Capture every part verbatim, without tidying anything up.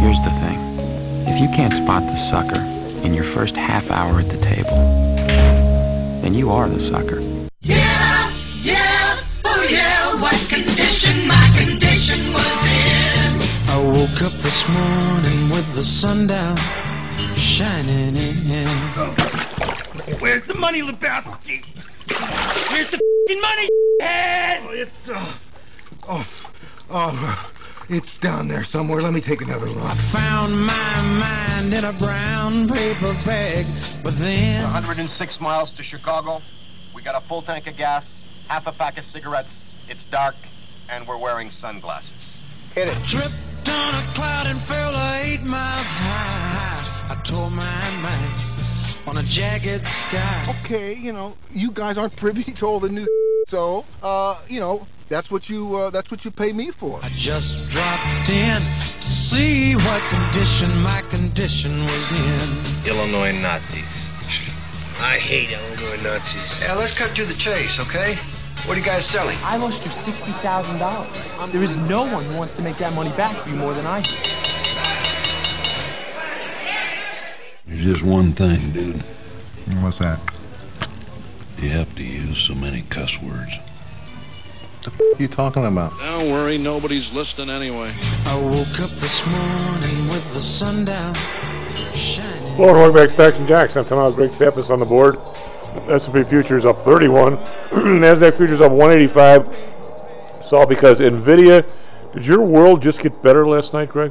Here's the thing. If you can't spot the sucker in your first half hour at the table, then you are the sucker. Yeah, yeah, oh yeah, what condition my condition was in. I woke up this morning with the sun down, shining in. Where's the money, Lebowski? Where's the f***ing money, head? Oh, it's, uh, oh, oh, it's down there somewhere. Let me take another look. I found my mind in a brown paper bag, but then... one hundred six miles to Chicago. We got a full tank of gas, half a pack of cigarettes. It's dark, and we're wearing sunglasses. Hit it. Tripped on a cloud and fell eight miles high. I tore my mind on a jagged sky. Okay, you know, you guys aren't privy to all the new so, uh, you know, that's what you, uh, that's what you pay me for. I just dropped in to see what condition my condition was in. Illinois Nazis. I hate Illinois Nazis. Yeah, let's cut to the chase, okay? What are you guys selling? I lost you sixty thousand dollars. There is no one who wants to make that money back for you more than I do. There's just one thing, dude. What's that? You have to use so many cuss words. What the f*** are you talking about? Don't worry, nobody's listening anyway. I woke up this morning with the sun down, shining. Hello and welcome back to Stacks and Jacks. I'm telling you, Greg Pappas on the board. S and P futures up thirty-one. NASDAQ futures up one eighty-five. It's all because NVIDIA. Did your world just get better last night, Greg?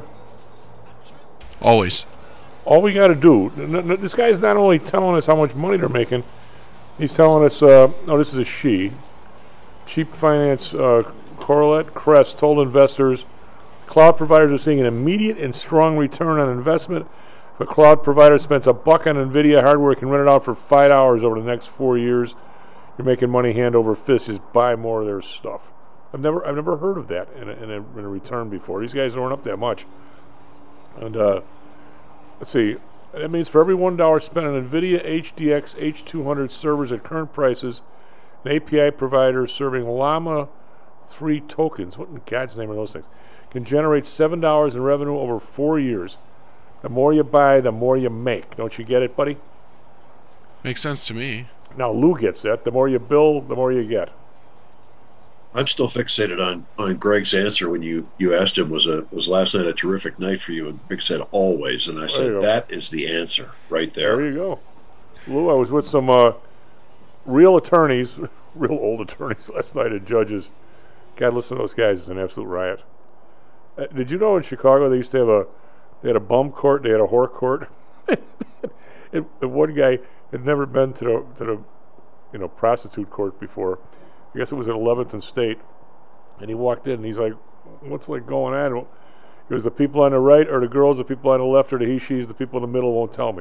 Always. All we got to do, n- n- this guy's not only telling us how much money they're making, he's telling us, uh, oh, this is a she. Cheap Finance uh, Correlate Crest told investors cloud providers are seeing an immediate and strong return on investment. If a cloud provider spends a buck on NVIDIA hardware, can rent it out for five hours over the next four years. You're making money hand over fist. Just buy more of their stuff. I've never, I've never heard of that in a, in a, in a return before. These guys aren't up that much. And uh, let's see. That means for every one dollar spent on NVIDIA H D X H two hundred servers at current prices, an A P I provider serving Llama three tokens, what in God's name are those things, can generate seven dollars in revenue over four years. The more you buy, the more you make. Don't you get it, buddy? Makes sense to me. Now, Lou gets that. The more you bill, the more you get. I'm still fixated on, on Greg's answer when you, you asked him, was a was last night a terrific night for you? And Greg said, always. And I said, that is the answer right there. There you go. Lou, I was with some uh, real attorneys, real old attorneys last night and judges. God, listen to those guys. It's an absolute riot. Uh, did you know in Chicago they used to have a They had a bum court. They had a whore court. and, and one guy had never been to the to the, you know, prostitute court before. I guess it was at eleventh and State. And he walked in and he's like, "What's like going on?" It was the people on the right or the girls, the people on the left or the he she's, the people in the middle won't tell me.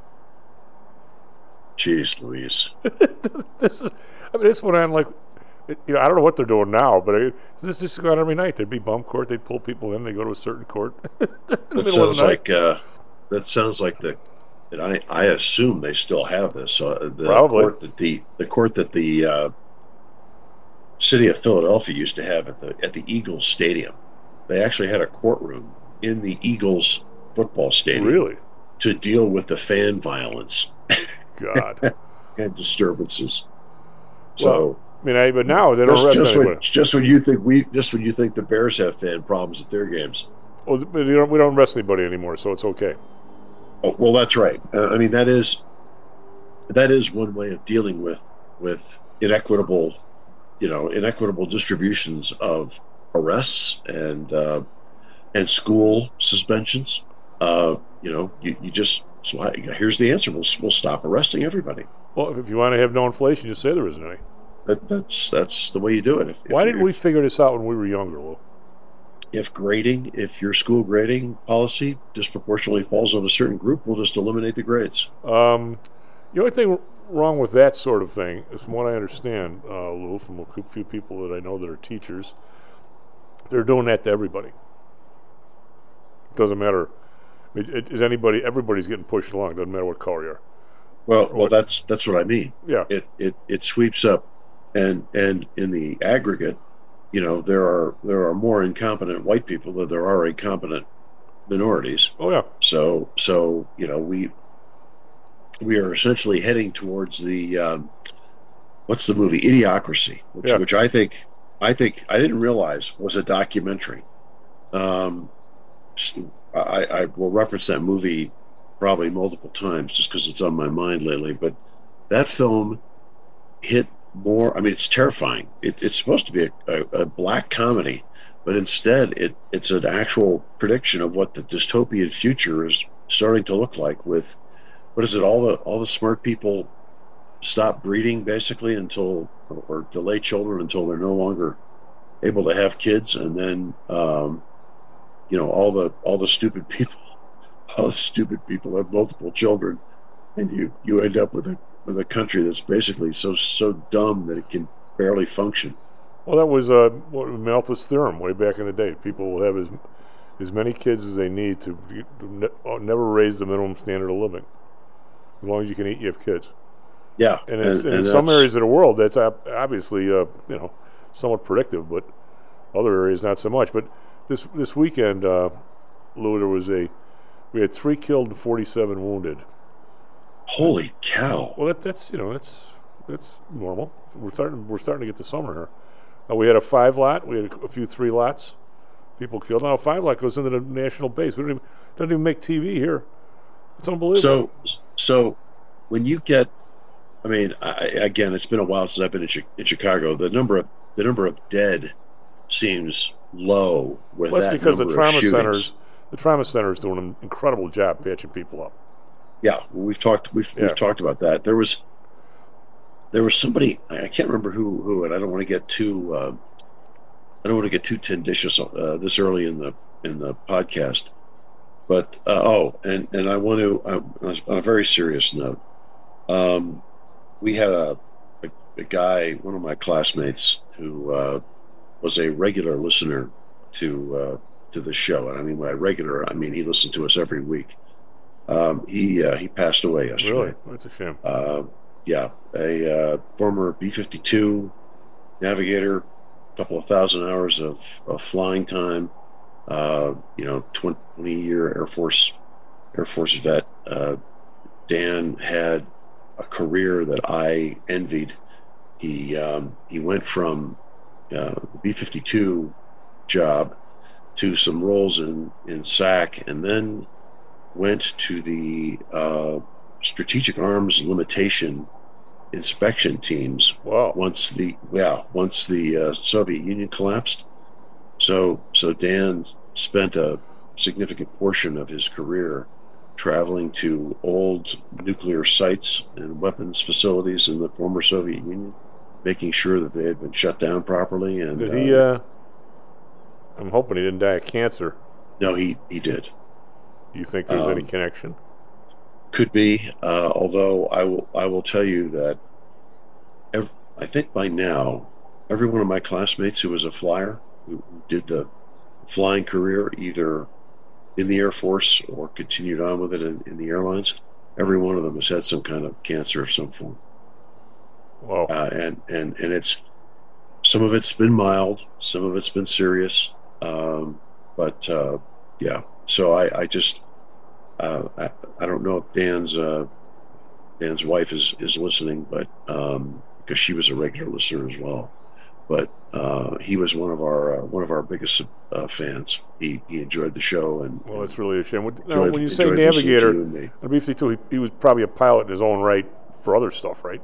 Jeez, Louise. this is, I mean, this went on like, you know, I don't know what they're doing now, but it, this just go on every night. There'd be bum court. They'd pull people in. They go to a certain court. That sounds like uh, that sounds like the. And I, I assume they still have this. Uh, the Probably. court that the the court that the uh, city of Philadelphia used to have at the at the Eagles Stadium. They actually had a courtroom in the Eagles football stadium. Really? To deal with the fan violence. God. And disturbances. So. Well, I mean, I, but now they don't just, arrest just anybody. when, just when you think we, just when you think the Bears have fan problems at their games. Well, we don't, we don't arrest anybody anymore, so it's okay. Oh, well, that's right. Uh, I mean, that is that is one way of dealing with with inequitable, you know, inequitable distributions of arrests and uh, and school suspensions. Uh, you know, you, you just so I, here's the answer: we'll we'll stop arresting everybody. Well, if you want to have no inflation, just say there isn't any. That, that's that's the way you do it. If, Why if, didn't we if, figure this out when we were younger, Lou? If grading, if your school grading policy disproportionately falls on a certain group, we'll just eliminate the grades. Um, the only thing wrong with that sort of thing is, from what I understand, uh, Lou, from a few people that I know that are teachers, they're doing that to everybody. It doesn't matter. It, it, is anybody? Everybody's getting pushed along. It doesn't matter what color you are. Well, well, that's that's what I mean. Yeah. It it it sweeps up, and and in the aggregate, you know, there are there are more incompetent white people than there are incompetent minorities. Oh yeah. So so you know we we are essentially heading towards the um, what's the movie Idiocracy, which Yeah. which I think I think I didn't realize was a documentary. Um, I, I will reference that movie probably multiple times just because it's on my mind lately. But that film hit more. I mean, it's terrifying. It, it's supposed to be a, a, a black comedy, but instead it it's an actual prediction of what the dystopian future is starting to look like. With what is it? All the all the smart people stop breeding basically until or delay children until they're no longer able to have kids, and then um, you know all the all the stupid people, all the stupid people have multiple children, and you you end up with a with a country that's basically so so dumb that it can barely function. Well, that was uh, what, Malthus' theorem way back in the day. People will have as as many kids as they need to, to ne- never raise the minimum standard of living. As long as you can eat, you have kids. Yeah, and, and, it's, and in some areas of the world, that's ob- obviously uh, you know somewhat predictive, but other areas not so much. But this this weekend, uh, Lou, there was a we had three killed and forty-seven wounded. Holy cow! Well, that, that's you know that's that's normal. We're starting we're starting to get the summer here. Uh, we had a five lot. We had a, a few three lots. People killed. Now a five lot goes into the national base. We don't even doesn't even make T V here. It's unbelievable. So so when you get, I mean, I, again, it's been a while since I've been in, Chi- in Chicago. The number of the number of dead seems low with well, that's that because the number of trauma shootings. centers the trauma centers doing an incredible job patching people up. Yeah, we've talked we've Yeah. we've talked about that. There was there was somebody, I can't remember who who, and I don't want to get too uh, I don't want to get too tenditious uh, this early in the in the podcast. But uh, oh, and and I want to uh, on a very serious note. Um, we had a, a a guy, one of my classmates, who uh, was a regular listener to uh, to the show, and I mean by regular, I mean he listened to us every week. Um, he uh, he passed away yesterday. Really, that's a shame. Uh, yeah, a uh, former B fifty-two navigator, a couple of thousand hours of, of flying time. Uh, you know, twenty-year Air Force Air Force vet. Uh, Dan had a career that I envied. He um, he went from uh, the B fifty-two job to some roles in in S A C, and then went to the uh, Strategic Arms Limitation inspection teams. Wow! Once the yeah, once the uh, Soviet Union collapsed, so so Dan spent a significant portion of his career traveling to old nuclear sites and weapons facilities in the former Soviet Union, making sure that they had been shut down properly. And did he? Uh, I'm hoping he didn't die of cancer. No, he he did. Do you think there's Um, any connection? Could be, uh, although I will I will tell you that ev I think by now every one of my classmates who was a flyer, who, who did the flying career either in the Air Force or continued on with it in, in the airlines, every one of them has had some kind of cancer of some form. Wow. Uh, and, and, and it's, some of it's been mild, some of it's been serious. Um, but, uh, yeah, so I, I just, uh, I, I don't know if Dan's, uh, Dan's wife is, is listening, but, um, because she was a regular listener as well. But uh, he was one of our uh, one of our biggest uh, fans. He he enjoyed the show, and well, it's really a shame. When, enjoyed, now, when you say enjoyed listening navigator, to you and me. on B fifty-two, he, he was probably a pilot in his own right for other stuff, right?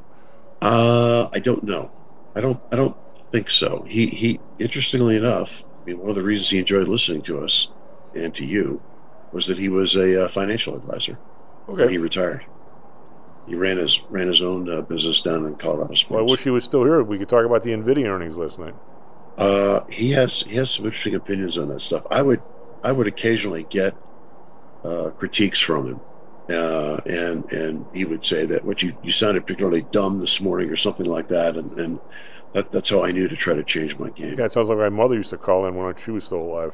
Uh, I don't know. I don't. I don't think so. He he. Interestingly enough, I mean, one of the reasons he enjoyed listening to us and to you was that he was a uh, financial advisor. Okay. When he retired. He ran his ran his own uh, business down in Colorado Springs. Well, I wish he was still here. We could talk about the Nvidia earnings last night. Uh, he has he has some interesting opinions on that stuff. I would I would occasionally get uh, critiques from him, uh, and and he would say that what you, you sounded particularly dumb this morning or something like that, and, and that, that's how I knew to try to change my game. That sounds like my mother used to call in when she was still alive.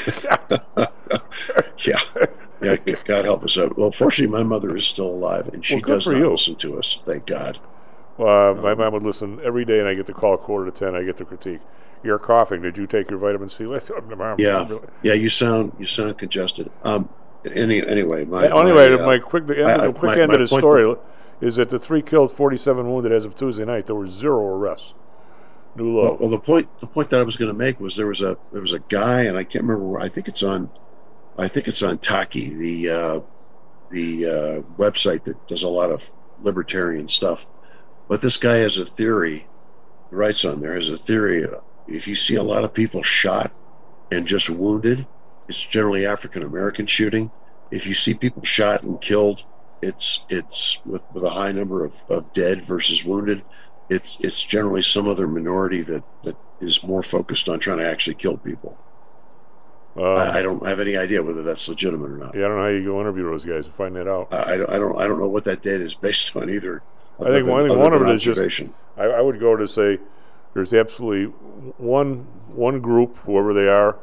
yeah. Yeah, God help us out. Well, fortunately, my mother is still alive, and she Well, good does for not you. listen to us. Thank God. Well, uh, my mom would listen every day, and I get the call quarter to ten. I get the critique. You're coughing. Did you take your vitamin C? Yeah, yeah. You sound you sound congested. Um. Any anyway, my anyway, my, uh, my quick the end, I, the quick my, end my of the point story that, is that the three killed, forty-seven wounded as of Tuesday night. There were zero arrests. New low. Well, well, the point the point that I was going to make was there was a there was a guy, and I can't remember where. I think it's on, I think it's on Taki, the uh, the uh, website that does a lot of libertarian stuff. But this guy has a theory. He writes on there has a theory. Uh, if you see a lot of people shot and just wounded, it's generally African American shooting. If you see people shot and killed, it's it's with, with a high number of, of dead versus wounded. It's it's generally some other minority that, that is more focused on trying to actually kill people. Um, I, I don't have any idea whether that's legitimate or not. Yeah, I don't know how you go interview those guys and find that out. I, I don't I don't I don't know what that data is based on either. I think than, one, I think one of it is just. observation. I, I would go to say there's absolutely one one group, whoever they are,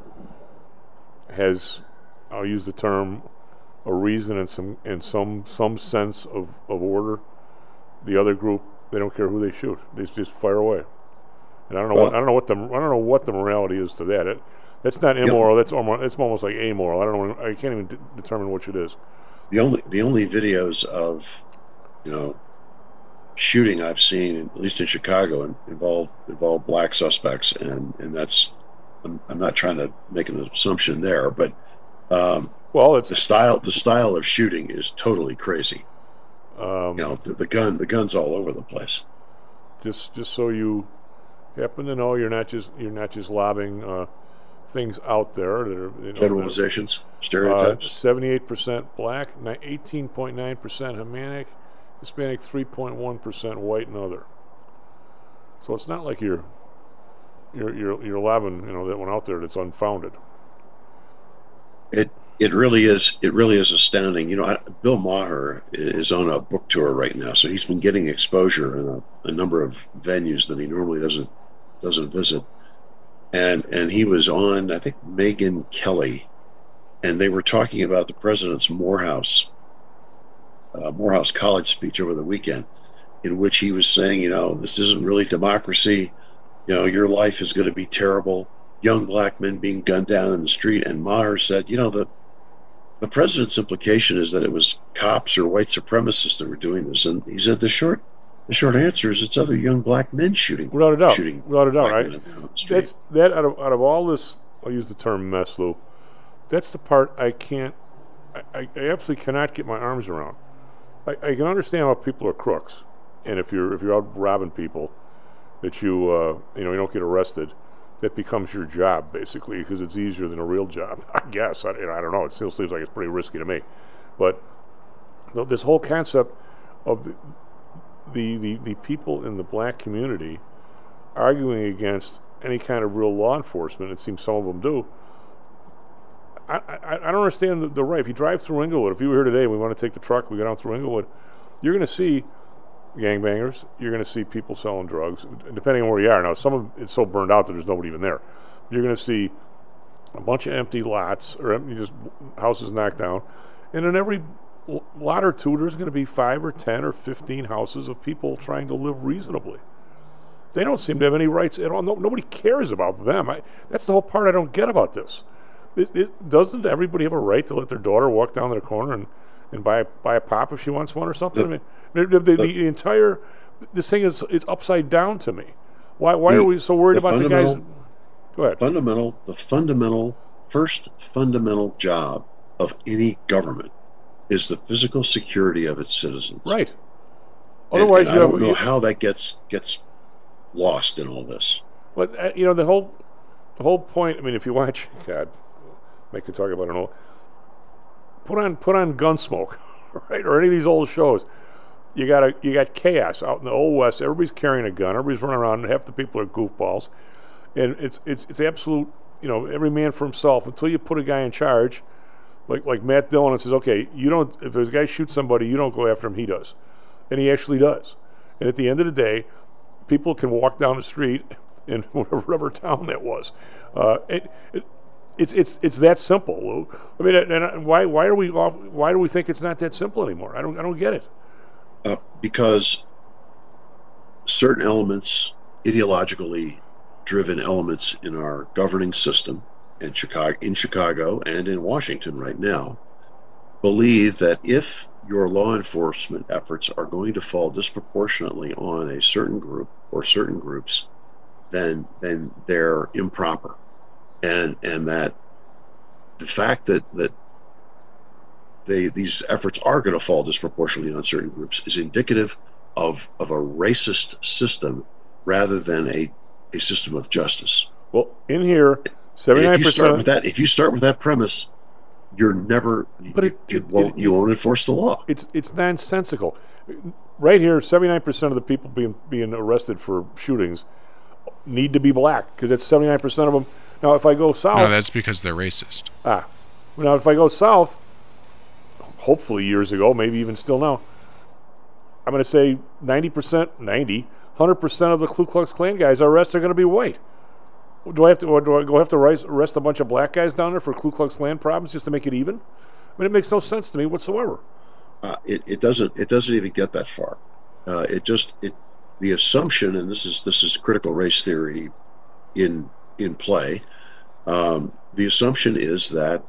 has, I'll use the term, a reason and some and some some sense of, of order. The other group, they don't care who they shoot; they just fire away. And I don't know Well, what I don't know what the I don't know what the morality is to that. It, that's not immoral. That's almost it's almost like amoral. I don't know. I can't even d- determine which it is. The only the only videos of, you know, shooting I've seen, at least in Chicago, involve involve black suspects, and and that's I'm, I'm not trying to make an assumption there, but um, well, it's the style the style of shooting is totally crazy. Um, you know, the, the gun the gun's all over the place. Just just so you happen to know, you're not just you're not just lobbing uh, things out there that are, you know, Generalizations, stereotypes. Uh, Seventy-eight percent black, eighteen point nine percent Hispanic, Hispanic three point one percent white and other. So it's not like you're you're you're you're lobbing, you know, that one out there that's unfounded. It it really is it really is astounding. You know, I, Bill Maher is on a book tour right now, so he's been getting exposure in a, a number of venues that he normally doesn't doesn't visit. And and he was on, I think, Megyn Kelly, and they were talking about the president's Morehouse uh, Morehouse College speech over the weekend, in which he was saying, you know, this isn't really democracy. You know, your life is going to be terrible. Young black men being gunned down in the street. And Maher said, you know, the the president's implication is that it was cops or white supremacists that were doing this. And he said the short the short answer is it's other young black men shooting. Without a doubt. Shooting Without a doubt. black I, men down the street. that's that out of out of all this, I'll use the term mess, Lou. That's the part I can't I, I, I absolutely cannot get my arms around. I, I can understand how people are crooks, and if you're if you're out robbing people, that you uh, you know you don't get arrested, that becomes your job basically because it's easier than a real job. I guess I, you know, I don't know. It still seems like it's pretty risky to me, but th- this whole concept of the, the the the people in the black community arguing against any kind of real law enforcement, it seems some of them do. I, I, I don't understand the, the right. If you drive through Inglewood, if you were here today, we want to take the truck, we go down through Inglewood, you're going to see gangbangers, you're going to see people selling drugs, depending on where you are. Now, some of it's so burned out that there's nobody even there. You're going to see a bunch of empty lots, or empty just houses knocked down, and in every lot or two, there's going to be five or ten or fifteen houses of people trying to live reasonably. They don't seem to have any rights at all. No, nobody cares about them. I, that's the whole part I don't get about this. It, it, doesn't everybody have a right to let their daughter walk down to the corner and, and buy a, buy a pop if she wants one or something? The, I mean, the, the, the, the entire this thing is it's upside down to me. Why why the, are we so worried the about the guys? Go ahead. Fundamental, the fundamental first fundamental job of any government is the physical security of its citizens. Right. Otherwise, and, and you I don't have, know you, how that gets gets lost in all this. But uh, you know the whole the whole point. I mean, if you watch, God. Make a talk about it all. Put on put on Gunsmoke, right, or any of these old shows. You got a you got chaos out in the old west. Everybody's carrying a gun. Everybody's running around, and half the people are goofballs. And it's it's it's absolute. You know, every man for himself. Until you put a guy in charge, like like Matt Dillon, and says, okay, you don't. If a guy shoots somebody, you don't go after him. He does, and he actually does. And at the end of the day, people can walk down the street in whatever town that was. Uh, it, it, It's it's it's that simple, Lou. I mean, and, and why why are we off, why do we think it's not that simple anymore? I don't I don't get it. Uh, because certain elements ideologically driven elements in our governing system, in Chicago, in Chicago and in Washington right now, believe that if your law enforcement efforts are going to fall disproportionately on a certain group or certain groups, then then they're improper, and and that the fact that that they these efforts are going to fall disproportionately on certain groups is indicative of of a racist system rather than a a system of justice. Well, in here, seventy-nine percent. If you start with that, if you start with that premise, you're never. But you, it, you won't it, you won't enforce the law. It's it's nonsensical. Right here, seventy-nine percent of the people being being arrested for shootings need to be black, because it's seventy-nine percent of them. Now, if I go south, no, that's because they're racist. Ah, now if I go south, hopefully years ago, maybe even still now, I'm going to say ninety percent, ninety, one hundred percent of the Ku Klux Klan guys I arrest are going to be white. Do I have to, or do I go have to arrest a bunch of black guys down there for Ku Klux Klan problems just to make it even? I mean, it makes no sense to me whatsoever. Uh, it, it doesn't. It doesn't even get that far. Uh, it just it the assumption, and this is this is critical race theory in in play. Um, the assumption is that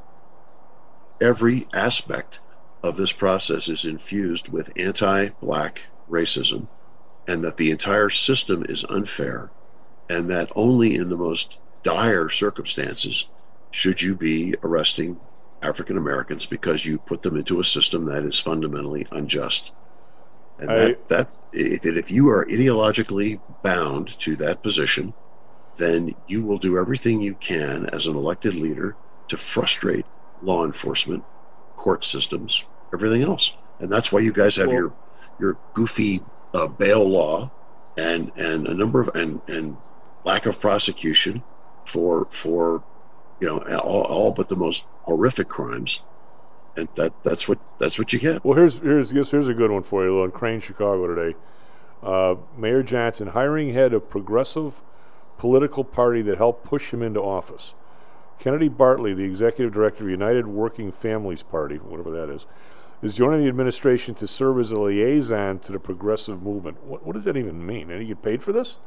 every aspect of this process is infused with anti-black racism, and that the entire system is unfair, and that only in the most dire circumstances should you be arresting African Americans because you put them into a system that is fundamentally unjust. And I, that, that's, if, if you are ideologically bound to that position, then you will do everything you can as an elected leader to frustrate law enforcement, court systems, everything else. And that's why you guys have well, your your goofy uh, bail law and and a number of and and lack of prosecution for for you know all, all but the most horrific crimes, and that that's what that's what you get. Well, here's here's here's a good one for you on Crane, Chicago today. Uh, Mayor Johnson hiring head of progressive political party that helped push him into office. Kennedy Bartley, the executive director of United Working Families Party, whatever that is, is joining the administration to serve as a liaison to the progressive movement. What, what does that even mean? And he get paid for this?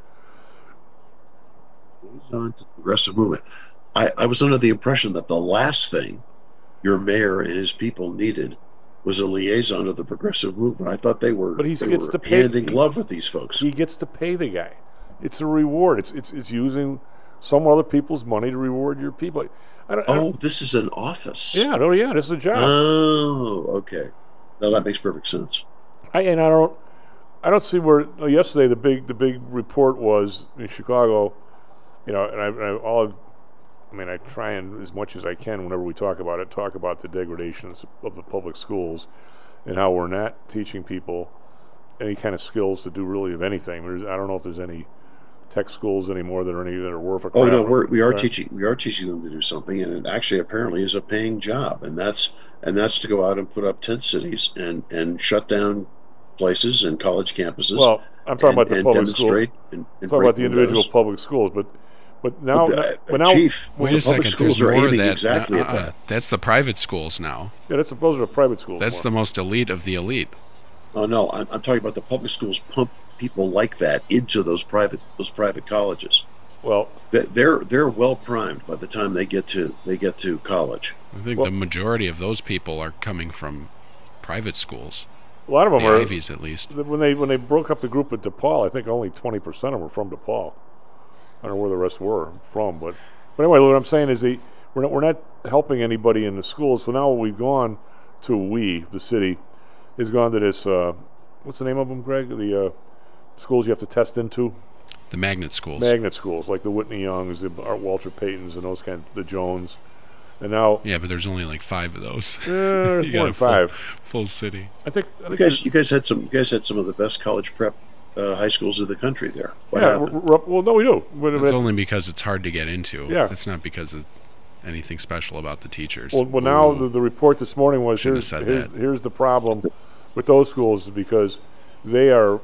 Liaison to the progressive movement. I, I was under the impression that the last thing your mayor and his people needed was a liaison to the progressive movement. I thought they were, but he they gets were to pay, hand in glove with these folks. He gets to pay the guy. It's a reward. It's it's it's using some other people's money to reward your people. I don't, oh, I don't, this is an office. Yeah, no, yeah, this is a job. Oh, okay. No, that makes perfect sense. I and I don't, I don't see where. Uh, yesterday, the big the big report was in Chicago. You know, and I, and I all. I mean, I try and as much as I can whenever we talk about it, talk about the degradations of the public schools and how we're not teaching people any kind of skills to do really of anything. There's, I don't know if there's any tech schools anymore that are any that are worth a crap. Oh no, we're, we are right? teaching we are teaching them to do something, and it actually apparently is a paying job, and that's and that's to go out and put up tent cities and and shut down places and college campuses. Well, I'm talking and, about the and public schools. And, and I'm talking about the individual windows. public schools, but but now, but the, but now Chief, wait the a second. Public schools There's are more aiming that, exactly uh, at uh, that. That's the private schools now. Yeah, that's opposed to private schools. That's more. the most elite of the elite. Oh no, I'm, I'm talking about the public schools pump people like that into those private those private colleges. Well, they're they're well primed by the time they get to they get to college. I think well, the majority of those people are coming from private schools. A lot of them the are Ivies, at least. When they when they broke up the group at DePaul, I think only twenty percent of them were from DePaul. I don't know where the rest were from, but but anyway, what I'm saying is the we're not we're not helping anybody in the schools. So now we've gone to we the city has gone to this. Uh, what's the name of them, Greg? The uh, schools you have to test into. The magnet schools. Magnet schools, like the Whitney Youngs, the Art Walter Paytons, and those kind, the Jones, and now. Yeah, but there's only like five of those. Uh, you got a five. Full, full city. I think. I think you guys, you guys had some. You guys had some of the best college prep uh, high schools in the country there. What yeah, happened? R- r- well, no, we do. But it's only because it's hard to get into. Yeah, it's not because of anything special about the teachers. Well, well now the, the report this morning was here's here's, here's the problem with those schools is because they are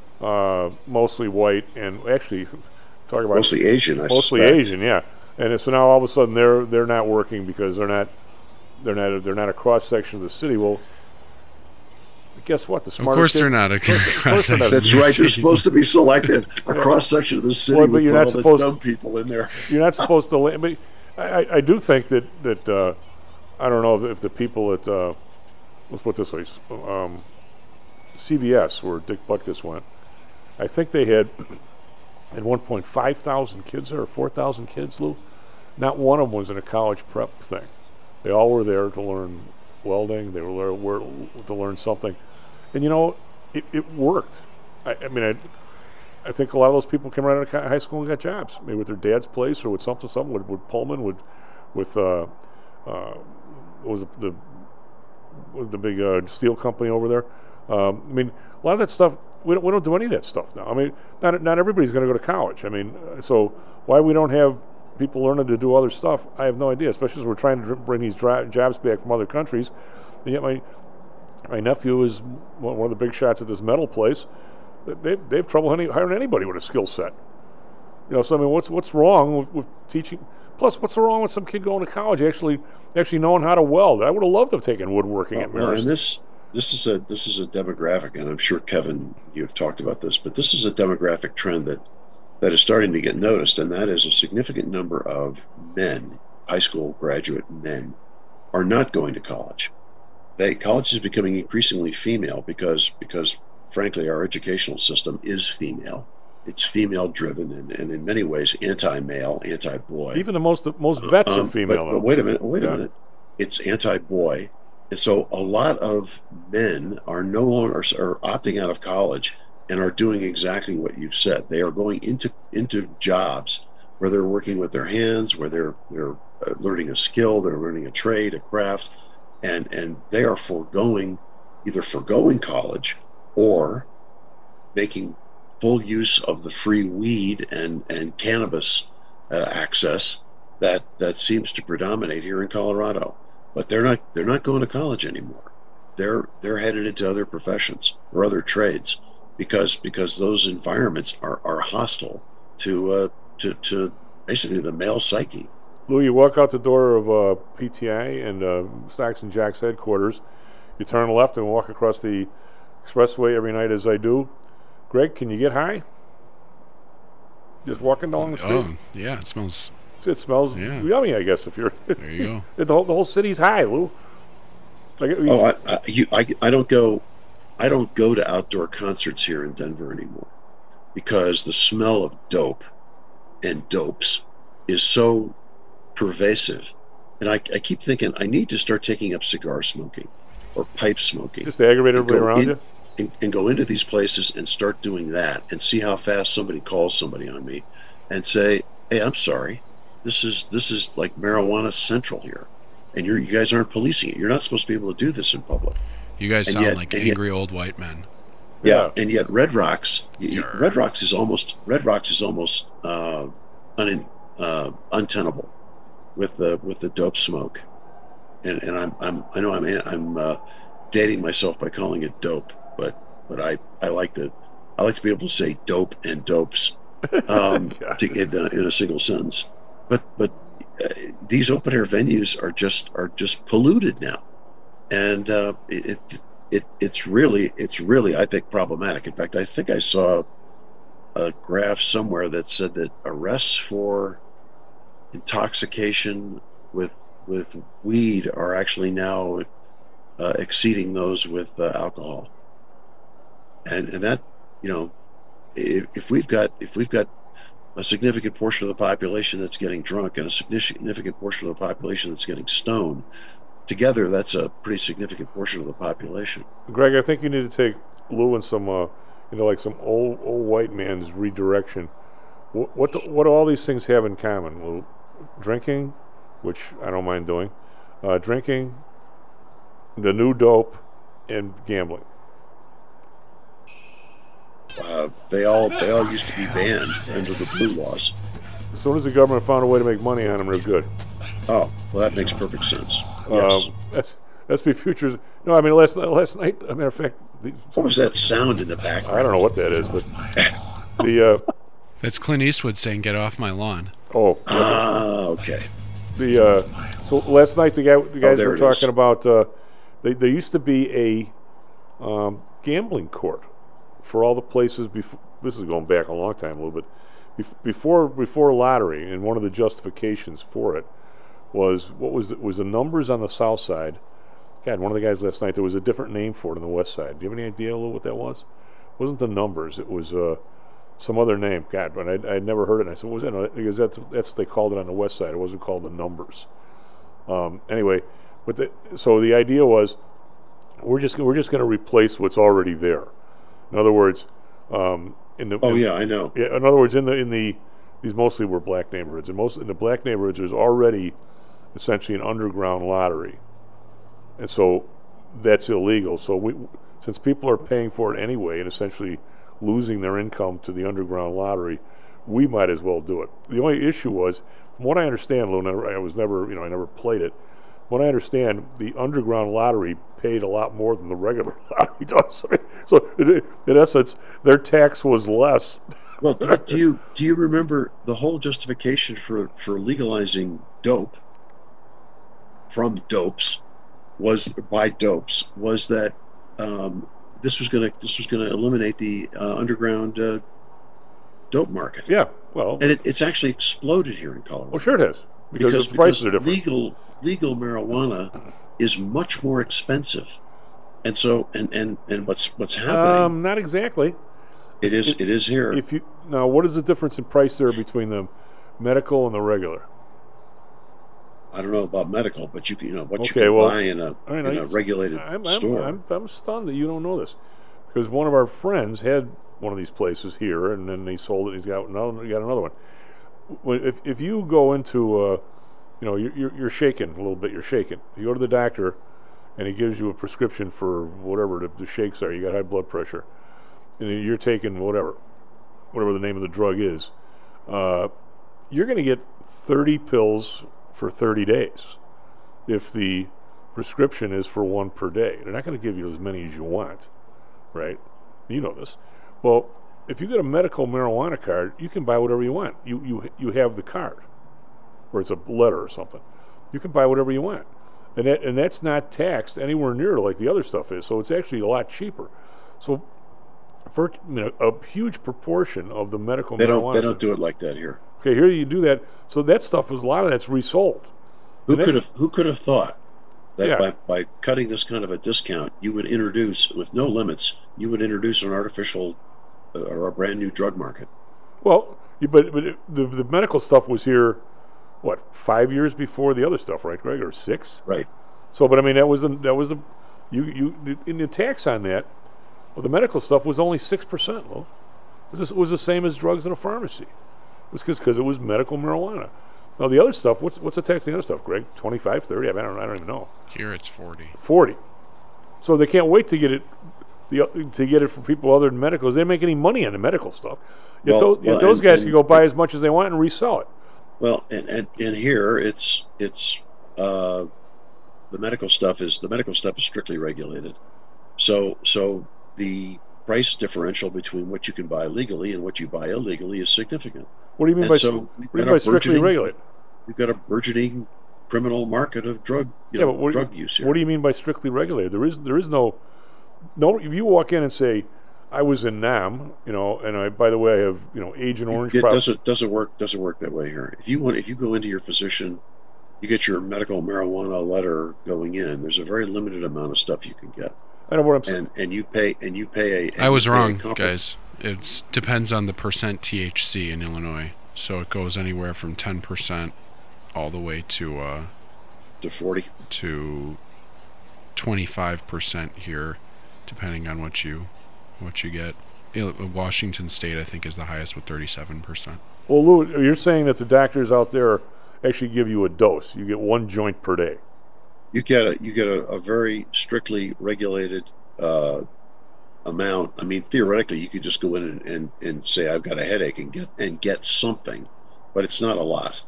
uh, mostly white and actually. Talk about mostly Asian, I mostly suspect. Asian, yeah. And so now all of a sudden they're they're not working because they're not they're not they're not a cross section of the city. Well, Guess what? The Of smarter course kid- they're not a of course- of course cross-section. they're not. That's right. They're supposed to be selected. A cross section of the city Well, but with you're all not the supposed dumb to- people in there. You're not supposed to. la- But I, I, I do think that that uh, I don't know if the people at uh, let's put it this way, s- um, C B S, where Dick Butkus went. I think they had at one point five thousand kids there, or four thousand kids. Lou, not one of them was in a college prep thing. They all were there to learn welding. They were there were, to learn something, and you know, it, it worked. I, I mean, I. I think a lot of those people came right out of co- high school and got jobs, maybe with their dad's place or with something, something with, with Pullman, with, with uh, uh, what was it, the what was the big uh, steel company over there. Um, I mean, a lot of that stuff we don't, we don't do any of that stuff now. I mean, not not everybody's going to go to college. I mean, uh, so why we don't have people learning to do other stuff, I have no idea. Especially as we're trying to dr- bring these dra- jobs back from other countries, and yet my my nephew is one one of the big shots at this metal place. They they have trouble any, hiring anybody with a skill set. You know, so I mean, what's what's wrong with, with teaching? Plus, what's wrong with some kid going to college actually actually knowing how to weld? I would have loved to have taken woodworking Well, at well, Marist. and this this is a this is a demographic, and I'm sure Kevin, you've talked about this, but this is a demographic trend that that is starting to get noticed, and that is a significant number of men, high school graduate men, are not going to college. They college is becoming increasingly female because because. Frankly, our educational system is female. It's female-driven and, and in many ways anti-male, anti-boy. Even the most most vets Um, are female. But, though. but wait a minute, wait Yeah. a minute. It's anti-boy, and so a lot of men are no longer are opting out of college and are doing exactly what you've said. They are going into into jobs where they're working with their hands, where they're they're uh, learning a skill, they're learning a trade, a craft, and and they are foregoing either foregoing college or making full use of the free weed and, and cannabis uh, access that, that seems to predominate here in Colorado. But they're not they're not going to college anymore. They're they're headed into other professions or other trades because because those environments are, are hostile to uh, to to basically the male psyche. Lou, you walk out the door of uh, P T A and uh, Stacks and Jack's headquarters. You turn left and walk across the expressway every night as I do. Greg, can you get high? Just walking down the street? Oh, yeah, it smells. It smells Yeah. yummy, I guess, if you're... There you go. the, whole, the whole city's high, Lou. Like, Oh, I, I, you, I, I don't go, I don't go to outdoor concerts here in Denver anymore because the smell of dope and dopes is so pervasive, and I, I keep thinking I need to start taking up cigar smoking or pipe smoking. Just to aggravate and everybody go around in- you? And, and go into these places and start doing that and see how fast somebody calls somebody on me and say, hey, I'm sorry, this is this is like marijuana central here, and you're, you guys aren't policing it. You're not supposed to be able to do this in public. You guys And sound yet- like and yet- angry old white men. Yeah, and yet Red Rocks, y- y- Red Rocks is almost Red Rocks is almost uh, un, uh, untenable with the with the dope smoke, and and I'm I'm I know I'm I'm uh, dating myself by calling it dope, but but I I like to I like to be able to say dope and dopes um, to, in, a, in a single sentence, but but uh, these open air venues are just are just polluted now, and uh, it. it It, it's really, it's really, I think, problematic. In fact, I think I saw a graph somewhere that said that arrests for intoxication with with weed are actually now uh, exceeding those with uh, alcohol. And and that, you know, if, if we've got if we've got a significant portion of the population that's getting drunk and a significant portion of the population that's getting stoned, together, that's a pretty significant portion of the population. Greg, I think you need to take Lou and some, uh, you know, like some old old white man's redirection. What what, do, what do all these things have in common? Lou? Drinking, which I don't mind doing, uh, drinking, the new dope, and gambling. Uh, they all they all used to be banned under the blue laws. As soon as the government found a way to make money on them, they're good. Oh, well, that makes perfect sense. Yes. Um, that's that's be futures. No, I mean last last night. As a matter of fact, the, what was that sound in the background? I don't know what that is, but the uh, that's Clint Eastwood saying, "Get off my lawn." Oh, ah, okay. The uh, so last night the guy the guys oh, were talking is. about. Uh, they, there used to be a um, gambling court for all the places before. This is going back a long time, a little bit. Bef- before before lottery, and one of the justifications for it was what was it, was the numbers on the south side. God, one of the guys last night, there was a different name for it on the west side. Do you have any idea, Lou, what that was? It wasn't the numbers. It was uh, some other name. God, but I I'd never heard it. And I said, what was that? No, because that's, that's what they called it on the west side. It wasn't called the numbers. Um, anyway, but the, so the idea was we're just we're just going to replace what's already there. In other words, um, in the oh in, yeah, I know. Yeah, in other words, in the in the these mostly were black neighborhoods, and most in the black neighborhoods there's already essentially an underground lottery. And so that's illegal. So we, since people are paying for it anyway and essentially losing their income to the underground lottery, we might as well do it. The only issue was, from what I understand, Lou, and I was never, you know, I never played it. From what I understand, the underground lottery paid a lot more than the regular lottery does. So in essence, their tax was less. Well, do, do you do you remember the whole justification for, for legalizing dope from dopes? Was by dopes was that um, this was going to this was going to eliminate the uh, underground uh, dope market. Yeah, well, and it, it's actually exploded here in Colorado. Well, sure it has because, because the prices because are different. Legal legal marijuana is much more expensive, and so and, and, and what's what's happening? Um, not exactly. It is it, it is here. If you now, what is the difference in price there between the medical and the regular? I don't know about medical, but you can, you know what okay, you can well, buy in a, I mean, in I, a regulated I'm, store. I'm, I'm, I'm stunned that you don't know this, because one of our friends had one of these places here, and then he sold it. He's got another, he got another one. When, if if you go into, uh, you know, you're, you're you're shaking a little bit. You're shaking. You go to the doctor, and he gives you a prescription for whatever the, the shakes are. You got high blood pressure, and you're taking whatever, whatever the name of the drug is. Uh, you're going to get thirty pills for thirty days. If the prescription is for one per day, they're not going to give you as many as you want, right? You know this. Well, if you get a medical marijuana card, you can buy whatever you want. You you you have the card, or it's a letter or something. You can buy whatever you want, and that, and that's not taxed anywhere near like the other stuff is. So it's actually a lot cheaper. So for you know, a huge proportion of the medical they marijuana, don't they don't do it like that here. Okay, here you do that. So that stuff is a lot of that's resold. Who And could that- have who could have thought that Yeah. by, by cutting this kind of a discount, you would introduce, with no limits, you would introduce an artificial uh, or a brand new drug market. Well, you- but but it, the the medical stuff was here, what, five years before the other stuff, right, Greg, or six? Right. So, but I mean, that was the that was the you you in the tax on that. Well, the medical stuff was only six percent. Well, it was, it was the same as drugs in a pharmacy. It was because it was medical marijuana. Now the other stuff, what's what's the tax on the other stuff, Greg? twenty-five, thirty? I, mean, I don't I don't even know. Here it's forty. forty. So they can't wait to get it the to get it for people other than medicals. They don't make any money on the medical stuff. Yet, Well, those, yet well, those and- guys and- can go buy as much as they want and resell it. Well, and, and, and here it's it's uh, the medical stuff is the medical stuff is strictly regulated. So so the price differential between what you can buy legally and what you buy illegally is significant. What do you mean And by so what we've do you got mean by a strictly burgeoning- regulated? We've got a burgeoning criminal market of drug you Yeah, know, but what, drug use here. what do you mean by strictly regulated? There is there is no no. If you walk in and say, "I was in Nam," you know, and I by the way I have you know Agent Orange. It prob- doesn't doesn't work doesn't work that way here. If you want, if you go into your physician, you get your medical marijuana letter going in. There's a very limited amount of stuff you can get. I know what I'm saying. And and you pay and you pay a. and I was you pay a wrong, compli- guys. It depends on the percent T H C in Illinois. So it goes anywhere from ten percent all the way to uh, to forty to twenty-five percent here, depending on what you what you get. Il- Washington State, I think, is the highest with thirty-seven percent. Well, Lou, you're saying that the doctors out there actually give you a dose. You get one joint per day. You get a you get a, a very strictly regulated uh, amount. I mean, theoretically, you could just go in and, and, and say I've got a headache and get and get something, but it's not a lot.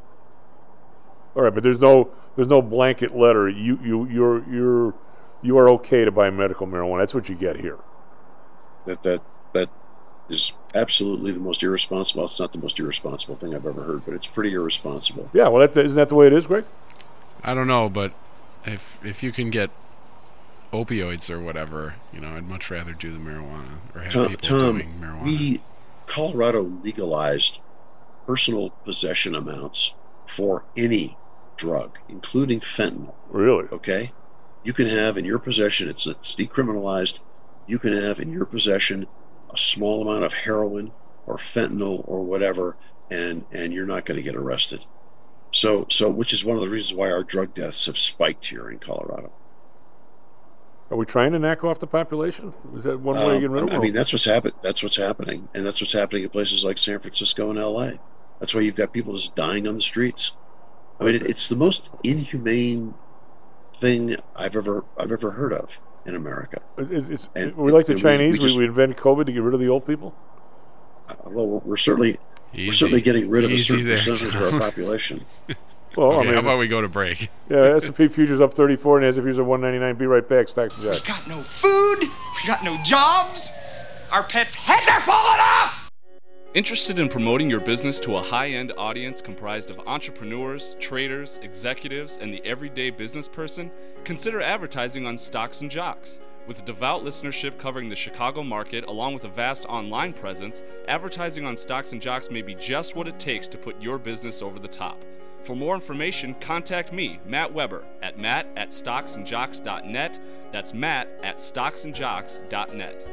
All right, but there's no there's no blanket letter. You you you're you're you are okay to buy medical marijuana. That's what you get here. That that that is absolutely the most irresponsible. It's not the most irresponsible thing I've ever heard, but it's pretty irresponsible. Yeah, well, that, isn't that the way it is, Greg? I don't know, but if if you can get opioids or whatever, you know, I'd much rather do the marijuana or have Tom, people Tom, doing marijuana. we Colorado legalized personal possession amounts for any drug, including fentanyl. Really? Okay? You can have in your possession, it's, it's decriminalized, you can have in your possession a small amount of heroin or fentanyl or whatever, and, and you're not going to get arrested. So, so, which is one of the reasons why our drug deaths have spiked here in Colorado. Are we trying to knock off the population? Is that one way Um, to get rid of I them? mean, that's what's happened. That's what's happening, and that's what's happening in places like San Francisco and L A. That's why you've got people just dying on the streets. I mean, it, it's the most inhumane thing I've ever I've ever heard of in America. It's, it's, And we like the we- we Chinese. We, just- we invent COVID to get rid of the old people. Uh, well, we're, we're certainly Easy. we're certainly getting rid of a Easy certain there, percentage of Tom. our population. Well, okay, I mean, how about we go to break? Yeah, S and P futures up thirty-four, and the S and P futures up one ninety-nine. Be right back. Stocks and Jocks. We got no food. We got no jobs. Our pets' heads are falling off. Interested in promoting your business to a high-end audience comprised of entrepreneurs, traders, executives, and the everyday business person? Consider advertising on Stocks and Jocks. With a devout listenership covering the Chicago market, along with a vast online presence, advertising on Stocks and Jocks may be just what it takes to put your business over the top. For more information, contact me, Matt Weber, at matt at stocks and jocks dot net. That's matt at stocks and jocks dot net.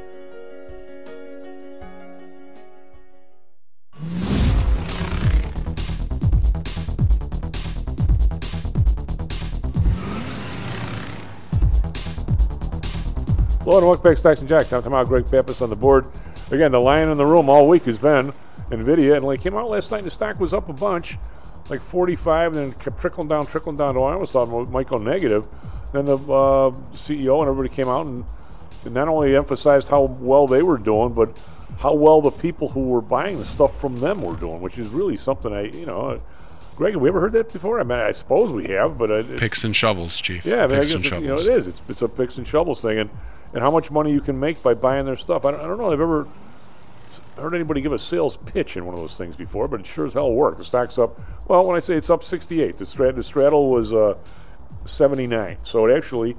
Hello and welcome back to Stocks and Jocks. I'm Tom out, Greg Pappas on the board. Again, the lion in the room all week has been NVIDIA, and like came out last night and the stock was up a bunch, like forty-five, and then kept trickling down, trickling down. Oh, I almost thought it might go negative. Then the uh, C E O and everybody came out and, and not only emphasized how well they were doing, but how well the people who were buying the stuff from them were doing, which is really something I, you know, uh, Greg, have we ever heard that before? I mean, I suppose we have, but it, Picks and shovels, Chief. Yeah, I mean, picks I and guess it, shovels. you know, it is. It's it's a picks and shovels thing, and, and how much money you can make by buying their stuff. I don't, I don't know. I've ever heard anybody give a sales pitch in one of those things before, but it sure as hell worked. The stock's up. Well, when I say it's up sixty-eight, the strat the straddle was uh, seventy-nine, so it actually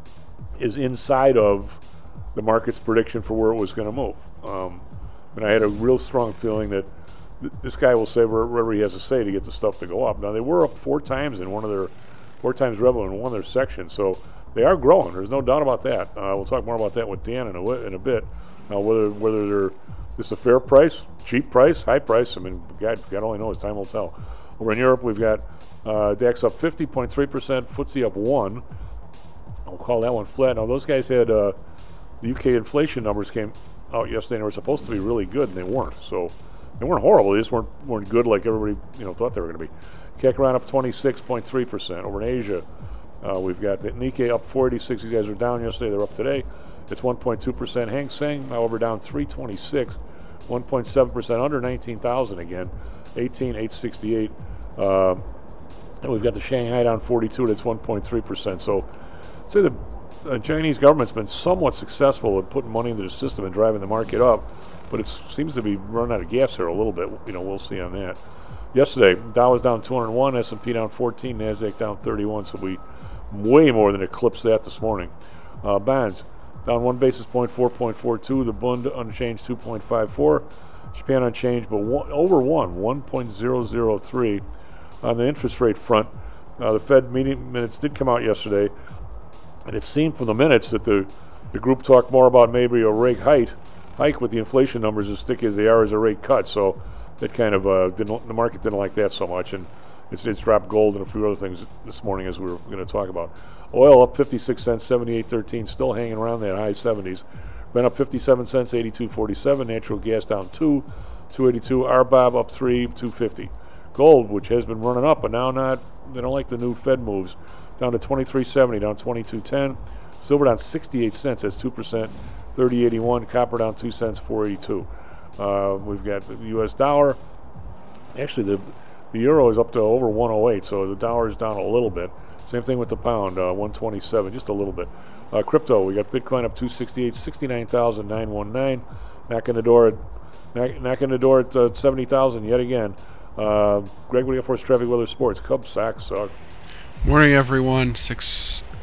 is inside of the market's prediction for where it was going to move. Um, and I had a real strong feeling that th- this guy will say whatever he has to say to get the stuff to go up. Now they were up four times in one of their four times revenue in one of their sections, so they are growing. There's no doubt about that. Uh, we'll talk more about that with Dan in a wi- in a bit. Now whether whether they're just a fair price, cheap price, high price. I mean, God, God only knows. Time will tell. Over in Europe, we've got uh, DAX up fifty point three percent, F T S E up one. I'll call that one flat. Now those guys had uh, the U K inflation numbers came out yesterday, and they were supposed to be really good, and they weren't. So they weren't horrible. They just weren't weren't good like everybody you know thought they were going to be. Kekran up twenty-six point three percent. Over in Asia, uh, we've got the Nikkei up four eighty-six. These guys were down yesterday. They're up today. It's one point two percent. Hang Seng, however, down three twenty-six, one point seven percent, under nineteen thousand again, eighteen eight sixty-eight. Uh, and we've got the Shanghai down forty-two. That's one point three percent. So, I'd say the uh, Chinese government's been somewhat successful at putting money into the system and driving the market up, but it seems to be running out of gas here a little bit. You know, we'll see on that. Yesterday, Dow was down two hundred one, S and P down fourteen, NASDAQ down thirty-one, so we way more than eclipsed that this morning. Uh, bonds down one basis point, four point four two. The Bund unchanged, two point five four. Japan unchanged, but one, over one, one point zero zero three. On the interest rate front, uh, the Fed meeting minutes did come out yesterday, and it seemed from the minutes that the, the group talked more about maybe a rate hike, hike with the inflation numbers as sticky as they are as a rate cut. So that kind of uh, didn't the market didn't like that so much, and it's, it's dropped gold and a few other things this morning as we were going to talk about. Oil up fifty-six cents, seventy-eight thirteen, still hanging around that high seventies. Brent up fifty-seven cents, eighty-two forty-seven. Natural gas down two, two eighty-two. R B O B up three, two fifty. Gold, which has been running up, but now not. They don't like the new Fed moves. Down to twenty-three seventy, down twenty-two ten. Silver down sixty-eight cents, that's two percent, thirty eighty-one. Copper down two cents, four eighty-two. Uh, we've got the U S dollar. Actually, the the euro is up to over one oh eight, so the dollar is down a little bit. Same thing with the pound, uh, one twenty-seven, just a little bit. Uh, crypto, we got Bitcoin up two sixty-eight, sixty-nine thousand nine hundred nineteen. Knocking the door at knock, knocking the door at uh, seventy thousand yet again. Uh, Greg, what do you got for us? Traffic, weather, sports. Cubs, Sox, uh, Morning, everyone. Six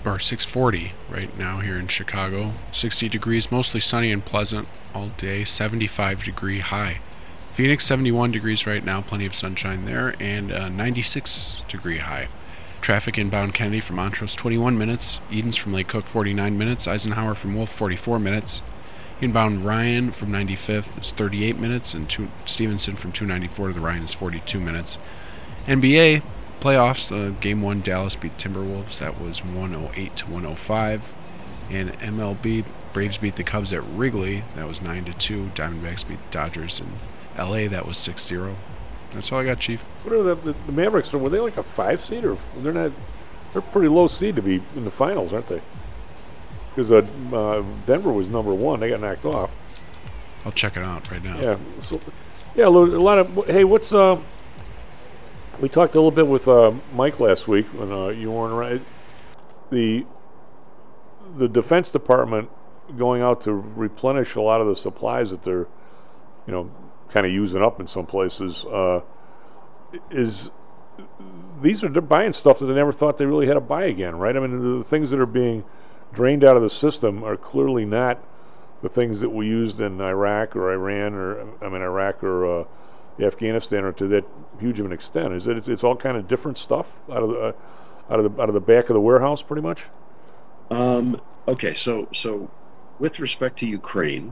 or six forty right now here in Chicago. sixty degrees, mostly sunny and pleasant all day. seventy-five degree high. Phoenix, seventy-one degrees right now, plenty of sunshine there, and uh, ninety-six degree high. Traffic inbound Kennedy from Montrose, twenty-one minutes. Edens from Lake Cook, forty-nine minutes. Eisenhower from Wolf, forty-four minutes. Inbound Ryan from ninety-fifth is thirty-eight minutes, and two, Stevenson from two ninety-four to the Ryan is forty-two minutes. N B A playoffs, uh, game one, Dallas beat Timberwolves. That was one oh eight to one oh five. And M L B, Braves beat the Cubs at Wrigley. That was nine to two. Diamondbacks beat the Dodgers in L A. That was six zero. That's all I got, Chief. What are the, the, the Mavericks? Were they like a five seed, or they're not? They're a pretty low seed to be in the finals, aren't they? Because uh, uh, Denver was number one. They got knocked off. I'll check it out right now. Yeah. So, yeah, a lot of. Hey, what's uh? We talked a little bit with uh, Mike last week when uh, you weren't around. The the Defense Department going out to replenish a lot of the supplies that they're, you know, kind of using up in some places. Uh, is these are they're buying stuff that they never thought they really had to buy again, right? I mean, the things that are being drained out of the system are clearly not the things that we used in Iraq or Iran or I mean Iraq or uh, Afghanistan, or to that huge of an extent. Is it? It's, it's all kind of different stuff out of the uh, out of the out of the back of the warehouse, pretty much. Um. Okay. So so, with respect to Ukraine,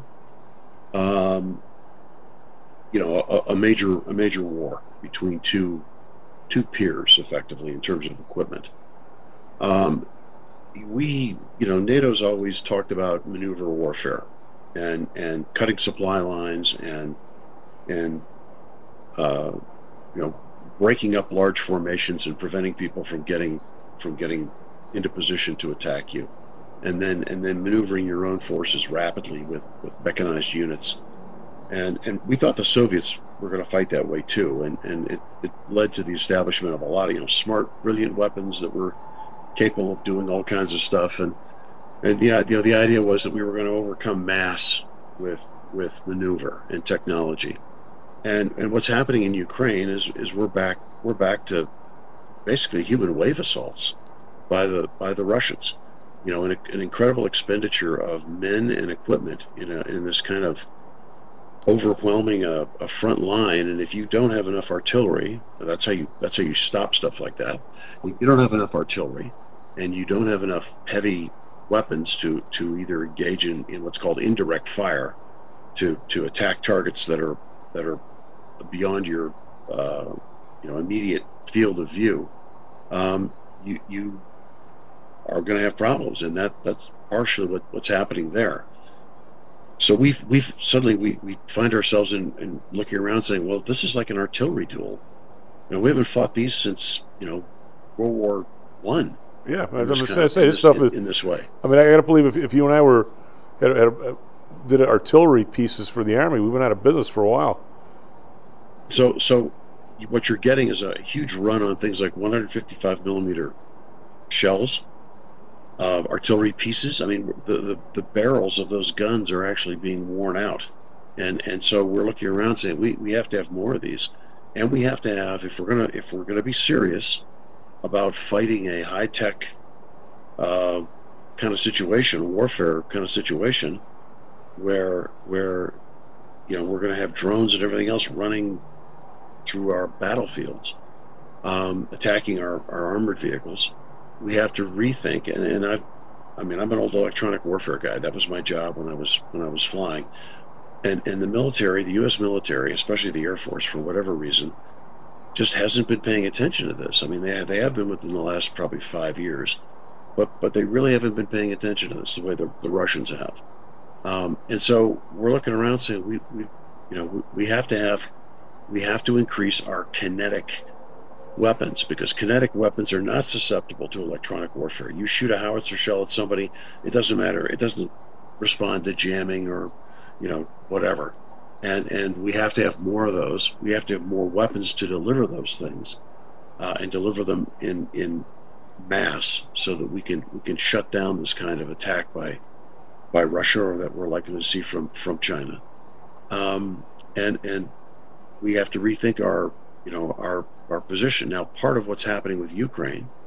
um, you know, a, a major a major war between two two peers, effectively in terms of equipment. Um. We, you know, NATO's always talked about maneuver warfare, and and cutting supply lines and and uh, you know, breaking up large formations and preventing people from getting from getting into position to attack you, and then and then maneuvering your own forces rapidly with with mechanized units, and and we thought the Soviets were going to fight that way too, and and it, it led to the establishment of a lot of, you know, smart, brilliant weapons that were capable of doing all kinds of stuff, and and the you know the idea was that we were going to overcome mass with with maneuver and technology, and and what's happening in Ukraine is is we're back we're back to basically human wave assaults by the by the Russians, you know, an, an incredible expenditure of men and equipment in a, in this kind of overwhelming a, a front line, and if you don't have enough artillery, that's how you that's how you stop stuff like that. If you don't have enough artillery, and you don't have enough heavy weapons to, to either engage in, in what's called indirect fire, to, to attack targets that are that are beyond your uh, you know immediate field of view, um, you you are going to have problems, and that that's partially what, what's happening there. So we've we've suddenly we, we find ourselves in, in looking around saying, well, this is like an artillery duel. You know, we haven't fought these since, you know, World War One. Yeah, I was was going going to say this this, stuff in, is in this way. I mean, I got to believe if, if you and I were had, had a, did artillery pieces for the Army, we went out of business for a while. So so what you're getting is a huge run on things like one fifty-five millimeter shells, uh, artillery pieces. I mean, the, the the barrels of those guns are actually being worn out, and and so we're looking around saying we, we have to have more of these, and we have to have if we're gonna if we're gonna be serious about fighting a high tech uh, kind of situation, warfare kind of situation, where where you know we're going to have drones and everything else running through our battlefields, um, attacking our, our armored vehicles. We have to rethink, and, and I've, I mean, I'm an old electronic warfare guy. That was my job when I was when I was flying, and and the military, the U S military, especially the Air Force, for whatever reason, just hasn't been paying attention to this. I mean, they have, they have been within the last probably five years, but but they really haven't been paying attention to this the way the, the Russians have. Um, and so we're looking around saying we, we you know, we, we have to have, we have to increase our kinetic weapons, because kinetic weapons are not susceptible to electronic warfare. You shoot a howitzer shell at somebody, it doesn't matter. It doesn't respond to jamming or, you know, whatever. And and we have to have more of those. We have to have more weapons to deliver those things, uh, and deliver them in in mass, so that we can we can shut down this kind of attack by by Russia, or that we're likely to see from from China. Um, and and we have to rethink our you know our our position now. Part of what's happening with Ukraine,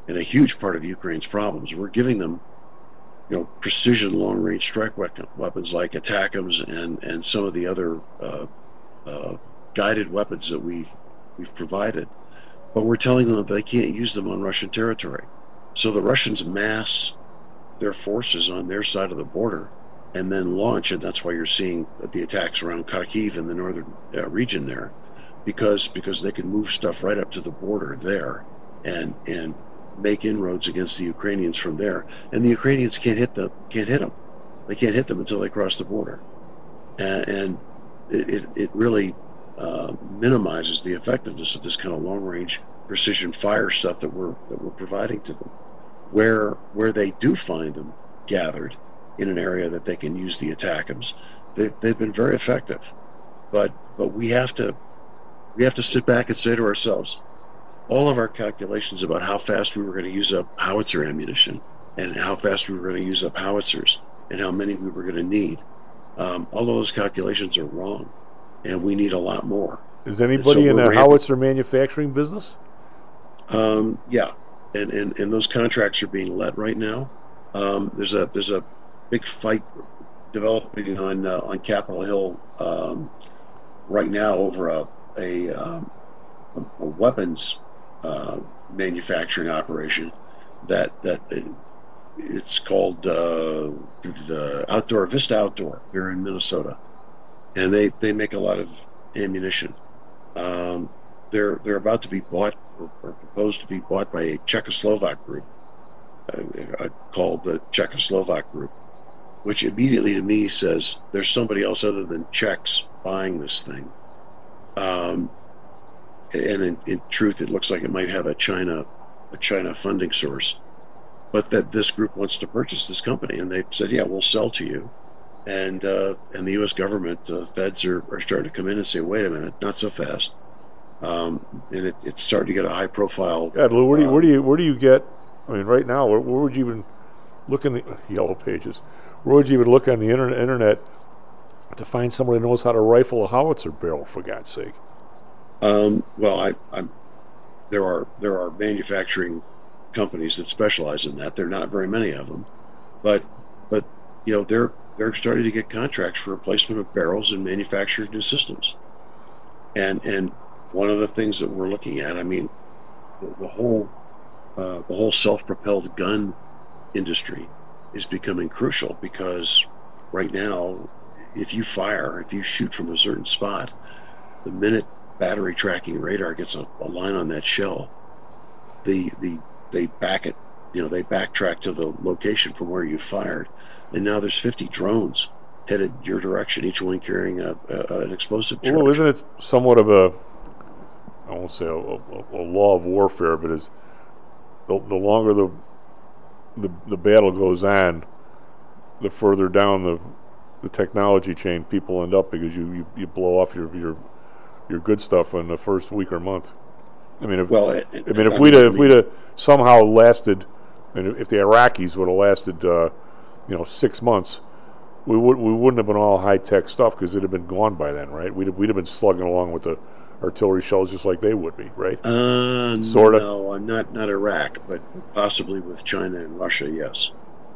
and a huge part of Ukraine's problems. We're giving them, you know, precision long-range strike weapons like ATACMS and and some of the other uh, uh, guided weapons that we've we've provided, but we're telling them that they can't use them on Russian territory. So the Russians mass their forces on their side of the border and then launch, and that's why you're seeing the attacks around Kharkiv in the northern uh, region there, because because they can move stuff right up to the border there and and make inroads against the Ukrainians from there, and the Ukrainians can't hit the can't hit them. They can't hit them until they cross the border, and, and it, it it really uh, minimizes the effectiveness of this kind of long range precision fire stuff that we're that we're providing to them. Where where they do find them gathered in an area that they can use the ATACMS, they, they've been very effective. But but we have to we have to sit back and say to ourselves, all of our calculations about how fast we were going to use up howitzer ammunition and how fast we were going to use up howitzers and how many we were going to need, um, all of those calculations are wrong, and we need a lot more. Is anybody so in the howitzer manufacturing business? Um, yeah, and, and and those contracts are being let right now. Um, there's a there's a big fight developing on uh, on Capitol Hill um, right now over a a, um, a, a weapons uh, manufacturing operation that that it's called uh, uh, Outdoor Vista Outdoor here in Minnesota, and they, they make a lot of ammunition. Um, they're they're about to be bought or, or proposed to be bought by a Czechoslovak group uh, uh, called the Czechoslovak Group, which immediately to me says there's somebody else other than Czechs buying this thing. Um, and in, in truth, it looks like it might have a China a China funding source, but that this group wants to purchase this company, and they said, yeah, we'll sell to you. And uh, and the U S government, uh, feds are, are starting to come in and say, wait a minute, not so fast. Um, and it, it's starting to get a high profile. God, Lou, where do you, um, where do you where do you get? I mean, right now, where, where would you even look in the yellow pages? Where would you even look on the internet, internet to find somebody who knows how to rifle a howitzer barrel? For God's sake. Um, well, I, I'm there are there are manufacturing companies that specialize in that. There are not very many of them, but but you know they're they're starting to get contracts for replacement of barrels and manufacture new systems. And and one of the things that we're looking at, I mean, the, the whole uh, the whole self-propelled gun industry is becoming crucial, because right now, if you fire, if you shoot from a certain spot, the minute battery tracking radar gets a, a line on that shell, the the they back it, you know, they backtrack to the location from where you fired, and now there's fifty drones headed your direction, each one carrying a, a an explosive charge. Well, isn't it somewhat of a, I won't say a, a, a law of warfare, but is the, the longer the, the the battle goes on, the further down the the technology chain people end up, because you, you, you blow off your your your good stuff in the first week or month. I mean, if, well, it, I mean, if we'd have, if we'd have somehow lasted, and if the Iraqis would have lasted, uh, you know, six months, we would we wouldn't have been all high tech stuff, because it'd have been gone by then, right? We'd have, we'd have been slugging along with the artillery shells just like they would be, right? Uh, sort of. No, I'm not not Iraq, but possibly with China and Russia, yes.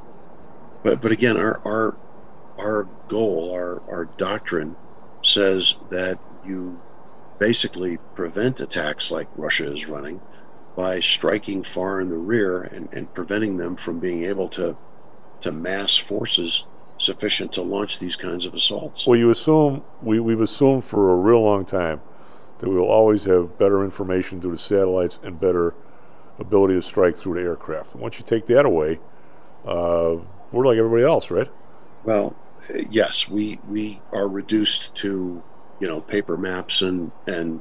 But but again, our our our goal, our our doctrine says that you basically prevent attacks like Russia is running by striking far in the rear and, and preventing them from being able to to mass forces sufficient to launch these kinds of assaults. Well, you assume, we, we've assumed for a real long time that we will always have better information through the satellites and better ability to strike through the aircraft. Once you take that away, uh, we're like everybody else, right? Well, yes, we we are reduced to, you know, paper maps and, and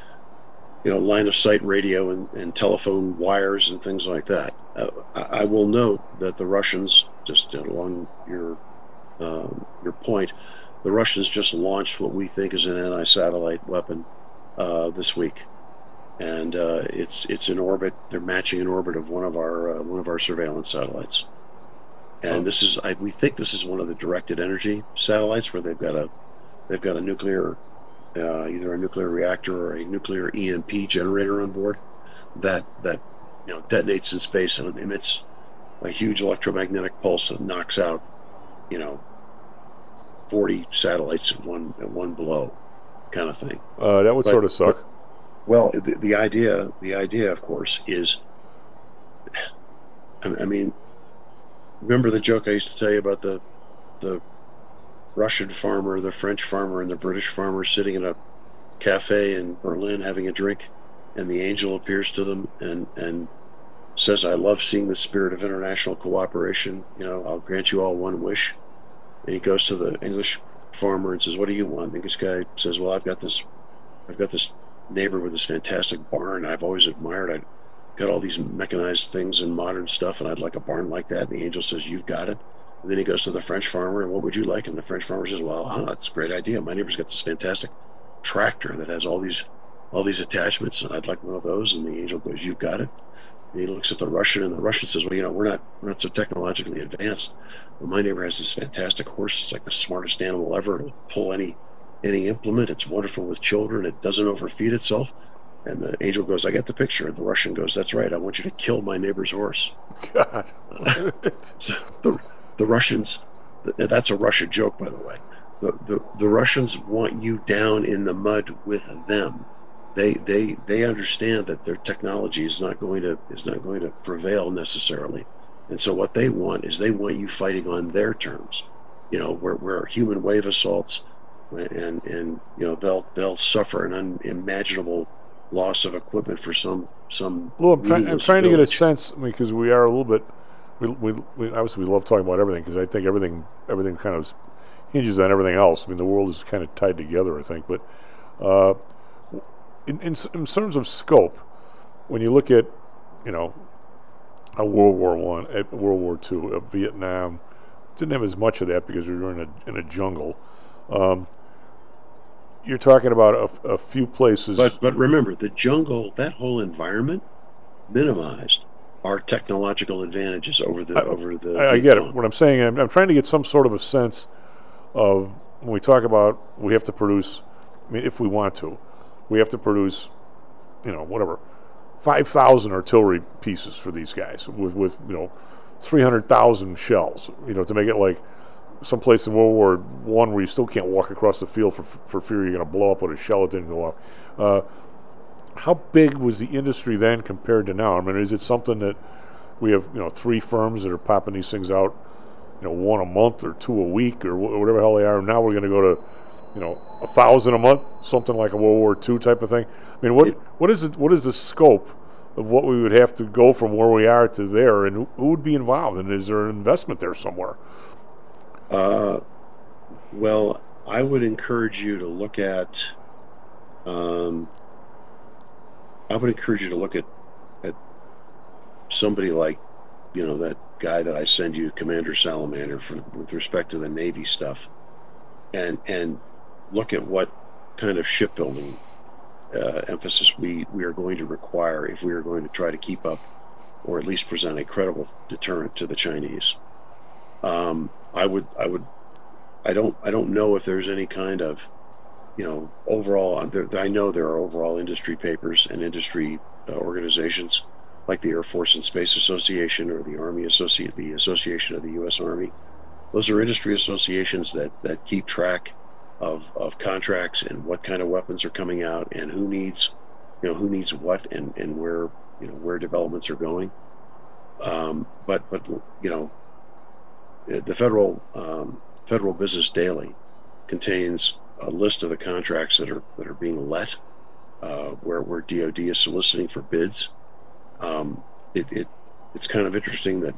you know, line of sight radio and, and telephone wires and things like that. Uh, I, I will note that the Russians, just along your um, your point, the Russians just launched what we think is an anti-satellite weapon uh, this week, and uh, it's it's in orbit. They're matching an orbit of one of our uh, one of our surveillance satellites, and oh. this is I, we think this is one of the directed energy satellites where they've got a they've got a nuclear uh, either a nuclear reactor or a nuclear E M P generator on board that that you know, detonates in space and emits a huge electromagnetic pulse that knocks out, you know, forty satellites at one at one blow, kind of thing. Uh, that would but, sort of suck. But, well, the, the idea, the idea, of course, is, I, I mean, remember the joke I used to tell you about the the Russian farmer, the French farmer, and the British farmer sitting in a cafe in Berlin having a drink, and the angel appears to them and and says, "I love seeing the spirit of international cooperation. You know, I'll grant you all one wish." And he goes to the English farmer and says, "What do you want?" The English guy says, "Well, I've got this, I've got this neighbor with this fantastic barn I've always admired. I got all these mechanized things and modern stuff, and I'd like a barn like that." And the angel says, "You've got it." And then he goes to the French farmer, and what would you like? And the French farmer says, "Well, huh, that's a great idea. My neighbor's got this fantastic tractor that has all these all these attachments, and I'd like one of those." And the angel goes, "You've got it." And he looks at the Russian, and the Russian says, "Well, you know, we're not we're not so technologically advanced. But my neighbor has this fantastic horse. It's like the smartest animal ever. It'll pull any any implement. It's wonderful with children. It doesn't overfeed itself." And the angel goes, "I get the picture." And the Russian goes, "That's right. I want you to kill my neighbor's horse." God. Uh, so the the Russians, that's a Russian joke, by the way. The, the the Russians want you down in the mud with them. They they they understand that their technology is not going to is not going to prevail necessarily, and so what they want is they want you fighting on their terms. You know, where where human wave assaults, and and you know they'll they'll suffer an unimaginable loss of equipment for some some. Well, I'm, try, I'm trying village. to get a sense because we are a little bit. We, we, we obviously we love talking about everything because I think everything everything kind of hinges on everything else. I mean, the world is kind of tied together, I think. But uh, in, in in terms of scope, when you look at, you know, a World War One, at World War Two, a Vietnam, didn't have as much of that because we were in a in a jungle. Um, you're talking about a, a few places. But but remember, the jungle, that whole environment, minimized our technological advantages over the I, over the. I, I get it. What I'm saying, I'm, I'm trying to get some sort of a sense of when we talk about we have to produce. I mean, if we want to, we have to produce, you know, whatever, five thousand artillery pieces for these guys with with you know, three hundred thousand shells. You know, to make it like someplace in World War One where you still can't walk across the field for for fear you're going to blow up with a shell that didn't go off. Uh, How big was the industry then compared to now? I mean, is it something that we have, you know, three firms that are popping these things out, you know, one a month or two a week or wh- whatever the hell they are? And now we're going to go to, you know, a thousand a month, something like a World War Two type of thing. I mean, what it, what is it? What is the scope of what we would have to go from where we are to there, and who, who would be involved? And is there an investment there somewhere? Uh, well, I would encourage you to look at. Um, I would encourage you to look at at somebody like, you know, that guy that I send you, Commander Salamander, for, with respect to the Navy stuff, and and look at what kind of shipbuilding uh, emphasis we, we are going to require if we are going to try to keep up, or at least present a credible deterrent to the Chinese. Um, I would I would I don't I don't know if there's any kind of, you know, overall, there, I know there are overall industry papers and industry uh, organizations like the Air Force and Space Association or the Army Associate, the Association of the U S Army. Those are industry associations that, that keep track of, of contracts and what kind of weapons are coming out and who needs, you know, who needs what and, and where, you know, where developments are going. Um, but, but, you know, the Federal, um, Federal Business Daily contains a list of the contracts that are that are being let, uh, where where D O D is soliciting for bids. Um, it, it it's kind of interesting that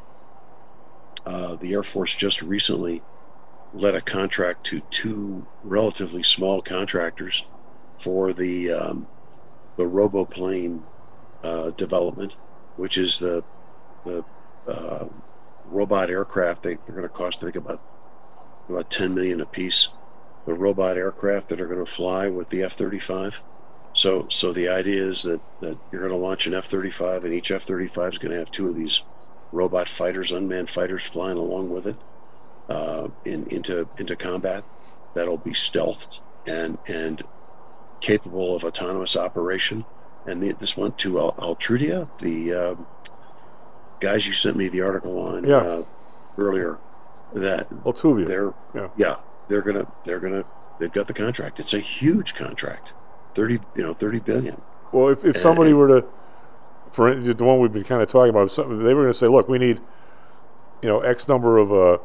uh, the Air Force just recently let a contract to two relatively small contractors for the um, the roboplane uh, development, which is the the uh, robot aircraft. They, they're going to cost, I think, about about ten million a piece. The robot aircraft that are going to fly with the F thirty-five. So so the idea is that, that you're going to launch an F thirty-five, and each F thirty-five is going to have two of these robot fighters, unmanned fighters, flying along with it uh, in, into into combat. That'll be stealthed and and capable of autonomous operation. and the, this went to Al- Altrudia, the um, guys you sent me the article on yeah. uh, earlier. That Altuvia. They're yeah. yeah, they're gonna they're gonna they've got the contract. It's a huge contract, thirty you know thirty billion. Well, if, if and, somebody and, were to, for the one we've been kind of talking about, something they were going to say, look, we need, you know, X number of. Uh,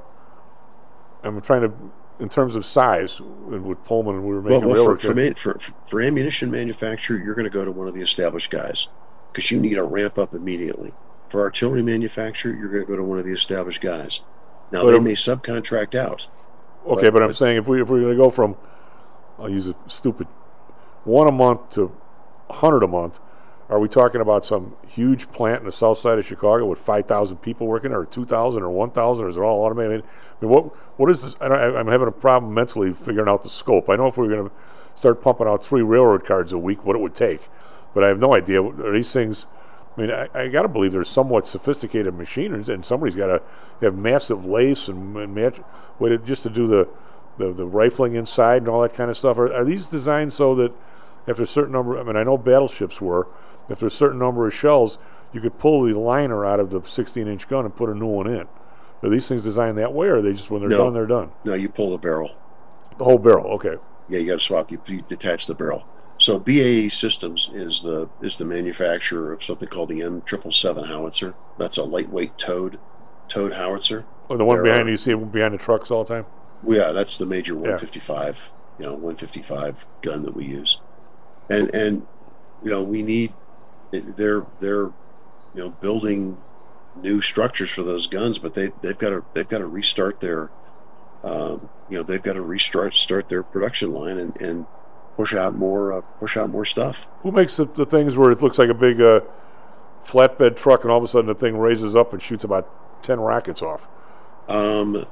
I'm trying to, in terms of size, and with Pullman, we were making well, well railroad. For, for, man, for for ammunition manufacturer, you're going to go to one of the established guys because you need a ramp up immediately. For artillery manufacturer, you're going to go to one of the established guys. Now but they if, may subcontract out. Okay, but, but I'm but, saying if we if we're going to go from, I'll use a stupid, one a month to a hundred a month, are we talking about some huge plant in the south side of Chicago with five thousand people working, or two thousand, or one thousand, or is it all automated? I mean, what what is this? I don't, I'm having a problem mentally figuring out the scope. I know if we were going to start pumping out three railroad cards a week, what it would take, but I have no idea. Are these things? I mean, I, I got to believe they're somewhat sophisticated machines, and somebody's got to have massive lace and, and match, way to, just to do the, the, the rifling inside and all that kind of stuff. Are, are these designed so that after a certain number, I mean, I know battleships were, after a certain number of shells, you could pull the liner out of the sixteen inch gun and put a new one in. Are these things designed that way, or are they just, when they're no, done, they're done? No, you pull the barrel. The whole barrel, okay. Yeah, you got to swap, you, you detach the barrel. So B A E Systems is the is the manufacturer of something called the M seven seven howitzer. That's a lightweight towed towed howitzer. Oh, the one there behind are, you see behind the trucks all the time? Well, yeah, that's the major one fifty-five, yeah. you know, one fifty-five gun that we use. And and you know, we need they're they're you know building new structures for those guns, but they they've got to they've got to restart their um, you know, they've got to restart start their production line and and push out more, uh, push out more stuff. Who makes the, the things where it looks like a big uh, flatbed truck, and all of a sudden the thing raises up and shoots about ten rockets off? Um.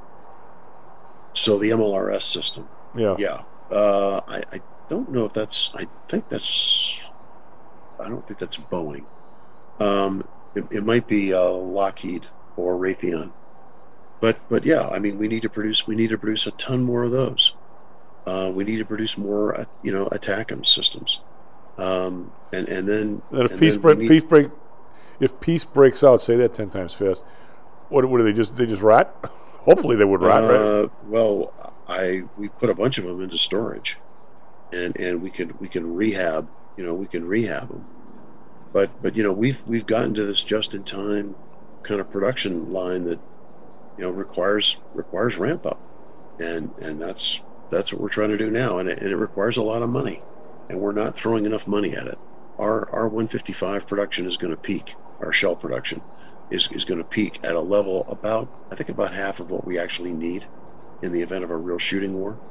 So the M L R S system. Yeah. Yeah. Uh, I, I don't know if that's. I think that's. I don't think that's Boeing. Um. It, it might be uh, Lockheed or Raytheon. But but yeah, I mean, we need to produce. We need to produce a ton more of those. Uh, we need to produce more, uh, you know, ATACMS systems, um, and and then. And if and peace then break, need, peace break, if peace breaks out, say that ten times fast. What what do they just they just rot? Hopefully they would rot, uh, right? Well, I we put a bunch of them into storage, and and we can we can rehab, you know, we can rehab them, but but you know we've we've gotten to this just in time kind of production line that, you know, requires requires ramp up, and and that's. That's what we're trying to do now, and it, and it requires a lot of money, and we're not throwing enough money at it. Our our one fifty-five production is going to peak. Our shell production is is going to peak at a level about, I think, about half of what we actually need in the event of a real shooting war.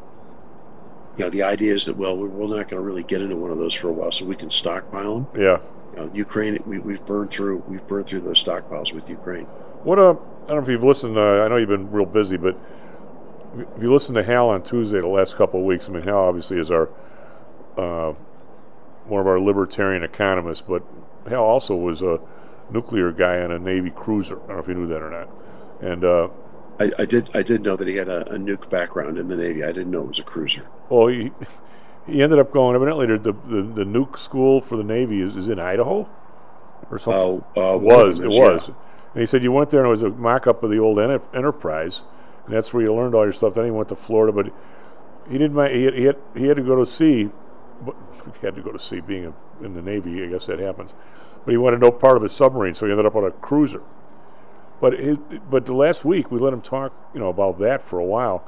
You know, the idea is that, well, we're, we're not going to really get into one of those for a while, so we can stockpile them. Yeah. You know, Ukraine, we, we've burned through we've burned through those stockpiles with Ukraine. What uh, I don't know if you've listened. Uh, I know you've been real busy, but. If you listen to Hal on Tuesday the last couple of weeks, I mean, Hal obviously is our uh, one of our libertarian economists, but Hal also was a nuclear guy on a Navy cruiser. I don't know if you knew that or not. And uh, I, I did I did know that he had a, a nuke background in the Navy. I didn't know it was a cruiser. Well, he he ended up going, evidently, the the, the nuke school for the Navy is, is in Idaho or something. Oh, uh, it was. It is, was. Yeah. And he said you went there and it was a mock-up of the old Enter- Enterprise. And that's where you learned all your stuff. Then he went to Florida, but he didn't. Mind, he had, he had he had to go to sea. But he had to go to sea, being a, in the Navy. I guess that happens. But he wanted no part of a submarine, so he ended up on a cruiser. But his, but the last week we let him talk, you know, about that for a while.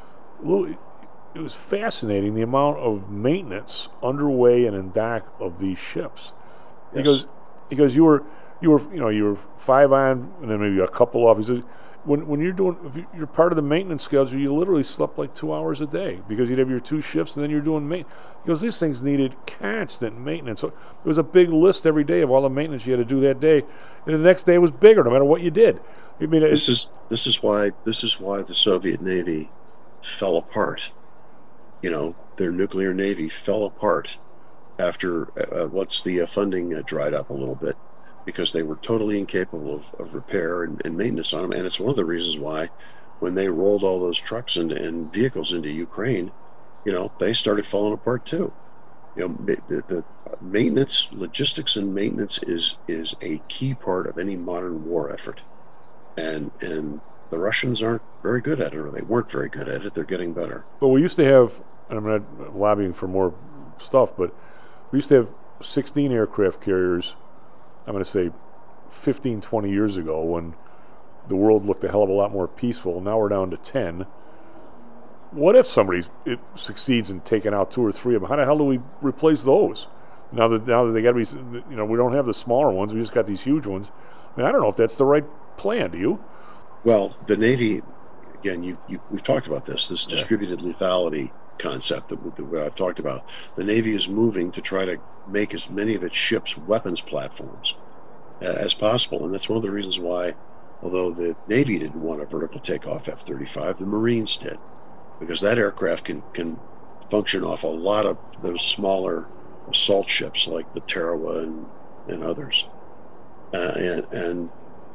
It was fascinating the amount of maintenance underway and in dock of these ships. Yes. Because because you were you were you know you were five on and then maybe a couple off. He said, When when you're doing, if you're part of the maintenance schedule, you literally slept like two hours a day because you'd have your two shifts and then you're doing maintenance. Because these things needed constant maintenance. So it was a big list every day of all the maintenance you had to do that day, and the next day was bigger, no matter what you did. I mean, this is this is why this is why the Soviet Navy fell apart. You know, their nuclear navy fell apart after uh, once the uh, funding uh, dried up a little bit, because they were totally incapable of, of repair and, and maintenance on them. And it's one of the reasons why, when they rolled all those trucks and, and vehicles into Ukraine, you know, they started falling apart too. You know, the, the maintenance, logistics, and maintenance is is a key part of any modern war effort, and and the Russians aren't very good at it, or they weren't very good at it. They're getting better. But we used to have, and I'm not lobbying for more stuff, but we used to have sixteen aircraft carriers, I'm going to say fifteen, twenty years ago, when the world looked a hell of a lot more peaceful. Now we're down to ten. What if somebody it succeeds in taking out two or three of them? How the hell do we replace those? Now that now that they got to be, you know, we don't have the smaller ones. We just got these huge ones. I mean, I don't know if that's the right plan. Do you? Well, the Navy, again, you, you we've talked about this. This distributed yeah. lethality concept that, that I've talked about. The Navy is moving to try to make as many of its ships weapons platforms uh, as possible, and that's one of the reasons why, although the Navy didn't want a vertical takeoff F thirty-five, the Marines did, because that aircraft can can function off a lot of those smaller assault ships like the Tarawa and, and others. Uh, and, and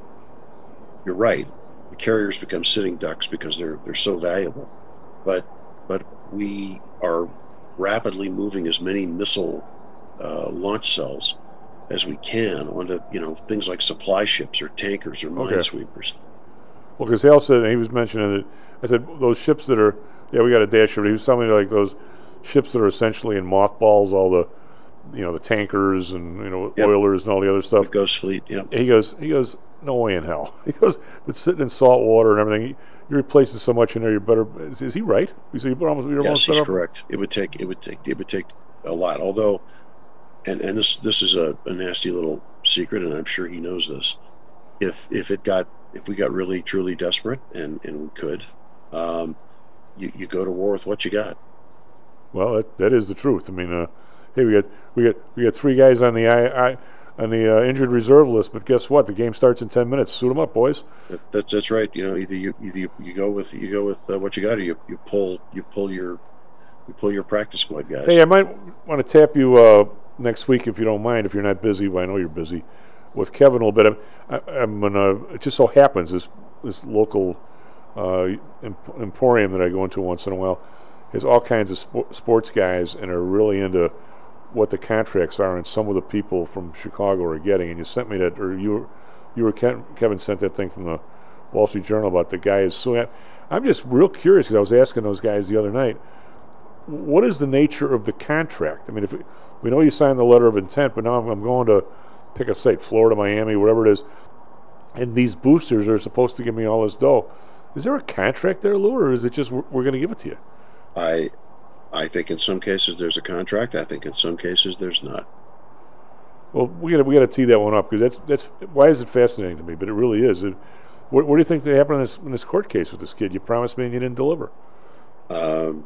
you're right, the carriers become sitting ducks because they're they're so valuable. But but we are rapidly moving as many missile uh, launch cells as we can onto, you know, things like supply ships or tankers or okay. minesweepers. Well, because Hal said, and he was mentioning that, I said, those ships that are, yeah, we got a dash over. He was telling me like those ships that are essentially in mothballs, all the, you know, the tankers and, you know, yep. oilers and all the other stuff. The Ghost Fleet, yeah. He goes, he goes, no way in hell. He goes, it's sitting in salt water and everything. He, you're replacing so much in there. You're better. Is, is he right? So you're almost, you're yes, almost he's up? correct. It would take, it would take, it would take a lot. Although, and and this this is a, a nasty little secret, and I'm sure he knows this. If if it got, if we got really truly desperate, and and we could, um, you you go to war with what you got. Well, that, that is the truth. I mean, uh, hey, we got we got we got three guys on the I, I on the uh, injured reserve list, but guess what? The game starts in ten minutes. Suit them up, boys. That, that's that's right. You know, either you either you, you go with you go with uh, what you got, or you you pull you pull your you pull your practice squad guys. Hey, I might want to tap you uh, next week if you don't mind, if you're not busy. Well, I know you're busy with Kevin a little bit. I'm, I, I'm gonna. It just so happens this this local uh, emporium that I go into once in a while has all kinds of sp- sports guys and are really into what the contracts are, and some of the people from Chicago are getting. And you sent me that, or you, you were Ken, Kevin sent that thing from the Wall Street Journal about the guy is suing. I'm just real curious because I was asking those guys the other night, what is the nature of the contract? I mean, if we, we know you signed the letter of intent, but now I'm, I'm going to pick a state, Florida, Miami, whatever it is, and these boosters are supposed to give me all this dough. Is there a contract there, Lou, or is it just we're, we're going to give it to you? I. I think in some cases there's a contract. I think in some cases there's not. Well, we got we got to tee that one up because that's that's why is it fascinating to me? But it really is. It, what, what do you think that happened in this in this court case with this kid? You promised me and you didn't deliver. Um,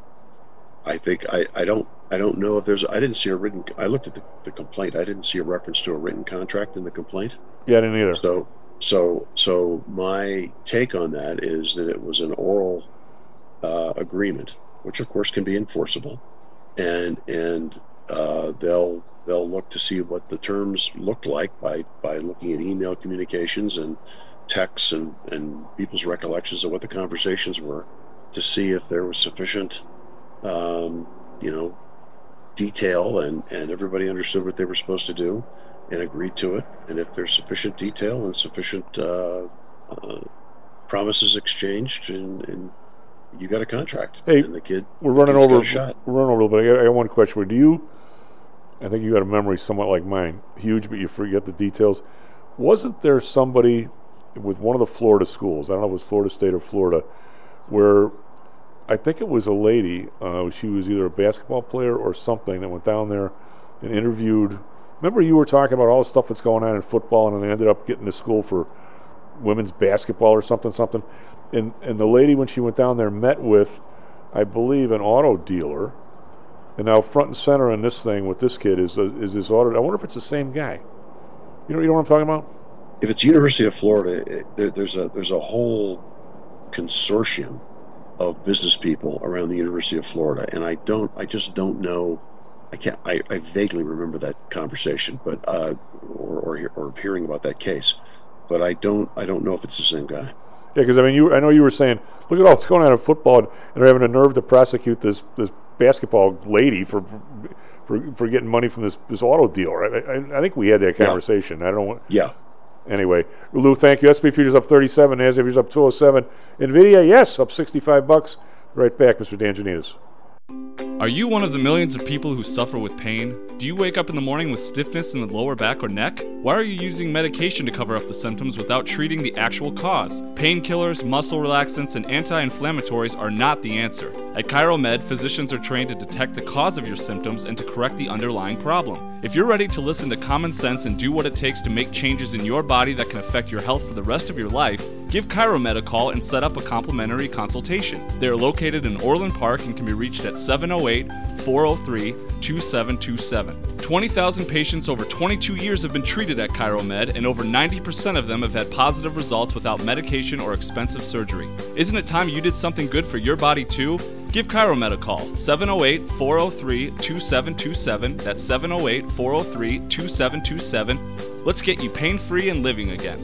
I think I, I don't I don't know if there's I didn't see a written. I looked at the, the complaint. I didn't see a reference to a written contract in the complaint. Yeah, I didn't either. So so so my take on that is that it was an oral uh, agreement, which of course can be enforceable, and and uh, they'll they'll look to see what the terms looked like by, by looking at email communications and texts and, and people's recollections of what the conversations were, to see if there was sufficient, um, you know, detail and, and everybody understood what they were supposed to do and agreed to it. And if there's sufficient detail and sufficient uh, uh, promises exchanged, and, and you got a contract. Hey, and the kid, we're running over. Got a shot. We're running over a little bit. I got, I got one question. Do you? I think you got a memory somewhat like mine, huge, but you forget the details. Wasn't there somebody with one of the Florida schools? I don't know if it was Florida State or Florida, where I think it was a lady. Uh, she was either a basketball player or something that went down there and interviewed. Remember, you were talking about all the stuff that's going on in football, and then they ended up getting to school for women's basketball or something, something. And and the lady, when she went down there, met with, I believe, an auto dealer. And now front and center in this thing with this kid is uh, is this auto. I wonder if it's the same guy. You know, you know what I'm talking about? If it's University of Florida, it, there, there's a there's a whole consortium of business people around the University of Florida, and I don't, I just don't know. I can't. I, I vaguely remember that conversation, but uh, or, or or hearing about that case, but I don't. I don't know if it's the same guy. Yeah, because I mean, you. I know you were saying, look at all what's going on in football, and they're having a nerve to prosecute this this basketball lady for for for getting money from this this auto dealer. I, I, I think we had that conversation. Yeah. I don't know what. Yeah. Anyway, Lou, thank you. S and P futures up thirty-seven. NASDAQ futures up two oh seven. Nvidia, yes, up sixty-five bucks. Right back, Mister Dan Janitas. Are you one of the millions of people who suffer with pain? Do you wake up in the morning with stiffness in the lower back or neck? Why are you using medication to cover up the symptoms without treating the actual cause? Painkillers, muscle relaxants, and anti-inflammatories are not the answer. At ChiroMed, physicians are trained to detect the cause of your symptoms and to correct the underlying problem. If you're ready to listen to common sense and do what it takes to make changes in your body that can affect your health for the rest of your life, give ChiroMed a call and set up a complimentary consultation. They are located in Orland Park and can be reached at seven oh eight, four oh three, two seven two seven. twenty thousand patients over twenty-two years have been treated at ChiroMed, and over ninety percent of them have had positive results without medication or expensive surgery. Isn't it time you did something good for your body too? Give ChiroMed a call, seven oh eight, four oh three, two seven two seven. That's seven oh eight, four oh three, two seven two seven. Let's get you pain-free and living again.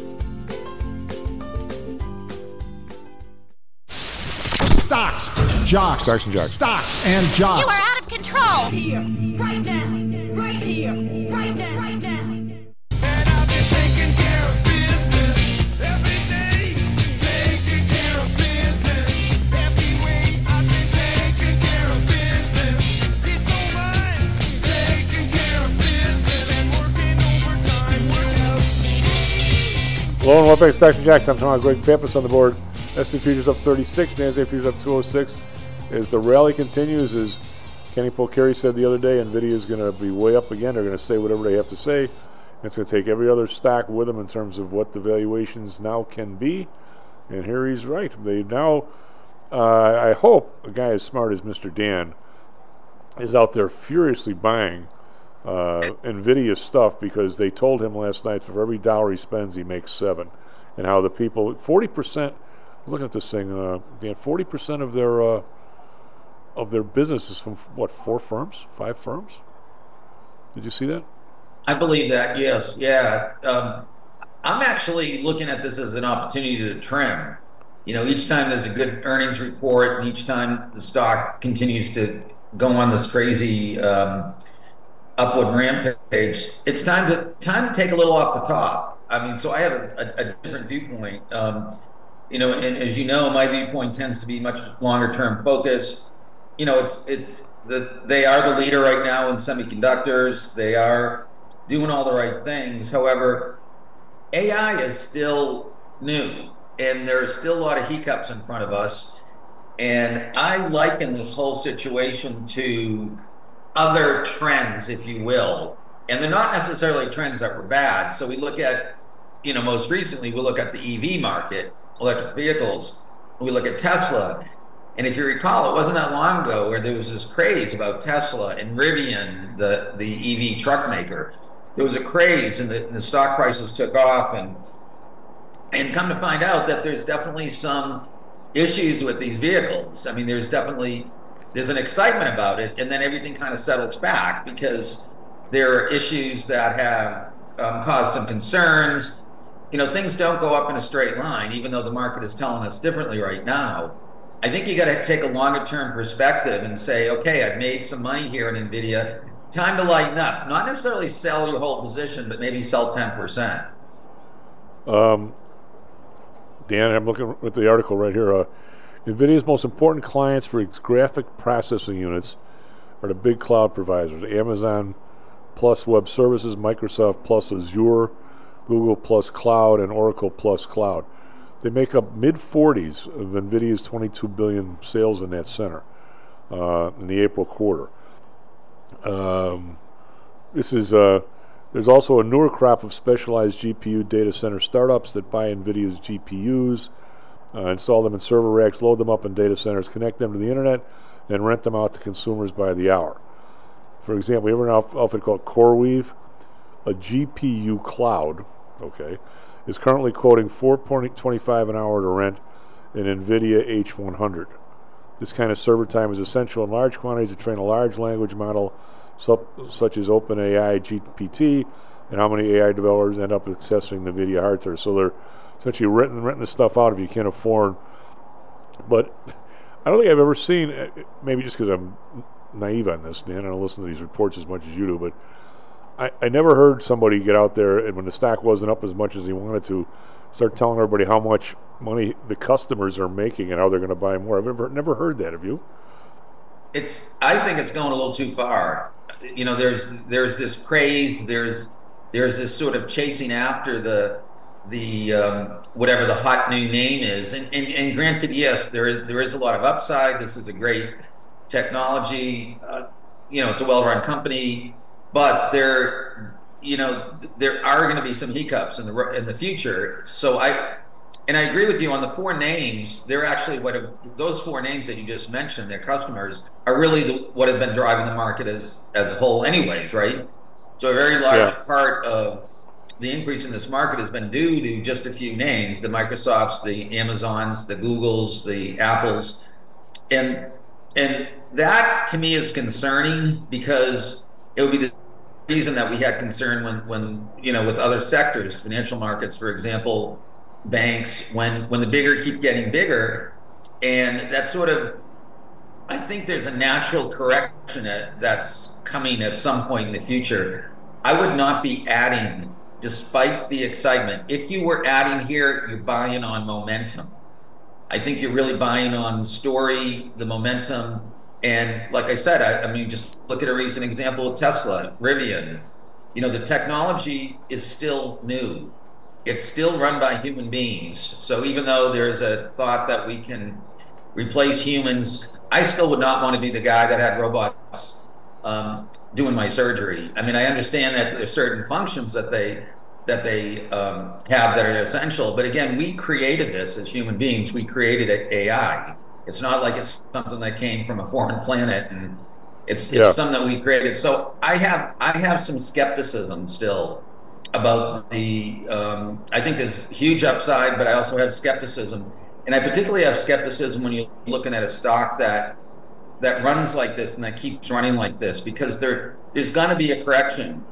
Stocks, jocks, Stocks and jocks. Stocks and jocks. You are out of control. Here, right now, right here, right now, right now. And I've been taking care of business every day. Taking care of business every way. I've been taking care of business. It's all mine. Taking care of business and working overtime. Hello and welcome back to Stocks and Jocks. I'm Tom Greg Pappas on the board. S and P futures up thirty-six, NASDAQ futures up two oh six. As the rally continues, as Kenny Polcari said the other day, NVIDIA is going to be way up again. They're going to say whatever they have to say. It's going to take every other stock with them in terms of what the valuations now can be. And here he's right. They now, uh, I hope a guy as smart as Mister Dan is out there furiously buying uh, NVIDIA stuff, because they told him last night for every dollar he spends, he makes seven. And how the people, forty percent, looking at this thing, uh, Dan, forty percent of their uh, of their business is from what, four firms, five firms? Did you see that? I believe that. Yes, yeah. Um, I'm actually looking at this as an opportunity to trim. You know, each time there's a good earnings report, and each time the stock continues to go on this crazy um, upward rampage, it's time to time to take a little off the top. I mean, so I have a, a, a different viewpoint. Um, You know, and as you know, my viewpoint tends to be much longer term focused. You know, it's it's the they are the leader right now in semiconductors. They are doing all the right things. However, A I is still new, and there's still a lot of hiccups in front of us. And I liken this whole situation to other trends, if you will. And they're not necessarily trends that were bad. So we look at, you know, most recently, we look at the E V market, electric vehicles. We look at Tesla, and if you recall, it wasn't that long ago where there was this craze about Tesla and Rivian, the the E V truck maker. There was a craze, and the, and the stock prices took off, and and come to find out that there's definitely some issues with these vehicles. I mean, there's definitely there's an excitement about it, and then everything kind of settles back because there are issues that have um, caused some concerns. You know, things don't go up in a straight line, even though the market is telling us differently right now. I think you got to take a longer term perspective and say, okay, I've made some money here in NVIDIA. Time to lighten up. Not necessarily sell your whole position, but maybe sell ten percent. Um, Dan, I'm looking at the article right here. Uh, NVIDIA's most important clients for its graphic processing units are the big cloud providers: Amazon plus Web Services, Microsoft plus Azure, Google plus Cloud, and Oracle plus Cloud. They make up mid forties of NVIDIA's twenty-two billion sales in that center uh, in the April quarter. Um, this is uh, there's also a newer crop of specialized G P U data center startups that buy NVIDIA's G P Us, uh, install them in server racks, load them up in data centers, connect them to the internet, and rent them out to consumers by the hour. For example, you ever an outfit called CoreWeave? A G P U cloud, okay, is currently quoting four twenty-five an hour to rent an NVIDIA H one hundred. This kind of server time is essential in large quantities to train a large language model su- such as OpenAI G P T, and how many A I developers end up accessing NVIDIA hardware. So they're essentially renting, renting this stuff out if you can't afford. But I don't think I've ever seen, maybe just because I'm naive on this, Dan. I don't listen to these reports as much as you do, but I, I never heard somebody get out there and when the stock wasn't up as much as he wanted to, start telling everybody how much money the customers are making and how they're going to buy more. I've never never heard that. Have you? It's. I think it's going a little too far. You know, there's there's this craze. There's there's this sort of chasing after the the um, whatever the hot new name is. And, and and granted, yes, there is there is a lot of upside. This is a great technology. Uh, you know, it's a well-run company, but there, you know, there are going to be some hiccups in the in the future. So I. And I agree with you on the four names. They're actually what have, those four names that you just mentioned. Their customers are really the, what have been driving the market as as a whole, anyways, right? So a very large Yeah. part of the increase in this market has been due to just a few names: the Microsofts, the Amazons, the Googles, the Apples, and and that to me is concerning because it would be the reason that we had concern when when you know with other sectors, financial markets, for example. Banks, when when the bigger keep getting bigger, and that sort of, I think there's a natural correction that, that's coming at some point in the future. I would not be adding, despite the excitement. If you were adding here, you're buying on momentum. I think you're really buying on the story, the momentum, and like I said, I, I mean, just look at a recent example of Tesla, Rivian. You know, the technology is still new. It's still run by human beings. So even though there's a thought that we can replace humans, I still would not want to be the guy that had robots um, doing my surgery. I mean, I understand that there's certain functions that they that they um, have that are essential. But again, we created this as human beings. We created A I. It's not like it's something that came from a foreign planet, and it's it's Yeah. something that we created. So I have I have some skepticism still about the, um, I think there's huge upside, but I also have skepticism. And I particularly have skepticism when you're looking at a stock that that runs like this and that keeps running like this, because there there's going to be a correction.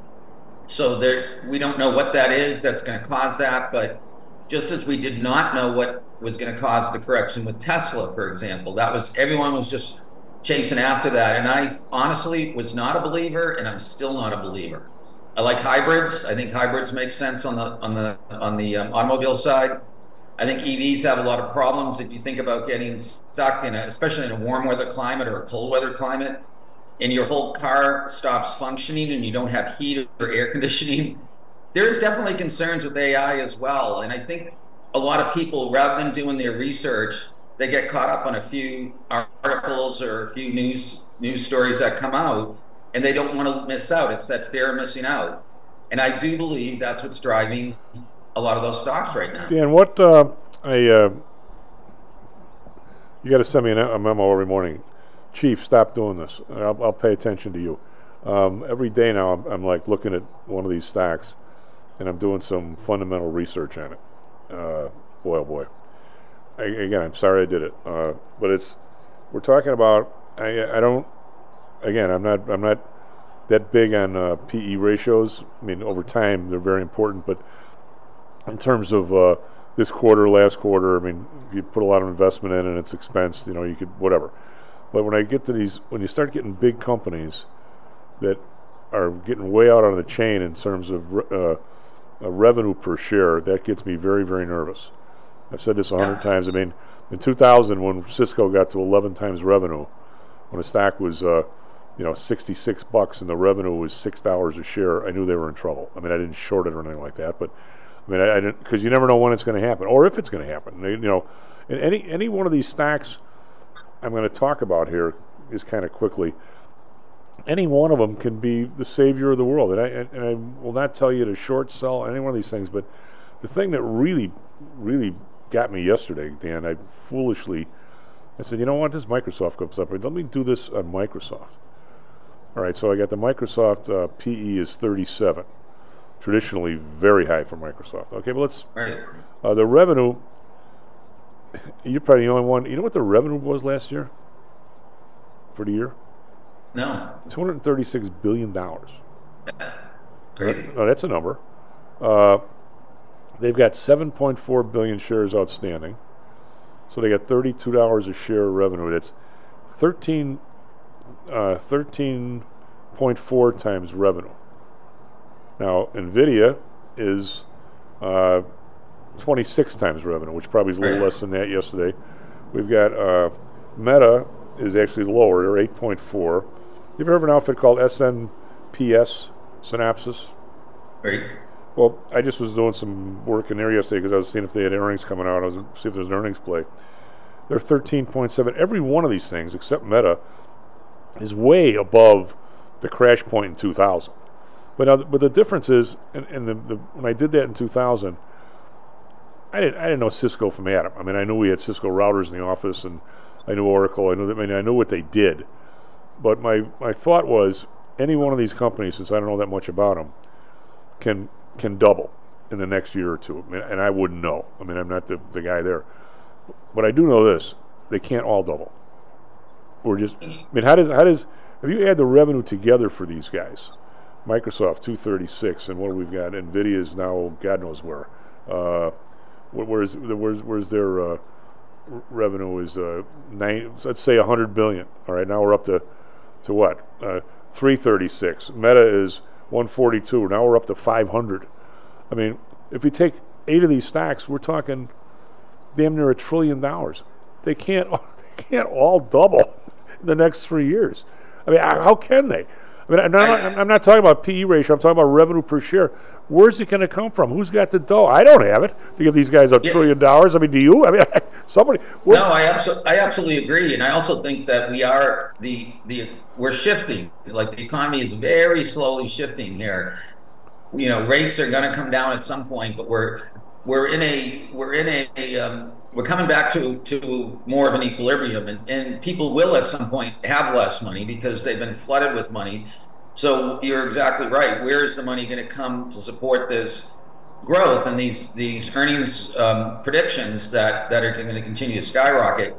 So there, we don't know what that is that's going to cause that, but just as we did not know what was going to cause the correction with Tesla, for example, that was, everyone was just chasing after that. And I honestly was not a believer, and I'm still not a believer. I like hybrids. I think hybrids make sense on the on the on the um, automobile side. I think E Vs have a lot of problems if you think about getting stuck in, a, especially in a warm weather climate or a cold weather climate, and your whole car stops functioning and you don't have heat or air conditioning. There's definitely concerns with A I as well, and I think a lot of people, rather than doing their research, they get caught up on a few articles or a few news news stories that come out. And they don't want to miss out. It's that fear of missing out. And I do believe that's what's driving a lot of those stocks right now. Dan, what, uh, I, uh, you got to send me a memo every morning. Chief, stop doing this. I'll, I'll pay attention to you. Um, every day now I'm, I'm like looking at one of these stocks and I'm doing some fundamental research on it. Uh, boy, oh boy. I, again, I'm sorry I did it. Uh, but it's, we're talking about, I, I don't, Again, I'm not I'm not that big on uh, P E ratios. I mean, over time they're very important, but in terms of uh, this quarter, last quarter, I mean, if you put a lot of investment in and it's expense, you know, you could whatever. But when I get to these, when you start getting big companies that are getting way out on the chain in terms of re- uh, uh, revenue per share, that gets me very, very nervous. I've said this a hundred times. I mean, in two thousand, when Cisco got to eleven times revenue, when a stock was uh, you know, sixty-six bucks and the revenue was six dollars a share, I knew they were in trouble. I mean, I didn't short it or anything like that, but I mean, I, I didn't, because you never know when it's going to happen or if it's going to happen. They, you know, and any any one of these stocks I'm going to talk about here is kind of quickly. Any one of them can be the savior of the world, and I and, and I will not tell you to short sell any one of these things. But the thing that really, really got me yesterday, Dan, I foolishly, I said, you know what, this Microsoft comes up, let me do this on Microsoft. All right, so I got the Microsoft uh, P E is thirty-seven, traditionally very high for Microsoft. Okay, but let's, uh, the revenue, you're probably the only one, you know what the revenue was last year for the year? No. two hundred thirty-six billion dollars. Crazy. No, that's a number. Uh, they've got seven point four billion shares outstanding, so they got thirty-two dollars a share of revenue. That's thirteen uh, thirteen point four times revenue. Now, NVIDIA is uh, twenty-six times revenue, which probably is a little less than that yesterday. We've got uh, Meta is actually lower, they're eight point four. You ever heard of an outfit called S N P S, Synopsys? Right. Well, I just was doing some work in there yesterday because I was seeing if they had earnings coming out. I was see if there's an earnings play. They're thirteen point seven. Every one of these things, except Meta, is way above the crash point in two thousand. But now, but the difference is, and, and the, the when I did that in two thousand, I didn't I didn't know Cisco from Adam. I mean, I knew we had Cisco routers in the office, and I knew Oracle. I knew that. I mean, I knew what they did. But my my thought was, any one of these companies, since I don't know that much about them, can can double in the next year or two. I mean, and I wouldn't know. I mean, I'm not the, the guy there. But I do know this: they can't all double. Or just, I mean, how does how does if you add the revenue together for these guys? Microsoft two thirty-six, and what do we've got? NVIDIA is now God knows where. Uh, where's where's where's their uh, r- revenue is uh, nine? Let's say a hundred billion. All right, now we're up to to what? Uh, three thirty-six. Meta is one forty-two. Now we're up to five hundred. I mean, if we take eight of these stocks, we're talking damn near a trillion dollars. They can't they can't all double in the next three years. I mean, how can they? I mean, I'm not, I'm not talking about P E ratio. I'm talking about revenue per share. Where's it going to come from? Who's got the dough? I don't have it to give these guys a yeah. trillion dollars. I mean, do you? I mean, somebody. No, I absolutely, I absolutely agree, and I also think that we are the the we're shifting. Like the economy is very slowly shifting here. You know, rates are going to come down at some point, but we're we're in a we're in a, a um, we're coming back to to more of an equilibrium, and, and people will at some point have less money because they've been flooded with money. So you're exactly right. Where is the money going to come to support this growth and these these earnings um, predictions that, that are going to continue to skyrocket?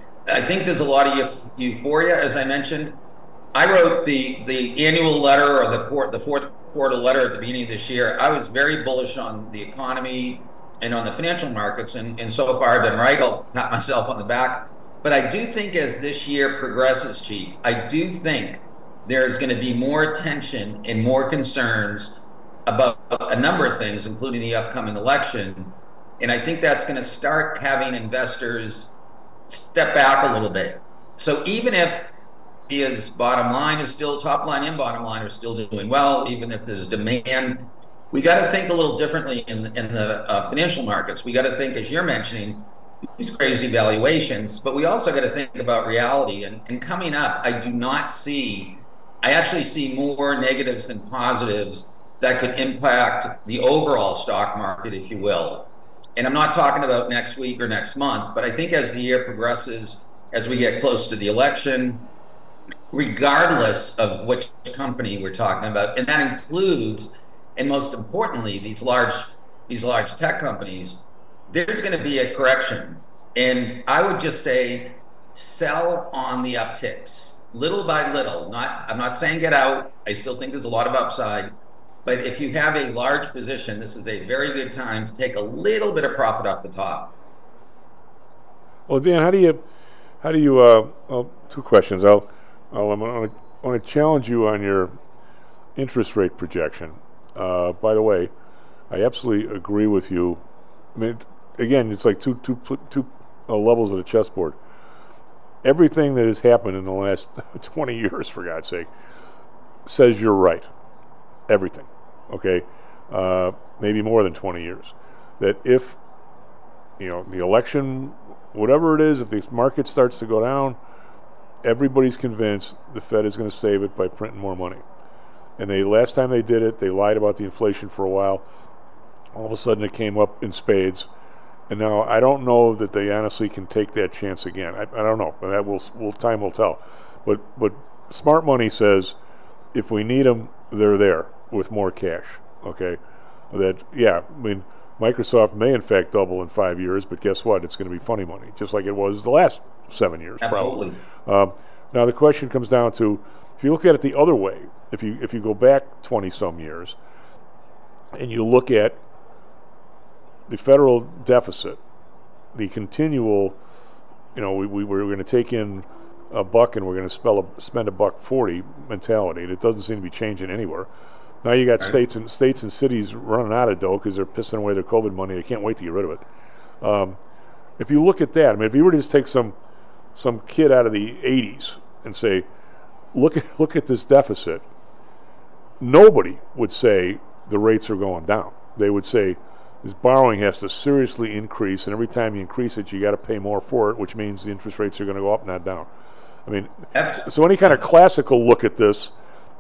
I think there's a lot of euph- euphoria, as I mentioned. I wrote the the annual letter or the court, the fourth quarter letter at the beginning of this year. I was very bullish on the economy and on the financial markets, and, and so far I've been right. I'll pat myself on the back. But I do think as this year progresses, Chief, I do think there's going to be more attention and more concerns about a number of things, including the upcoming election. And I think that's going to start having investors step back a little bit. So even if his bottom line is still, top line and bottom line are still doing well, even if there's demand, we got to think a little differently in, in the uh, financial markets. We got to think, as you're mentioning, these crazy valuations, but we also got to think about reality. And, and coming up, I do not see, I actually see more negatives than positives that could impact the overall stock market, if you will. And I'm not talking about next week or next month, but I think as the year progresses, as we get close to the election, regardless of which company we're talking about, and that includes, and most importantly, these large these large tech companies, there's going to be a correction. And I would just say sell on the upticks, little by little. Not I'm not saying get out. I still think there's a lot of upside. But if you have a large position, this is a very good time to take a little bit of profit off the top. Well, Dan, how do you, how do you? Uh, well, two questions. I'll, I'll I'm going to challenge you on your interest rate projection. Uh, by the way, I absolutely agree with you. I mean, again, it's like two two two uh, levels of the chessboard. Everything that has happened in the last twenty years, for God's sake, says you're right. Everything, okay? Uh, maybe more than twenty years. That if, you know, the election, whatever it is, if the market starts to go down, everybody's convinced the Fed is going to save it by printing more money. And they last time they did it, they lied about the inflation for a while. All of a sudden it came up in spades. And now I don't know that they honestly can take that chance again. I, I don't know. That will, will time will tell. But but smart money says if we need them, they're there with more cash. Okay, that yeah. I mean, Microsoft may in fact double in five years, but guess what? It's going to be funny money, just like it was the last seven years. Absolutely. Probably. Um, now the question comes down to if you look at it the other way. If you if you go back twenty some years, and you look at the federal deficit, the continual, you know, we, we we're going to take in a buck and we're going to spell a, spend a buck forty mentality. And it doesn't seem to be changing anywhere. Now you got right. states and states and cities running out of dough because they're pissing away their COVID money. They can't wait to get rid of it. Um, if you look at that, I mean, if you were to just take some some kid out of the eighties and say, look at look at this deficit, nobody would say the rates are going down. They would say this borrowing has to seriously increase, and every time you increase it, you got to pay more for it, which means the interest rates are going to go up, not down. I mean, Absolutely. So any kind of classical look at this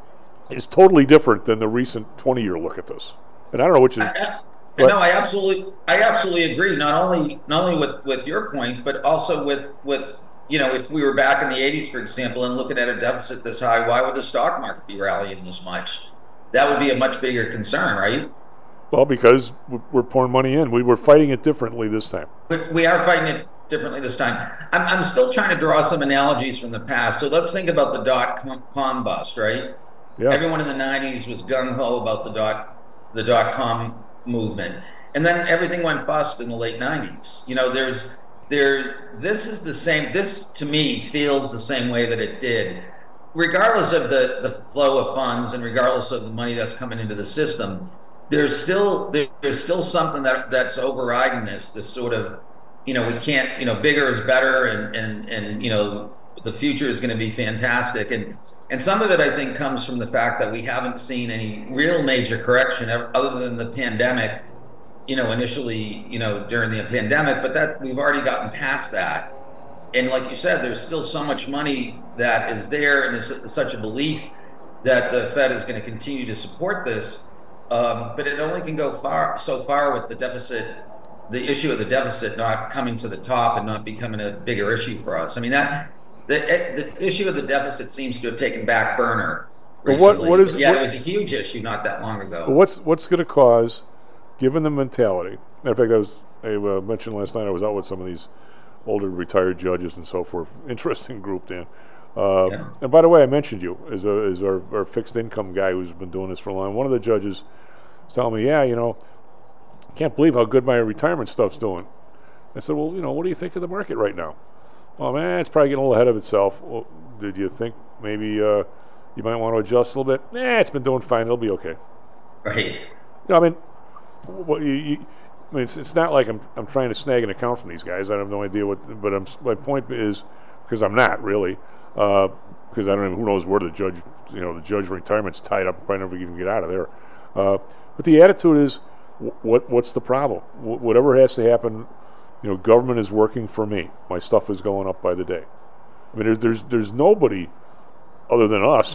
is totally different than the recent twenty-year look at this. And I don't know which is. I, I, no, I absolutely, I absolutely agree. Not only, not only with, with your point, but also with, with, you know, if we were back in the eighties, for example, and looking at a deficit this high, why would the stock market be rallying this much? That would be a much bigger concern, right? Well, because we're pouring money in. We were fighting it differently this time. But we are fighting it differently this time. I'm, I'm still trying to draw some analogies from the past. So let's think about the dot-com bust, right? Yeah. Everyone in the nineties was gung-ho about the dot the dot-com movement. And then everything went bust in the late nineties. You know, there's there this is the same this to me feels the same way that it did. Regardless of the, the flow of funds and regardless of the money that's coming into the system, there's still there, there's still something that that's overriding this, this sort of, you know, we can't, you know, bigger is better and and, and you know, the future is going to be fantastic. And And some of it, I think, comes from the fact that we haven't seen any real major correction other than the pandemic, you know, initially, you know, during the pandemic, but that we've already gotten past that. And like you said, there's still so much money that is there, and there's such a belief that the Fed is going to continue to support this. Um, but it only can go far so far with the deficit, the issue of the deficit not coming to the top and not becoming a bigger issue for us. I mean, that the, the issue of the deficit seems to have taken back burner recently. But what, what is, yeah, what, it was a huge issue not that long ago. What's what's going to cause, given the mentality? In fact, I was I uh, mentioned last night I was out with some of these older retired judges and so forth. Interesting group, Dan. Uh, yeah. And by the way, I mentioned you as, a, as our, our fixed income guy who's been doing this for a long time. One of the judges was telling me, yeah, you know, can't believe how good my retirement stuff's doing. I said, well, you know, what do you think of the market right now? Oh, man, it's probably getting a little ahead of itself. Well, did you think maybe uh, you might want to adjust a little bit? Nah, it's been doing fine. It'll be okay. Right. You know, I mean, what you, you, I mean, it's, it's not like I'm I'm trying to snag an account from these guys. I have no idea what, but I'm, my point is, because I'm not really, because uh, I don't even, who knows where the judge, you know, the judge retirement's tied up, probably never even get out of there. Uh, but the attitude is, what what's the problem? Wh- whatever has to happen, you know, government is working for me. My stuff is going up by the day. I mean, there's there's there's nobody other than us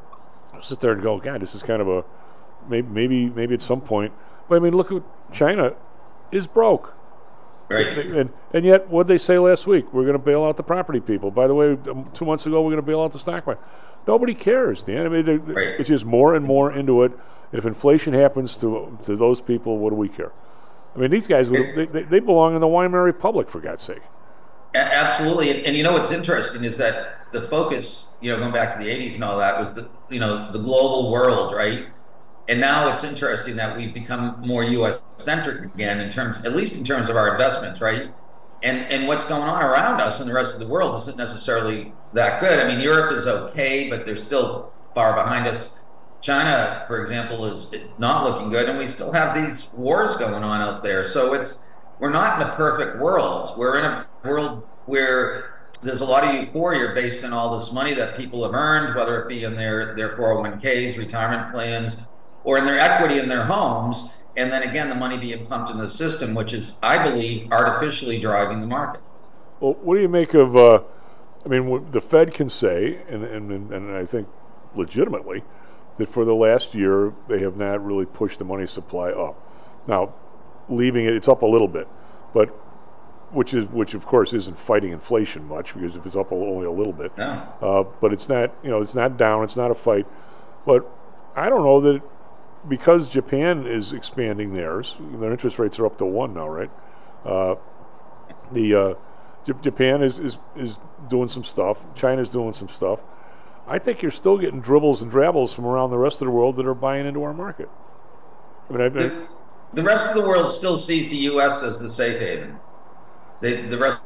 sit there and go, God, this is kind of a maybe maybe maybe at some point. But I mean, look at China is broke. Right. And and yet, what did they say last week? We're going to bail out the property people. By the way, um, two months ago, we're going to bail out the stock market. Nobody cares, Dan. I mean, right. It's just more and more into it. And if inflation happens to to those people, what do we care? I mean, these guys, they, they, they belong in the Weimar Republic, for God's sake. Absolutely. And, and you know what's interesting is that the focus, you know, going back to the eighties and all that, was the, you know, the global world, right? And now it's interesting that we've become more U S centric again in terms, at least in terms of our investments, right? And and what's going on around us and the rest of the world isn't necessarily that good. I mean, Europe is okay, but they're still far behind us. China, for example, is not looking good, and we still have these wars going on out there. So it's we're not in a perfect world. We're in a world where there's a lot of euphoria based on all this money that people have earned, whether it be in their, their four oh one k's, retirement plans, or in their equity in their homes, and then again the money being pumped into the system, which is, I believe, artificially driving the market. Well, what do you make of, uh, I mean, what the Fed can say, and, and, and I think legitimately, that for the last year they have not really pushed the money supply up. Now, leaving it, it's up a little bit, but which is which of course isn't fighting inflation much, because if it's up only a little bit, no. uh, but it's not, you know, it's not down, it's not a fight. But I don't know that, because Japan is expanding theirs, their interest rates are up to one now, right? Uh, the uh, J- Japan is, is is doing some stuff. China's doing some stuff. I think you're still getting dribbles and drabbles from around the rest of the world that are buying into our market. I mean, I, the, the rest of the world still sees the U S as the safe haven. They, the rest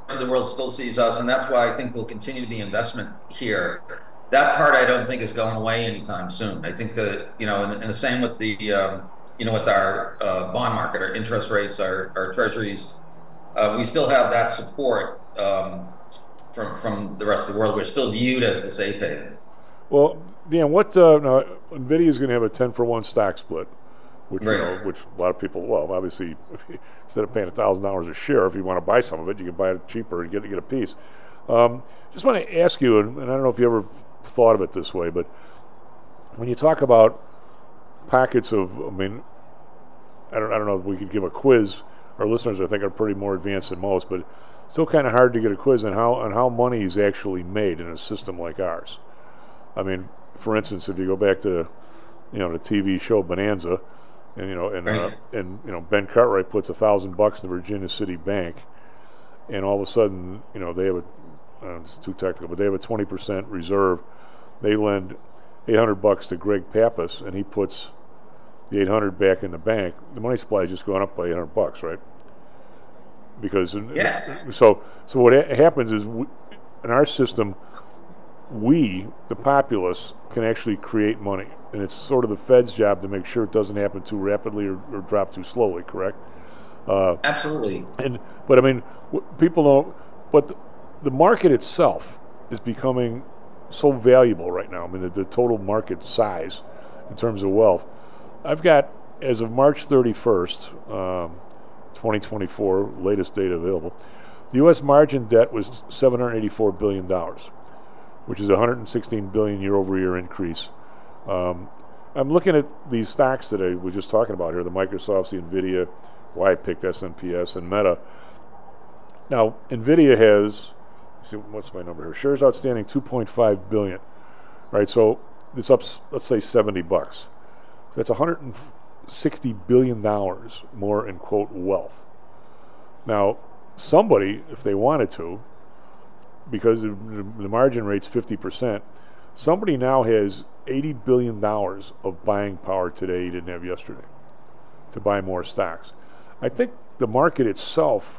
of the world still sees us, and that's why I think there'll continue to be investment here. That part I don't think is going away anytime soon. I think that, you know, and, and the same with the, um, you know, with our uh, bond market, our interest rates, our, our treasuries, uh, we still have that support um, from from the rest of the world. We're still viewed as the safe haven. Well, Dan, what uh, now, NVIDIA is going to have a ten for one stock split, which Right. you know, which a lot of people, well, obviously, instead of paying a thousand dollars a share, if you want to buy some of it, you can buy it cheaper and get get a piece. Um, just want to ask you, and, and I don't know if you ever thought of it this way, but when you talk about packets of, I mean, I don't, I don't know if we could give a quiz. Our listeners, I think, are pretty more advanced than most, but still kind of hard to get a quiz on how on how money is actually made in a system like ours. I mean, for instance, if you go back to, you know, the T V show Bonanza, and you know, and uh, and you know, Ben Cartwright puts a thousand bucks in the Virginia City Bank, and all of a sudden, you know, they have a, uh, it's too technical, but they have a twenty percent reserve. They lend eight hundred bucks to Greg Pappas, and he puts the eight hundred back in the bank. The money supply is just going up by eight hundred bucks, right? Because yeah. So so what ha- happens is we, in our system, we, the populace, can actually create money, and it's sort of the Fed's job to make sure it doesn't happen too rapidly or, or drop too slowly. Correct? Uh, Absolutely. And but I mean, w- people don't. But the, the market itself is becoming so valuable right now. I mean, the, the total market size in terms of wealth. I've got, as of March thirty-first, um, twenty twenty-four, latest data available, the U S margin debt was seven hundred eighty-four billion dollars, which is a one hundred sixteen billion dollars year-over-year increase. Um, I'm looking at these stocks that I was just talking about here, the Microsofts, the NVIDIA, why I picked S and P S, and Meta. Now, NVIDIA has, let's see, what's my number here? Shares outstanding two point five billion dollars, right? So it's up, let's say, seventy bucks. That's one hundred sixty billion dollars more in, quote, wealth. Now, somebody, if they wanted to, because the, the margin rate's fifty percent, somebody now has eighty billion dollars of buying power today he didn't have yesterday to buy more stocks. I think the market itself,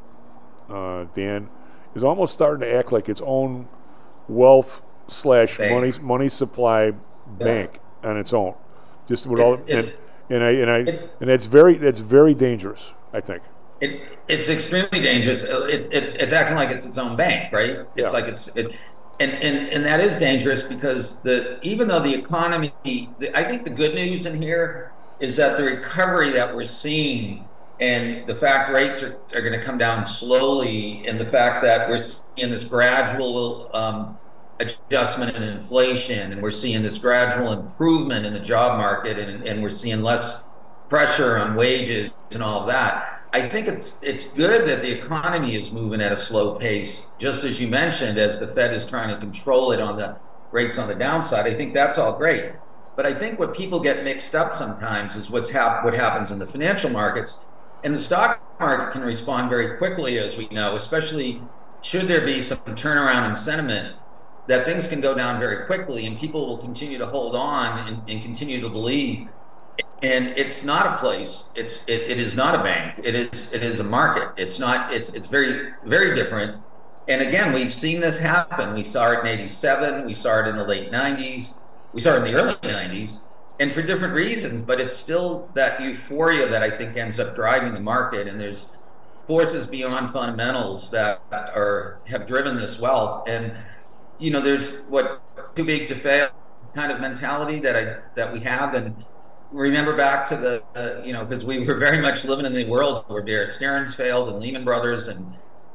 uh, Dan, is almost starting to act like its own wealth slash money money supply bank on its own. Just with all, and, and I and I and that's very that's very dangerous, I think. It it's extremely dangerous. It, it's it's acting like it's its own bank, right? It's Yeah. like it's it, and, and and that is dangerous because the even though the economy, the, I think the good news in here is that the recovery that we're seeing and the fact rates are, are going to come down slowly, and the fact that we're seeing this gradual um, adjustment in inflation, and we're seeing this gradual improvement in the job market, and, and we're seeing less pressure on wages and all of that. I think it's it's good that the economy is moving at a slow pace, just as you mentioned, as the Fed is trying to control it on the rates on the downside. I think that's all great. But I think what people get mixed up sometimes is what's hap- what happens in the financial markets. And the stock market can respond very quickly, as we know, especially should there be some turnaround in sentiment, that things can go down very quickly and people will continue to hold on and, and continue to believe. And it's not a place, it's it, it is not a bank, it is it is a market. It's not it's it's very, very different. And again, we've seen this happen. We saw it in eighty-seven, we saw it in the late nineties, we saw it in the early nineties, and for different reasons, but it's still that euphoria that I think ends up driving the market. And there's forces beyond fundamentals that are have driven this wealth. And you know, there's what too big to fail kind of mentality that I that we have. And remember back to the, uh, you know, because we were very much living in the world where Bear Stearns failed and Lehman Brothers, and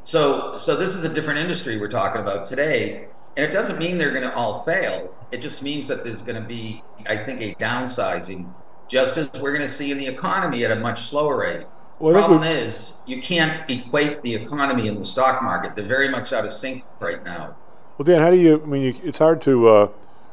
so so this is a different industry we're talking about today. And it doesn't mean they're going to all fail. It just means that there's going to be, I think, a downsizing, just as we're going to see in the economy at a much slower rate. Well, the problem is you can't equate the economy and the stock market. They're very much out of sync right now. Well, Dan, how do you? I mean, you, it's hard to. Uh,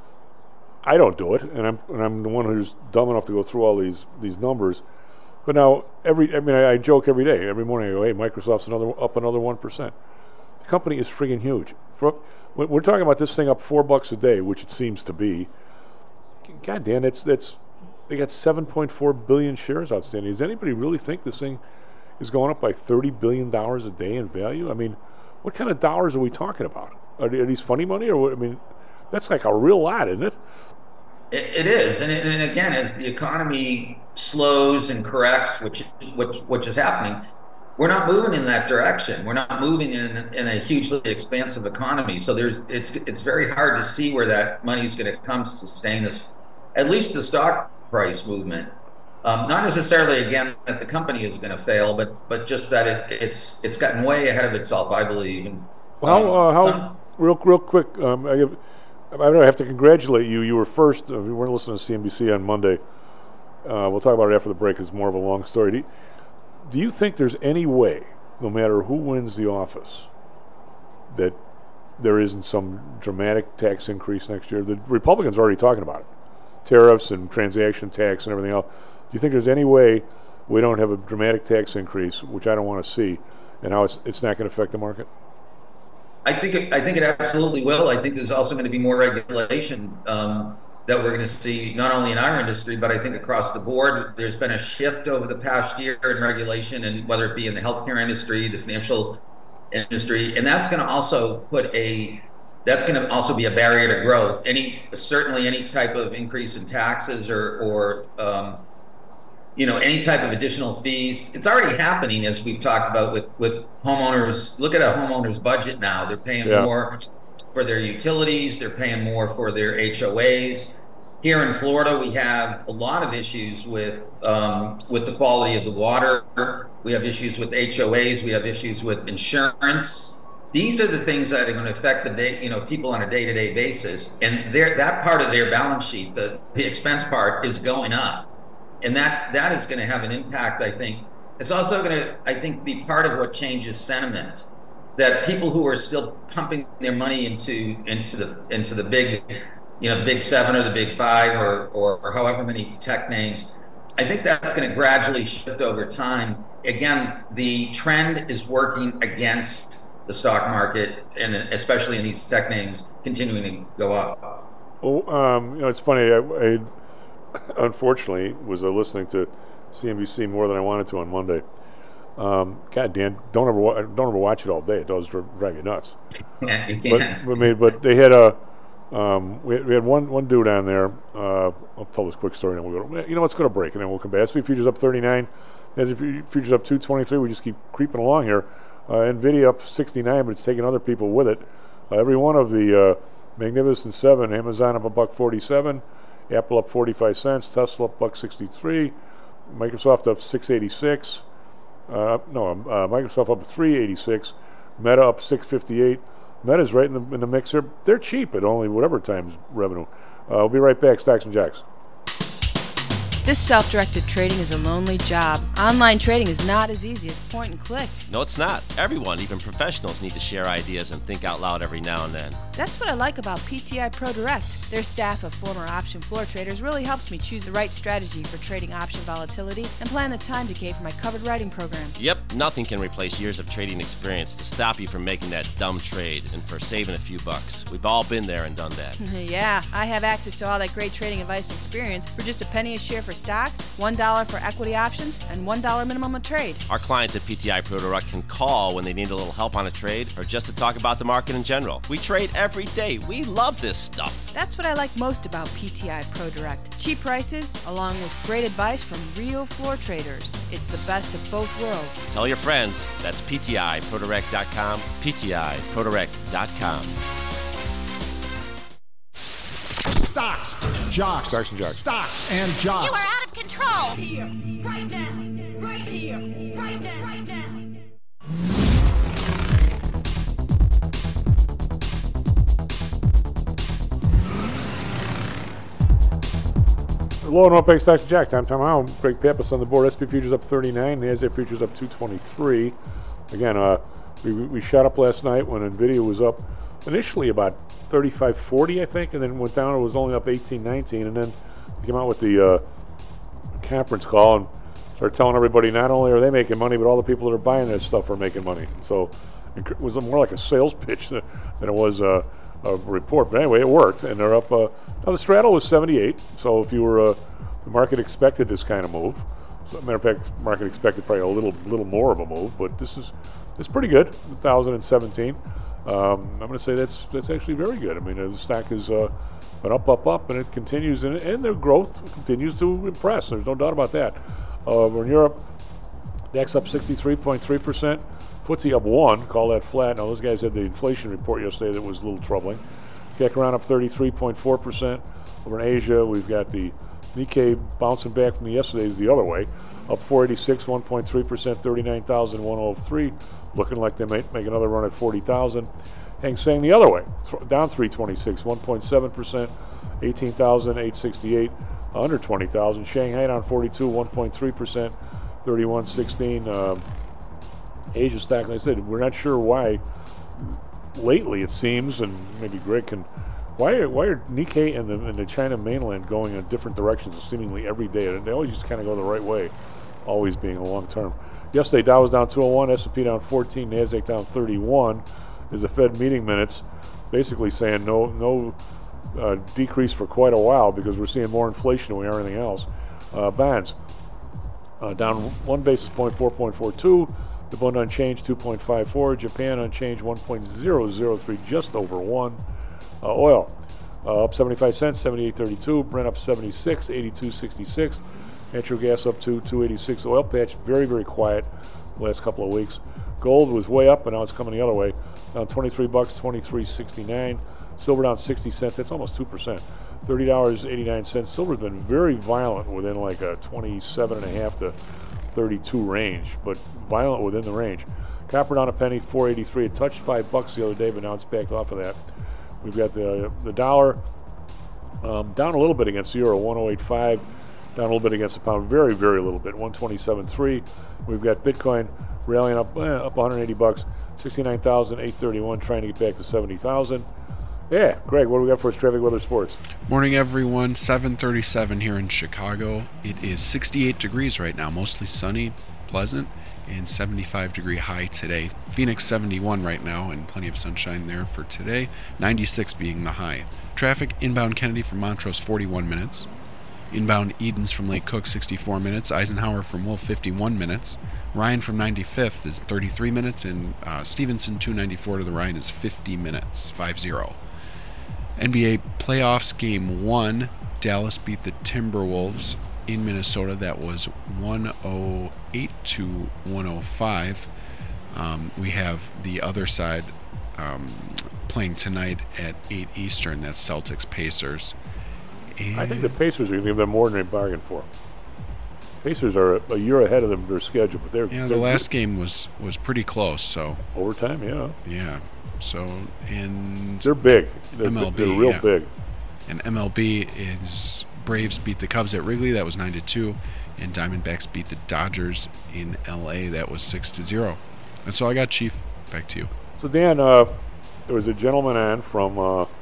I don't do it, and I'm and I'm the one who's dumb enough to go through all these these numbers. But now, every I mean, I, I joke every day. Every morning, I go, "Hey, Microsoft's another up another one percent." The company is friggin' huge. For, we're talking about this thing up four bucks a day, which it seems to be. God damn, that's that's they got seven point four billion shares outstanding. Does anybody really think this thing is going up by thirty billion dollars a day in value? I mean, what kind of dollars are we talking about? Are, are these funny money, or what? I mean, that's like a real lot, isn't it? It, it is, and, it, and again, as the economy slows and corrects, which which which is happening, we're not moving in that direction. We're not moving in in a hugely expansive economy. So there's it's it's very hard to see where that money is going to come to sustain this, at least the stock price movement. Um, not necessarily again that the company is going to fail, but but just that it, it's it's gotten way ahead of itself, I believe. And, well, how um, uh, how some, real real quick? Um, I, give, I don't have to congratulate you. You were first. Uh, we weren't listening to C N B C on Monday. Uh, we'll talk about it after the break. It's more of a long story. Do you, do you think there's any way, no matter who wins the office, that there isn't some dramatic tax increase next year? The Republicans are already talking about it. Tariffs and transaction tax and everything else. Do you think there's any way we don't have a dramatic tax increase, which I don't want to see, and how it's it's not going to affect the market? I think it, I think it absolutely will. I think there's also going to be more regulation um, that we're going to see, not only in our industry, but I think across the board. There's been a shift over the past year in regulation, and whether it be in the healthcare industry, the financial industry, and that's going to also put a that's going to also be a barrier to growth. Any certainly any type of increase in taxes or or um, you know, any type of additional fees. It's already happening, as we've talked about with, with homeowners. Look at a homeowner's budget now. They're paying yeah. more for their utilities. They're paying more for their H O As. Here in Florida, we have a lot of issues with um, with the quality of the water. We have issues with H O As. We have issues with insurance. These are the things that are going to affect the day, you know, people on a day-to-day basis. And their, that part of their balance sheet, the, the expense part, is going up. And that, that is going to have an impact, I think. It's also going to, I think, be part of what changes sentiment. That people who are still pumping their money into into the into the big, you know, the big seven or the big five or, or, or however many tech names, I think that's going to gradually shift over time. Again, the trend is working against the stock market, and especially in these tech names, continuing to go up. Oh, um, you know, it's funny. I, I unfortunately was uh, listening to C N B C more than I wanted to on Monday. Um, God, Dan, don't ever wa- don't ever watch it all day. It does drive you nuts. Yeah, you can't. But, but, but they had a um, we, had, we had one one dude on there. Uh, I'll tell this quick story, and then we'll go. You know, let's go to break, and then we'll come back. S and P futures up thirty-nine. As if futures up two twenty-three. We just keep creeping along here. Uh, Nvidia up sixty-nine, but it's taking other people with it. Uh, every one of the uh, Magnificent Seven. Amazon up a buck forty-seven. Apple up forty-five cents. Tesla up buck sixty-three. Microsoft up six eighty-six. Uh, no, uh, Microsoft up three eighty-six. Meta up six fifty-eight. Meta's right in the in the mix here. They're cheap at only whatever times revenue. Uh, we'll be right back. Stocks and Jacks. This self-directed trading is a lonely job. Online trading is not as easy as point and click. No, it's not. Everyone, even professionals, need to share ideas and think out loud every now and then. That's what I like about P T I Pro Direct. Their staff of former option floor traders really helps me choose the right strategy for trading option volatility and plan the time decay for my covered writing program. Yep, nothing can replace years of trading experience to stop you from making that dumb trade and for saving a few bucks. We've all been there and done that. Yeah, I have access to all that great trading advice and experience for just a penny a share for stocks, one dollar for equity options, and one dollar minimum a trade. Our clients at P T I Pro Direct can call when they need a little help on a trade or just to talk about the market in general. We trade every day. We love this stuff. That's what I like most about P T I Pro Direct. Cheap prices, along with great advice from real floor traders. It's the best of both worlds. Tell your friends. That's P T I Pro Direct dot com, P T I Pro Direct dot com. Stocks, jocks, Stocks and jocks. Stocks and jocks. You are out of control. Here, right now, right here, right now, right now. Low and up Stocks and Jacks. Time, time out. Greg Pappas on the board. S and P futures up thirty-nine. NASDAQ futures up two twenty-three. Again, uh, we we shot up last night when Nvidia was up initially about thirty-five forty, I think, and then went down. It was only up eighteen nineteen, and then they came out with the uh, conference call and started telling everybody not only are they making money, but all the people that are buying that stuff are making money. So it was more like a sales pitch than it was uh, a report. But anyway, it worked, and they're up. Uh, now the straddle was seventy-eight, so if you were uh, the market expected this kind of move. So, matter of fact, market expected probably a little little more of a move, but this is it's pretty good. one thousand seventeen. Um, I'm going to say that's that's actually very good. I mean, the stock is uh, been up, up, up, and it continues, and, and the growth continues to impress. There's no doubt about that. Uh, we're in Europe. DAX up sixty-three point three percent. F T S E up one. Call that flat. Now, those guys had the inflation report yesterday that was a little troubling. C A C around up thirty-three point four percent. Over in Asia, we've got the Nikkei bouncing back from the yesterday's the other way. Up four eighty-six, one point three percent, thirty-nine thousand one hundred three. Looking like they might make another run at forty thousand. Hang Seng the other way, th- down three twenty-six, one point seven percent, eighteen thousand eight hundred sixty-eight, under twenty thousand. Shanghai down forty-two, one point three percent, thirty-one sixteen. Um, Asia stock, like I said, we're not sure why. Lately, it seems, and maybe Greg can. Why are, why are Nikkei and the, and the China mainland going in different directions seemingly every day? They always just kind of go the right way, always being a long term. Yesterday, Dow was down two oh one, S and P down fourteen, NASDAQ down thirty-one. Is the Fed meeting minutes basically saying no no uh, decrease for quite a while because we're seeing more inflation than we are anything else. Uh, bonds uh, down one basis point, four point four two. The bond unchanged, two point five four. Japan unchanged, one point zero zero three, just over one. Uh, oil uh, up seventy-five cents, seventy-eight thirty-two. Brent up seventy-six, eighty-two sixty-six. Natural gas up to two eighty-six. Oil patch very, very quiet the last couple of weeks. Gold was way up, and now it's coming the other way. Down twenty-three bucks, twenty-three sixty-nine. Silver down sixty cents. That's almost two percent. thirty dollars and eighty-nine cents. Silver's been very violent within like a twenty-seven and a half to thirty-two range, but violent within the range. Copper down a penny, four eighty-three. It touched five bucks the other day, but now it's backed off of that. We've got the the dollar um, down a little bit against the euro, one oh eight point five. Down a little bit against the pound, very, very little bit, one twenty-seven point three. We've got Bitcoin rallying up, eh, up one hundred eighty bucks, sixty-nine thousand eight hundred thirty-one, trying to get back to seventy thousand. Yeah, Greg, what do we got for us, traffic, weather, sports? Morning, everyone. seven thirty-seven here in Chicago. It is sixty-eight degrees right now, mostly sunny, pleasant, and seventy-five degree high today. Phoenix seventy-one right now, and plenty of sunshine there for today. ninety-six being the high. Traffic inbound Kennedy from Montrose, forty-one minutes. Inbound Edens from Lake Cook, sixty-four minutes. Eisenhower from Wolf, fifty-one minutes. Ryan from ninety-fifth is thirty-three minutes, and uh, Stevenson two ninety-four to the Ryan is fifty minutes, five zero. N B A playoffs game one. Dallas beat the Timberwolves in Minnesota. That was one oh eight to one oh five. Um, we have the other side um, playing tonight at eight Eastern. That's Celtics Pacers. And I think the Pacers are going to give them more than they bargained for. Pacers are a, a year ahead of them their schedule, but they're yeah. they're The last good. game was was pretty close. So overtime, yeah, yeah. So and they're big. They're, M L B, they're real yeah. big. And M L B is Braves beat the Cubs at Wrigley. That was nine to two, and Diamondbacks beat the Dodgers in L A. That was six to zero. That's all I got, Chief. Back to you. So Dan, uh, there was a gentleman on from. Uh, well,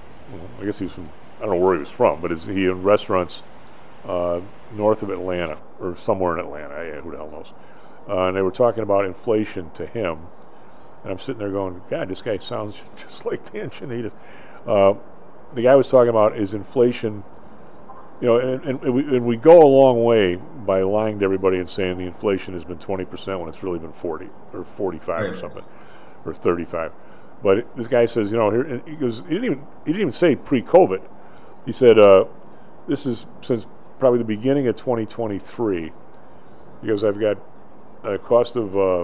I guess he was from. I don't know where he was from, but is he in restaurants uh, north of Atlanta or somewhere in Atlanta? Yeah, who the hell knows? Uh, and they were talking about inflation to him, and I'm sitting there going, God, this guy sounds just like Dan Shanitas. Uh, the guy was talking about is inflation, you know, and, and, we, and we go a long way by lying to everybody and saying the inflation has been twenty percent when it's really been forty or forty-five right. or something, or thirty-five. But it, this guy says, you know, here he goes. He didn't even he didn't even say pre-COVID. He said, uh, this is since probably the beginning of twenty twenty-three. He goes, I've got a cost of uh,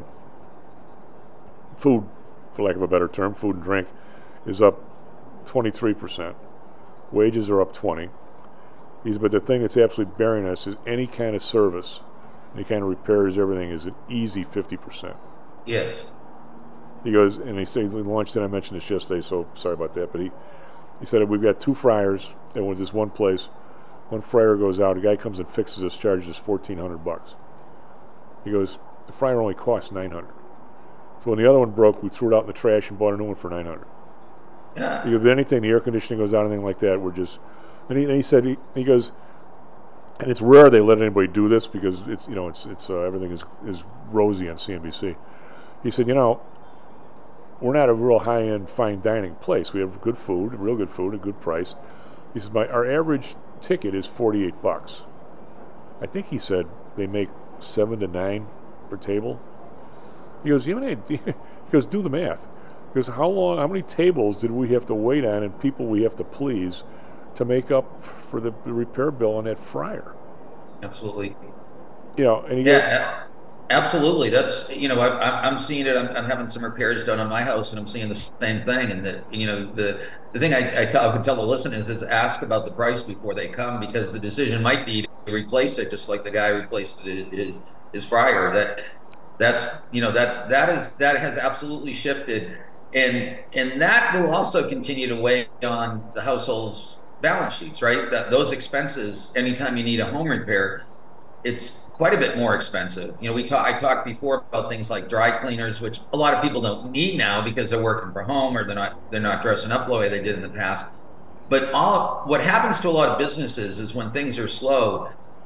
food, for lack of a better term, food and drink, is up twenty-three percent. Wages are up twenty. He's, but the thing that's absolutely bearing us is any kind of service, any kind of repairs, everything is an easy fifty percent. Yes. He goes, and he said, lunch, then I mentioned this yesterday, so sorry about that, but he, he said, we've got two fryers, and with this one place, one fryer goes out, a guy comes and fixes us, charges us fourteen hundred bucks. He goes, the fryer only costs nine hundred. So when the other one broke, we threw it out in the trash and bought a new one for nine hundred. Yeah. He goes, anything, the air conditioning goes out, anything like that, we're just, and he, and he said, he, he goes, and it's rare they let anybody do this because it's, you know, it's, it's uh, everything is, is rosy on C N B C. He said, you know, we're not a real high-end fine dining place. We have good food, real good food, a good price. He says, my, our average ticket is forty-eight bucks. I think he said they make seven to nine per table. He goes, you have any idea? He goes, do the math. He goes, how long, how many tables did we have to wait on and people we have to please to make up for the, the repair bill on that fryer? Absolutely. You know, and he yeah, goes, absolutely. That's, you know, I, I'm seeing it. I'm, I'm having some repairs done on my house, and I'm seeing the same thing. And the, you know, the the thing I, I tell I can tell the listeners is ask about the price before they come, because the decision might be to replace it, just like the guy replaced his his fryer. That that's you know that that is that has absolutely shifted, and and that will also continue to weigh on the household's balance sheets, right? That those expenses, anytime you need a home repair, it's quite a bit more expensive. You know, we talk, I talked before about things like dry cleaners, which a lot of people don't need now because they're working from home or they're not they're not dressing up the way they did in the past. But all what happens to a lot of businesses is when things are slow,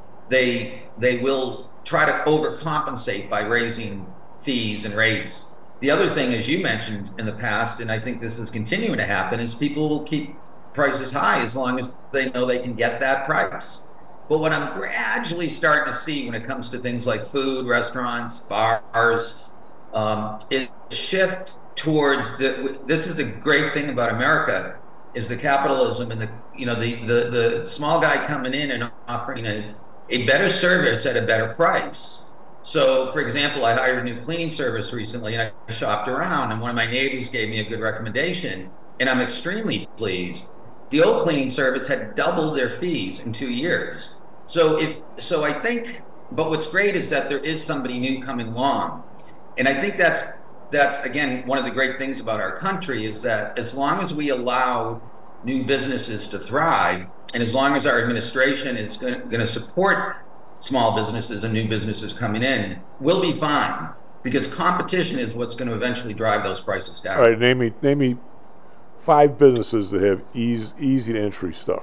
they they will try to overcompensate by raising fees and rates. The other thing, as you mentioned in the past, and I think this is continuing to happen, is people will keep prices high as long as they know they can get that price. But what I'm gradually starting to see when it comes to things like food, restaurants, bars, um, is a shift towards the. This is the great thing about America, is the capitalism and the you know the the, the small guy coming in and offering a, a better service at a better price. So, for example, I hired a new cleaning service recently, and I shopped around, and one of my neighbors gave me a good recommendation, and I'm extremely pleased. The old cleaning service had doubled their fees in two years. So if so, I think. But what's great is that there is somebody new coming along, and I think that's that's again one of the great things about our country is that as long as we allow new businesses to thrive, and as long as our administration is going to support small businesses and new businesses coming in, we'll be fine, because competition is what's going to eventually drive those prices down. All right, name me name me. Five businesses that have easy, easy to entry stuff.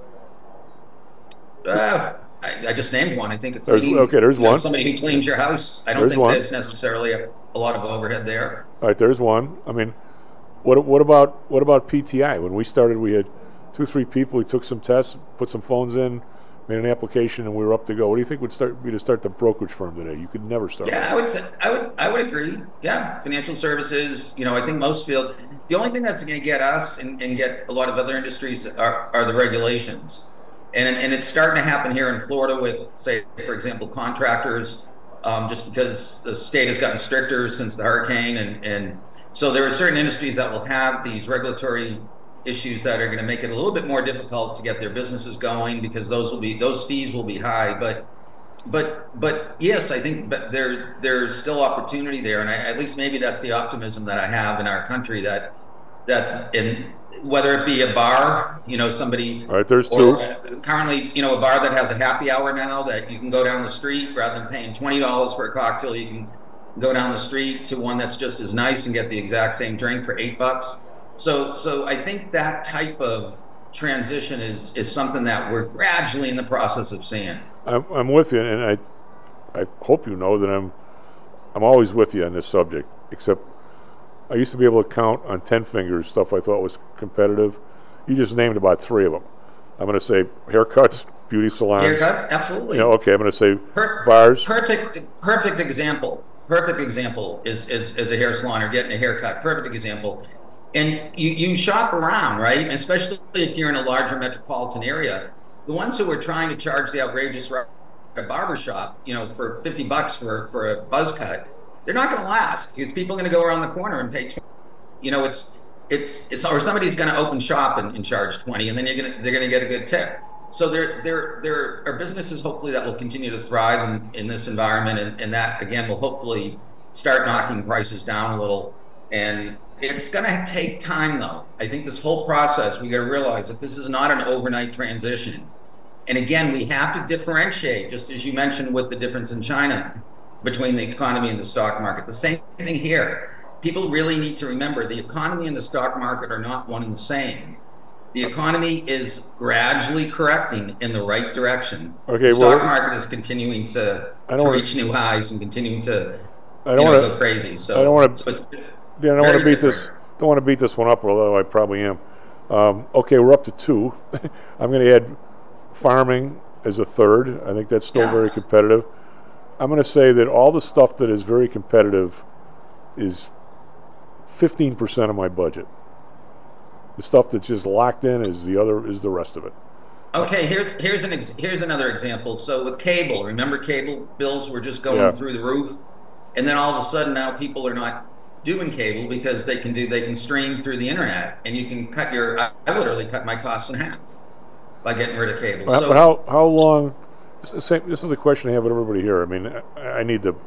Uh, I, I just named one. I think it's there's, okay. There's one. Know, somebody who cleans your house. I don't there's think one. there's necessarily a, a lot of overhead there. All right, there's one. I mean, what what about what about P T I? When we started, we had two, three people. We took some tests, put some phones in, made an application, and we were up to go. What do you think would start be to start the brokerage firm today? You could never start. Yeah, I would say I would I would agree. Yeah, financial services. You know, I think most field. The only thing that's going to get us and, and get a lot of other industries are, are the regulations. And and it's starting to happen here in Florida with, say, for example, contractors, um, just because the state has gotten stricter since the hurricane. And, and so there are certain industries that will have these regulatory issues that are going to make it a little bit more difficult to get their businesses going, because those will be those fees will be high. But But but yes, I think there there's still opportunity there, and I, at least maybe that's the optimism that I have in our country, that that in whether it be a bar, you know, somebody. All right, there's or two. Currently, you know, a bar that has a happy hour now, that you can go down the street rather than paying twenty dollars for a cocktail. You can go down the street to one that's just as nice and get the exact same drink for eight bucks. So so I think that type of transition is is something that we're gradually in the process of seeing. I'm, I'm with you, and I, I hope you know that I'm, I'm always with you on this subject. Except, I used to be able to count on ten fingers stuff I thought was competitive. You just named about three of them. I'm going to say haircuts, beauty salons. Haircuts, absolutely. You know, okay, I'm going to say per- bars. Perfect, perfect example. Perfect example is, is is a hair salon or getting a haircut. Perfect example. And you you shop around, right? Especially if you're in a larger metropolitan area. The ones who are trying to charge the outrageous rate at a barber shop, you know, for fifty bucks for, for a buzz cut, they're not going to last, because people are going to go around the corner and pay twenty. You know, it's it's it's or somebody's going to open shop and, and charge twenty, and then you're going to they're going to get a good tip. So there there there are businesses hopefully that will continue to thrive in, in this environment, and, and that again will hopefully start knocking prices down a little. And it's going to take time, though. I think this whole process, we got to realize that this is not an overnight transition. And again, we have to differentiate, just as you mentioned with the difference in China, between the economy and the stock market. The same thing here. People really need to remember the economy and the stock market are not one and the same. The economy is gradually correcting in the right direction. Okay, the stock well, market is continuing to, I to don't reach new highs and continuing to I don't you know, wanna, go crazy. So I don't want so to. it's Yeah, I don't want to beat different. this. Don't want to beat this one up, although I probably am. Um, okay, we're up to two. I'm going to add farming as a third. I think that's still Yeah. very competitive. I'm going to say that all the stuff that is very competitive is fifteen percent of my budget. The stuff that's just locked in is the other is the rest of it. Okay, here's here's an ex- here's another example. So with cable, remember cable bills were just going Yeah. through the roof, and then all of a sudden now people are not doing cable because they can do they can stream through the internet, and you can cut your. I, I literally cut my costs in half by getting rid of cable. Well, so, but how how long? This is, the same, this is the question I have with everybody here. I mean, I, I need to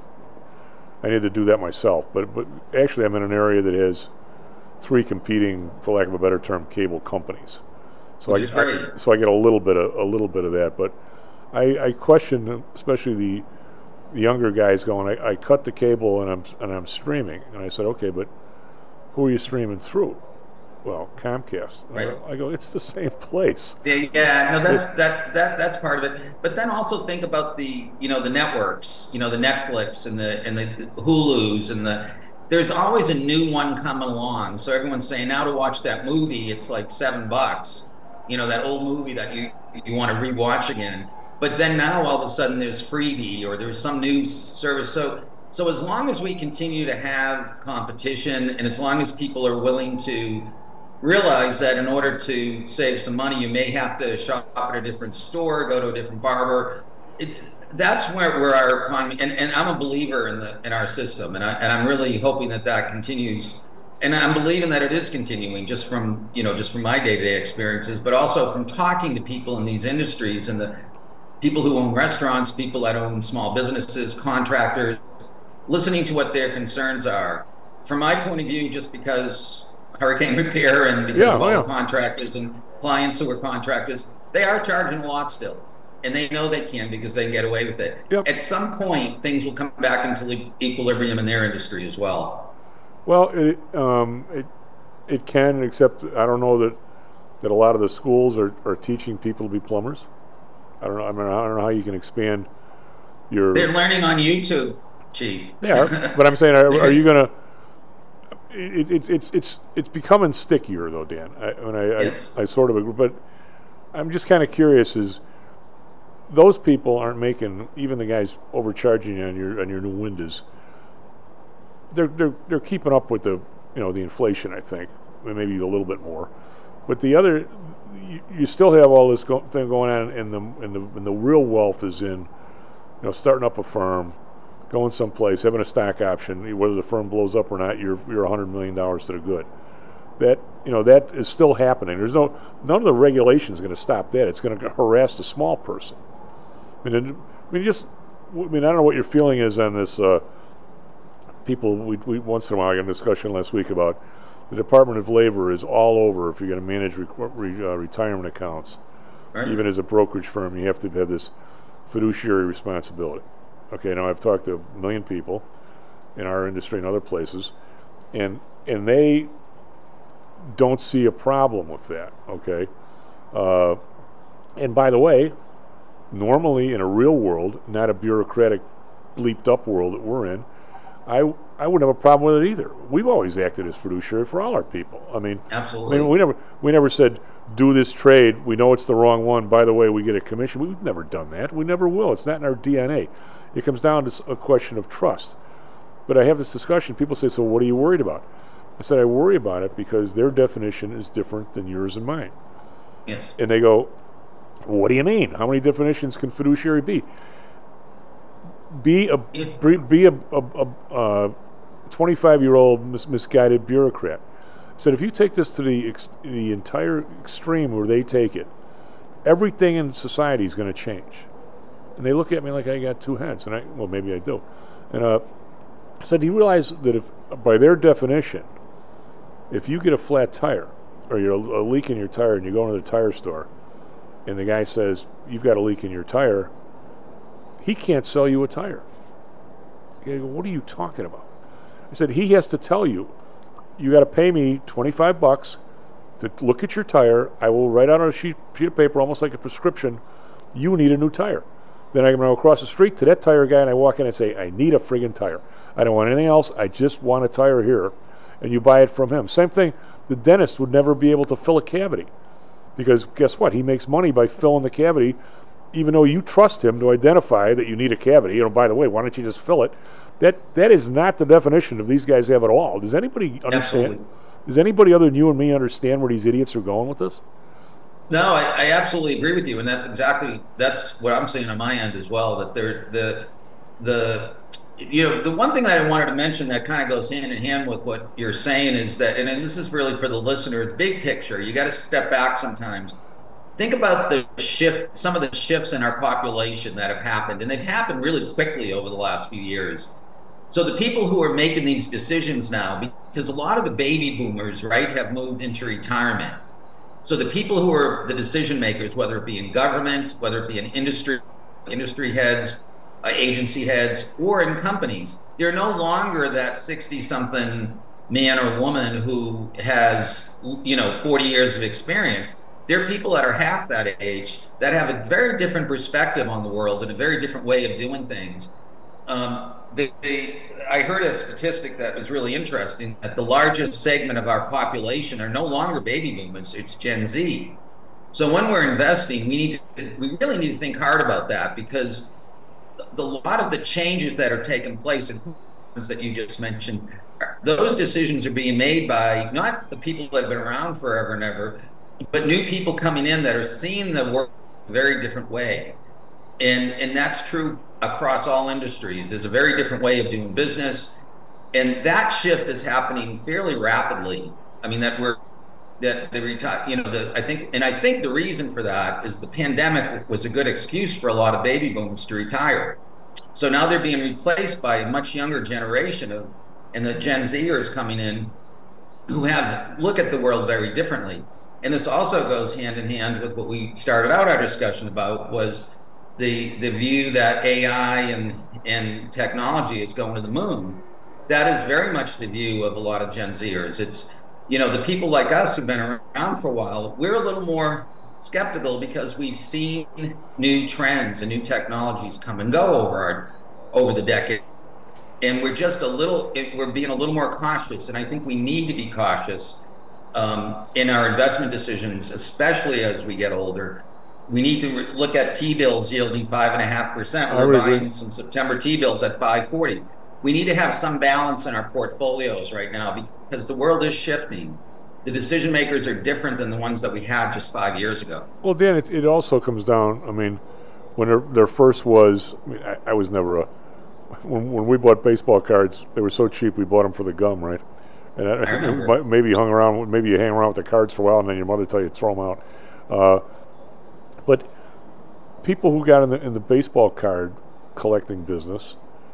I need to do that myself, but but actually I'm in an area that has three competing, for lack of a better term, cable companies. So Which I, is great. I so I get a little bit of a little bit of that, but I, I question, especially the, the younger guys going, I, I cut the cable and I'm and I'm streaming, and I said, okay, but who are you streaming through? Well, Comcast. And Right. I, I go, it's the same place. Yeah, yeah, no, that's that that that's part of it. But then also think about the you know the networks, you know the Netflix and the and the Hulus and the. There's always a new one coming along. So everyone's saying now to watch that movie, it's like seven bucks. You know that old movie that you you want to rewatch again. But then now all of a sudden there's Freebie or there's some new service. So so as long as we continue to have competition and as long as people are willing to realize that in order to save some money, you may have to shop at a different store, go to a different barber. It, that's where, where our economy, and, and I'm a believer in the in our system, and I and I'm really hoping that that continues, and I'm believing that it is continuing just from you know just from my day-to-day experiences, but also from talking to people in these industries and the people who own restaurants, people that own small businesses, contractors, listening to what their concerns are. From my point of view, just because hurricane repair and because Yeah, of all yeah. the contractors and clients who are contractors, they are charging a lot still. And they know they can because they can get away with it. Yep. At some point, things will come back into e- equilibrium in their industry as well. Well, it um, it it can, except I don't know that that a lot of the schools are, are teaching people to be plumbers. I don't know. I mean, I don't know how you can expand your. They're learning on YouTube, Chief. Yeah, but I'm saying, are, are you gonna? It, it's it's it's it's becoming stickier though, Dan. I, I, mean, I, Yes. I I sort of agree, but I'm just kind of curious. Is those people aren't making, even the guys overcharging you on your on your new windows. They're they're they're keeping up with the you know the inflation, I think, maybe a little bit more. But the other, you, you still have all this go, thing going on, and the and the and the real wealth is in, you know, starting up a firm, going someplace, having a stock option. Whether the firm blows up or not, you're you're a hundred million dollars to the good. That you know that is still happening. There's no none of the regulation is going to stop that. It's going to harass the small person. I mean, I mean, just I mean, I don't know what your feeling is on this. Uh, people, we, we once in a while I got a discussion last week about the Department of Labor is all over. If you're going to manage re, re, uh, retirement accounts, Right. even as a brokerage firm, you have to have this fiduciary responsibility. Okay, now I've talked to a million people in our industry and other places, and and they don't see a problem with that. Okay, uh, and by the way, normally in a real world, not a bureaucratic, bleeped up world that we're in, I I wouldn't have a problem with it either. We've always acted as fiduciary for all our people. I mean, Absolutely. I mean, we never we never said do this trade. We know it's the wrong one. By the way, we get a commission. We've never done that. We never will. It's not in our D N A. It comes down to s- a question of trust. But I have this discussion. People say, "So what are you worried about?" I said, "I worry about it because their definition is different than yours and mine." Yes. And they go, "What do you mean? How many definitions can fiduciary be?" Be a be, be a, a, a, a twenty-five-year-old mis- misguided bureaucrat. Said if you take this to the ex- the entire extreme where they take it, everything in society is going to change. And they look at me like I got two heads, and I well maybe I do. And uh, I said, do you realize that if by their definition, if you get a flat tire or you're a, a leak in your tire and you go into the tire store, and the guy says you've got a leak in your tire, he can't sell you a tire. You go, what are you talking about? I said, he has to tell you, you got to pay me twenty-five bucks to look at your tire. I will write out on a sheet, sheet of paper, almost like a prescription, you need a new tire. Then I go across the street to that tire guy and I walk in and say, I need a friggin' tire. I don't want anything else. I just want a tire here. And you buy it from him. Same thing, the dentist would never be able to fill a cavity. Because guess what? He makes money by filling the cavity, even though you trust him to identify that you need a cavity. You know, by the way, why don't you just fill it? That that is not the definition of these guys have it all. Does anybody understand? Absolutely. Does anybody other than you and me understand where these idiots are going with this? No, I, I absolutely agree with you, and that's exactly that's what I'm seeing on my end as well. That they're the the you know the one thing that I wanted to mention that kind of goes hand in hand with what you're saying is that, and, and this is really for the listeners, big picture. You got to step back sometimes. Think about the shift, some of the shifts in our population that have happened, and they've happened really quickly over the last few years. So the people who are making these decisions now, because a lot of the baby boomers, right, have moved into retirement. So the people who are the decision makers, whether it be in government, whether it be in industry, industry heads, uh, agency heads, or in companies, they're no longer that sixty-something man or woman who has, you know, forty years of experience. They're people that are half that age that have a very different perspective on the world and a very different way of doing things. Um, they, they, I heard a statistic that was really interesting, that the largest segment of our population are no longer baby boomers, it's Gen Z. So when we're investing, we need to, we really need to think hard about that, because the, the lot of the changes that are taking place, and that you just mentioned, those decisions are being made by not the people that have been around forever and ever, but new people coming in that are seeing the world a very different way. And and that's true across all industries. There's a very different way of doing business, and that shift is happening fairly rapidly. I mean, that we're that the retire, you know, the I think, and I think the reason for that is the pandemic was a good excuse for a lot of baby boomers to retire. So now they're being replaced by a much younger generation of, and the Gen Zers coming in, who have look at the world very differently. And this also goes hand in hand with what we started out our discussion about, was the the view that A I and and technology is going to the moon. That is very much the view of a lot of Gen Zers. It's, you know, the people like us who've been around for a while, we're a little more skeptical because we've seen new trends and new technologies come and go over our, over the decade. And we're just a little, we're being a little more cautious. And I think we need to be cautious um, in our investment decisions, especially as we get older. We need to re- look at T-bills yielding five and a half percent. We're buying some September T-bills at five forty. We need to have some balance in our portfolios right now, because the world is shifting. The decision makers are different than the ones that we had just five years ago. Well, Dan, it, it also comes down, I mean, when there, there first was, I mean, I, I was never a, when, when we bought baseball cards, they were so cheap we bought them for the gum, right? And I, I remember. maybe you hung around, maybe you hang around with the cards for a while, and then your mother tell you to throw them out. Uh, but people who got in the in the baseball card collecting business,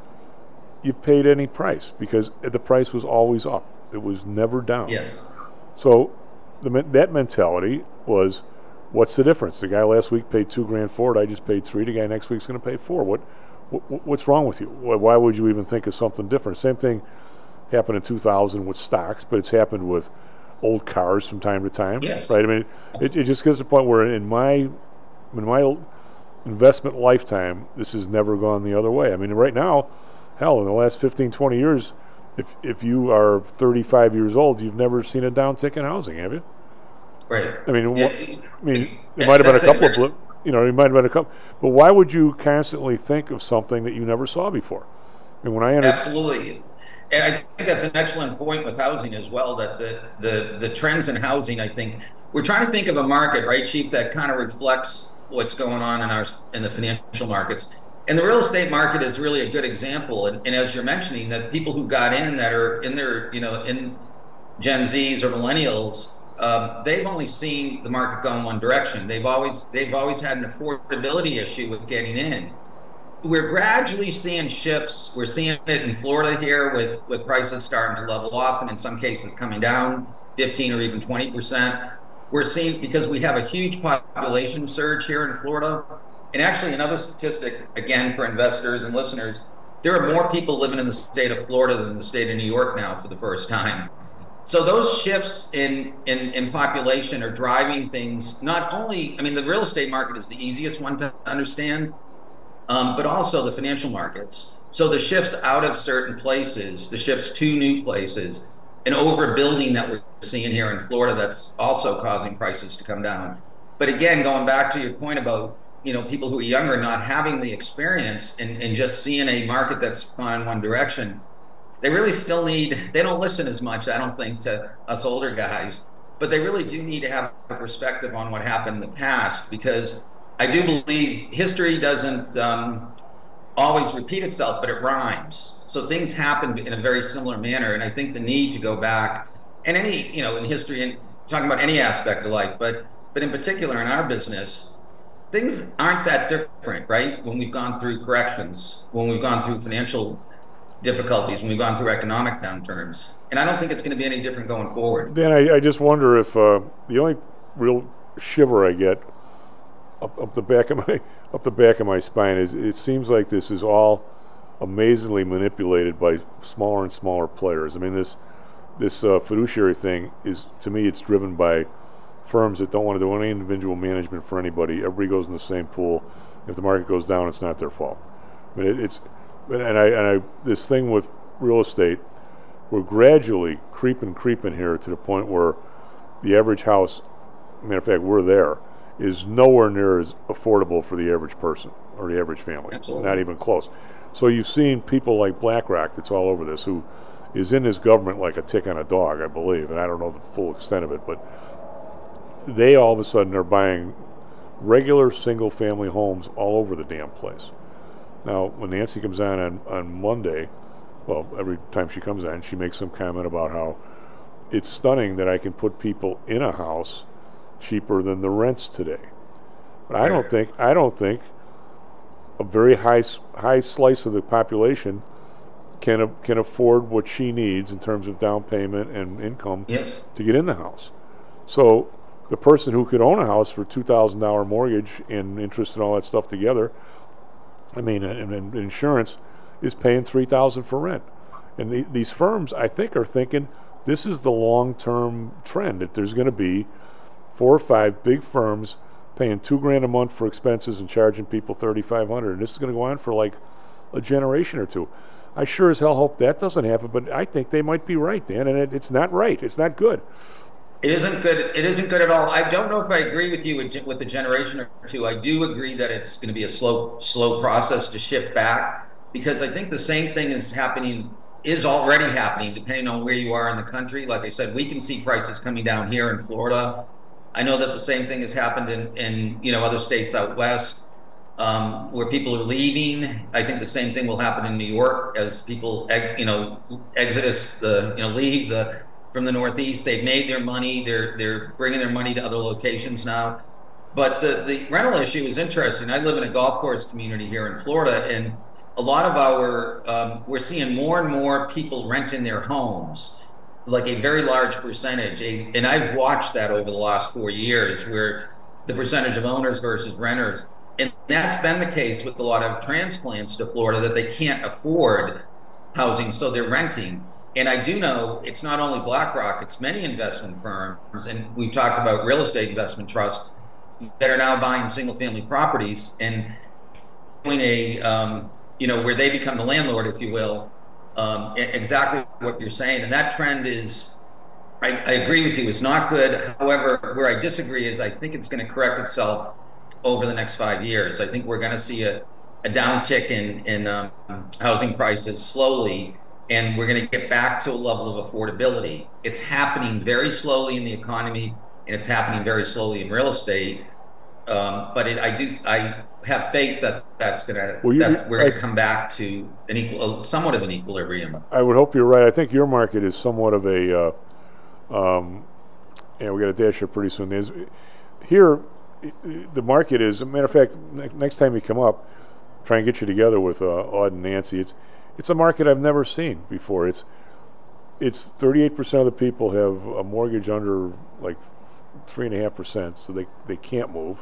you paid any price because the price was always up. It was never down. Yes. So the that mentality was, what's the difference? The guy last week paid two grand for it. I just paid three. The guy next week's going to pay four. What, what what's wrong with you? Why would you even think of something different? Same thing happened in two thousand with stocks, but it's happened with old cars from time to time. Yes. Right. I mean, it, it just gets to the point where in my in my investment lifetime, this has never gone the other way. I mean, right now, hell, in the last fifteen, twenty years, if if you are thirty-five years old, you've never seen a downtick in housing, have you? Right. I mean, yeah, wh- I mean, it yeah, might have been a couple it. of, blip, you know, it might have been a couple, but why would you constantly think of something that you never saw before? I mean, when I entered, absolutely. And I think that's an excellent point with housing as well, that the, the, the trends in housing, I think, we're trying to think of a market, right, Chief, that kind of reflects what's going on in our in the financial markets. And the real estate market is really a good example. And, and as you're mentioning, that people who got in that are in their, you know, in Gen Zs or millennials, um, they've only seen the market go in one direction. They've always they've always had an affordability issue with getting in. We're gradually seeing shifts. We're seeing it in Florida here with, with prices starting to level off, and in some cases coming down fifteen or even twenty percent. We're seeing, because we have a huge population surge here in Florida. And actually another statistic, again, for investors and listeners, there are more people living in the state of Florida than the state of New York now for the first time. So those shifts in, in, in population are driving things, not only, I mean, the real estate market is the easiest one to understand, um, but also the financial markets. So the shifts out of certain places, the shifts to new places, an overbuilding that we're seeing here in Florida that's also causing prices to come down. But again, going back to your point about you know, people who are younger not having the experience and, and just seeing a market that's gone in one direction, they really still need, they don't listen as much, I don't think, to us older guys, but they really do need to have a perspective on what happened in the past, because I do believe history doesn't um, always repeat itself, but it rhymes. So things happen in a very similar manner, and I think the need to go back, and any, you know, in history, and talking about any aspect of life, but but in particular in our business, things aren't that different, right? When we've gone through corrections, when we've gone through financial difficulties, when we've gone through economic downturns, and I don't think it's going to be any different going forward. Dan, I, I just wonder if uh, the only real shiver I get up, up the back of my up the back of my spine is it seems like this is all amazingly manipulated by smaller and smaller players. I mean, this this uh, fiduciary thing is, to me, it's driven by firms that don't want to do any individual management for anybody. Everybody goes in the same pool. If the market goes down, it's not their fault. I mean, it, it's and I and I this thing with real estate, we're gradually creeping, creeping here to the point where the average house, matter of fact, we're there, is nowhere near as affordable for the average person or the average family. Absolutely. Not even close. So you've seen people like BlackRock, that's all over this, who is in this government like a tick on a dog, I believe, and I don't know the full extent of it, but they all of a sudden are buying regular single-family homes all over the damn place. Now, when Nancy comes on, on on Monday, well, every time she comes on, she makes some comment about how it's stunning that I can put people in a house cheaper than the rents today. But I don't think I don't think a very high high slice of the population can uh, can afford what she needs in terms of down payment and income yes. to get in the house. So the person who could own a house for two thousand dollar mortgage and interest and all that stuff together, I mean, and, and insurance, is paying three thousand for rent. And the, these firms, I think, are thinking this is the long-term trend, that there's going to be four or five big firms paying two grand a month for expenses and charging people thirty-five hundred, and this is going to go on for like a generation or two. I sure as hell hope that doesn't happen, but I think they might be right, Dan, and it, it's not right. It's not good. It isn't good. It isn't good at all. I don't know if I agree with you with, with the generation or two. I do agree that it's going to be a slow, slow process to shift back, because I think the same thing is happening, is already happening, depending on where you are in the country. Like I said, we can see prices coming down here in Florida. I know that the same thing has happened in, in you know, other states out west, um, where people are leaving. I think the same thing will happen in New York as people, you know, exodus, the you know, leave the. from the Northeast. They've made their money. They're they're bringing their money to other locations now. But the, the rental issue is interesting. I live in a golf course community here in Florida, and a lot of our, um, we're seeing more and more people renting their homes, like a very large percentage. A, and I've watched that over the last four years, where the percentage of owners versus renters. And that's been the case with a lot of transplants to Florida, that they can't afford housing, so they're renting. And I do know it's not only BlackRock, it's many investment firms, and we've talked about real estate investment trusts that are now buying single-family properties and doing a, um, you know, where they become the landlord, if you will, um, exactly what you're saying. And that trend is, I, I agree with you, it's not good. However, where I disagree is I think it's going to correct itself over the next five years. I think we're going to see a, a downtick in, in um, housing prices slowly, and we're going to get back to a level of affordability. It's happening very slowly in the economy, and it's happening very slowly in real estate. Um, but it, I do, I have faith that that's going to, well, that we're going to come back to an equal, somewhat of an equilibrium. I would hope you're right. I think your market is somewhat of a, uh, um, yeah, we got a dash here pretty soon. There's, here, the market is, as a matter of fact, ne- next time you come up, try and get you together with uh, Aud and Nancy. It's, It's a market I've never seen before. It's it's thirty-eight percent of the people have a mortgage under like three and a half percent, so they, they can't move.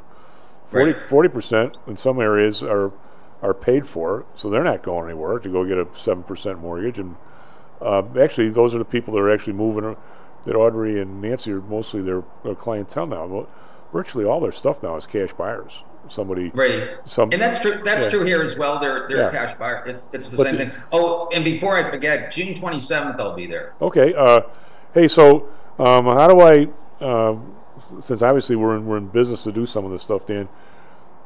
forty percent in some areas are are paid for, so they're not going anywhere to go get a seven percent mortgage. And uh, actually, those are the people that are actually moving. That Audrey and Nancy are mostly their, their clientele now. Well, virtually all their stuff now is cash buyers. Somebody, right? Some, and that's true. That's yeah. true here as well. They're they're yeah. a cash buyer. It's it's the but same the, thing. Oh, and before I forget, June twenty-seventh, I'll be there. Okay. Uh, hey, so um, how do I? Uh, since obviously we're in we're in business to do some of this stuff, Dan.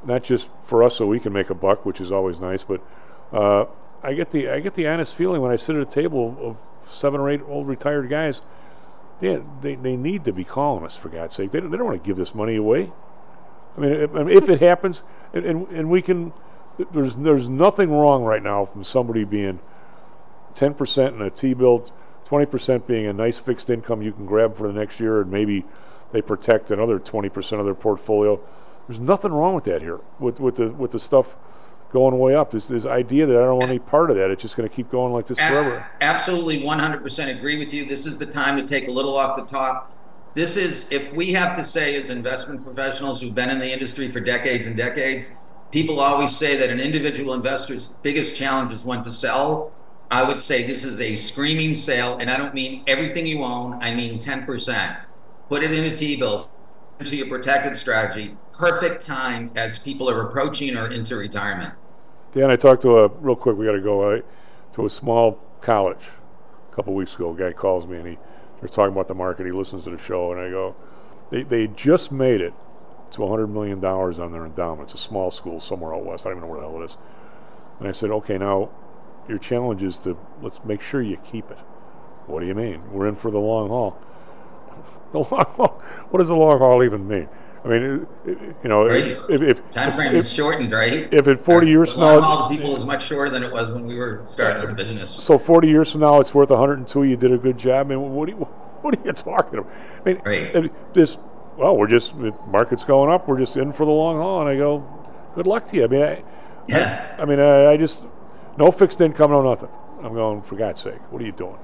not just for us so we can make a buck, which is always nice, but uh, I get the I get the honest feeling when I sit at a table of seven or eight old retired guys, they they, they need to be calling us, for God's sake. They don't, they don't want to give this money away. I mean, if, I mean, if it happens, and, and and we can, there's there's nothing wrong right now from somebody being ten percent in a T-bill, twenty percent being a nice fixed income you can grab for the next year, and maybe they protect another twenty percent of their portfolio. There's nothing wrong with that here, with with the with the stuff going way up. This this idea that I don't want any part of that. It's just going to keep going like this forever. Absolutely, one hundred percent agree with you. This is the time to take a little off the top. This is, if we have to say as investment professionals who've been in the industry for decades and decades, people always say that an individual investor's biggest challenge is when to sell. I would say this is a screaming sale, and I don't mean everything you own, I mean ten percent. Put it in a T-bill, into your protected strategy. Perfect time as people are approaching or into retirement. Dan, I talked to a, real quick, we got to go, uh, to a small college a couple weeks ago. A guy calls me, and he, they're talking about the market. He listens to the show, and I go, they they just made it to one hundred million dollars on their endowment. It's a small school somewhere out west. I don't even know where the hell it is. And I said, okay, now your challenge is to, let's make sure you keep it. What do you mean? We're in for the long haul. The long haul? What does the long haul even mean? I mean, you know, right. if, if time frame if, is shortened, right? If in forty years from now, the long haul to people is much shorter than it was when we were starting the business. So forty years from now, it's worth one hundred two. You did a good job. I mean, what are you, what are you talking about? I mean, right. this. Well, we're just the market's going up. We're just in for the long haul, and I go, good luck to you. I mean, I, yeah. I, I mean, I, I just no fixed income, no nothing. I'm going, for God's sake, what are you doing?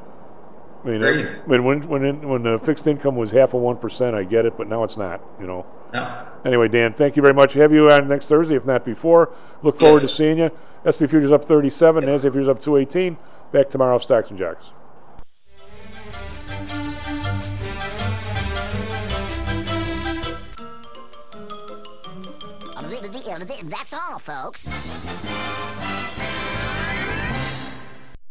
I mean, Great. I mean, when when in, when the fixed income was half of one percent, I get it, but now it's not. You know. No. Anyway, Dan, thank you very much. Have you on next Thursday, if not before. Look forward to seeing you. S and P futures up thirty-seven, Nasdaq futures up two eighteen. Back tomorrow, Stocks and Jocks. That's all, folks.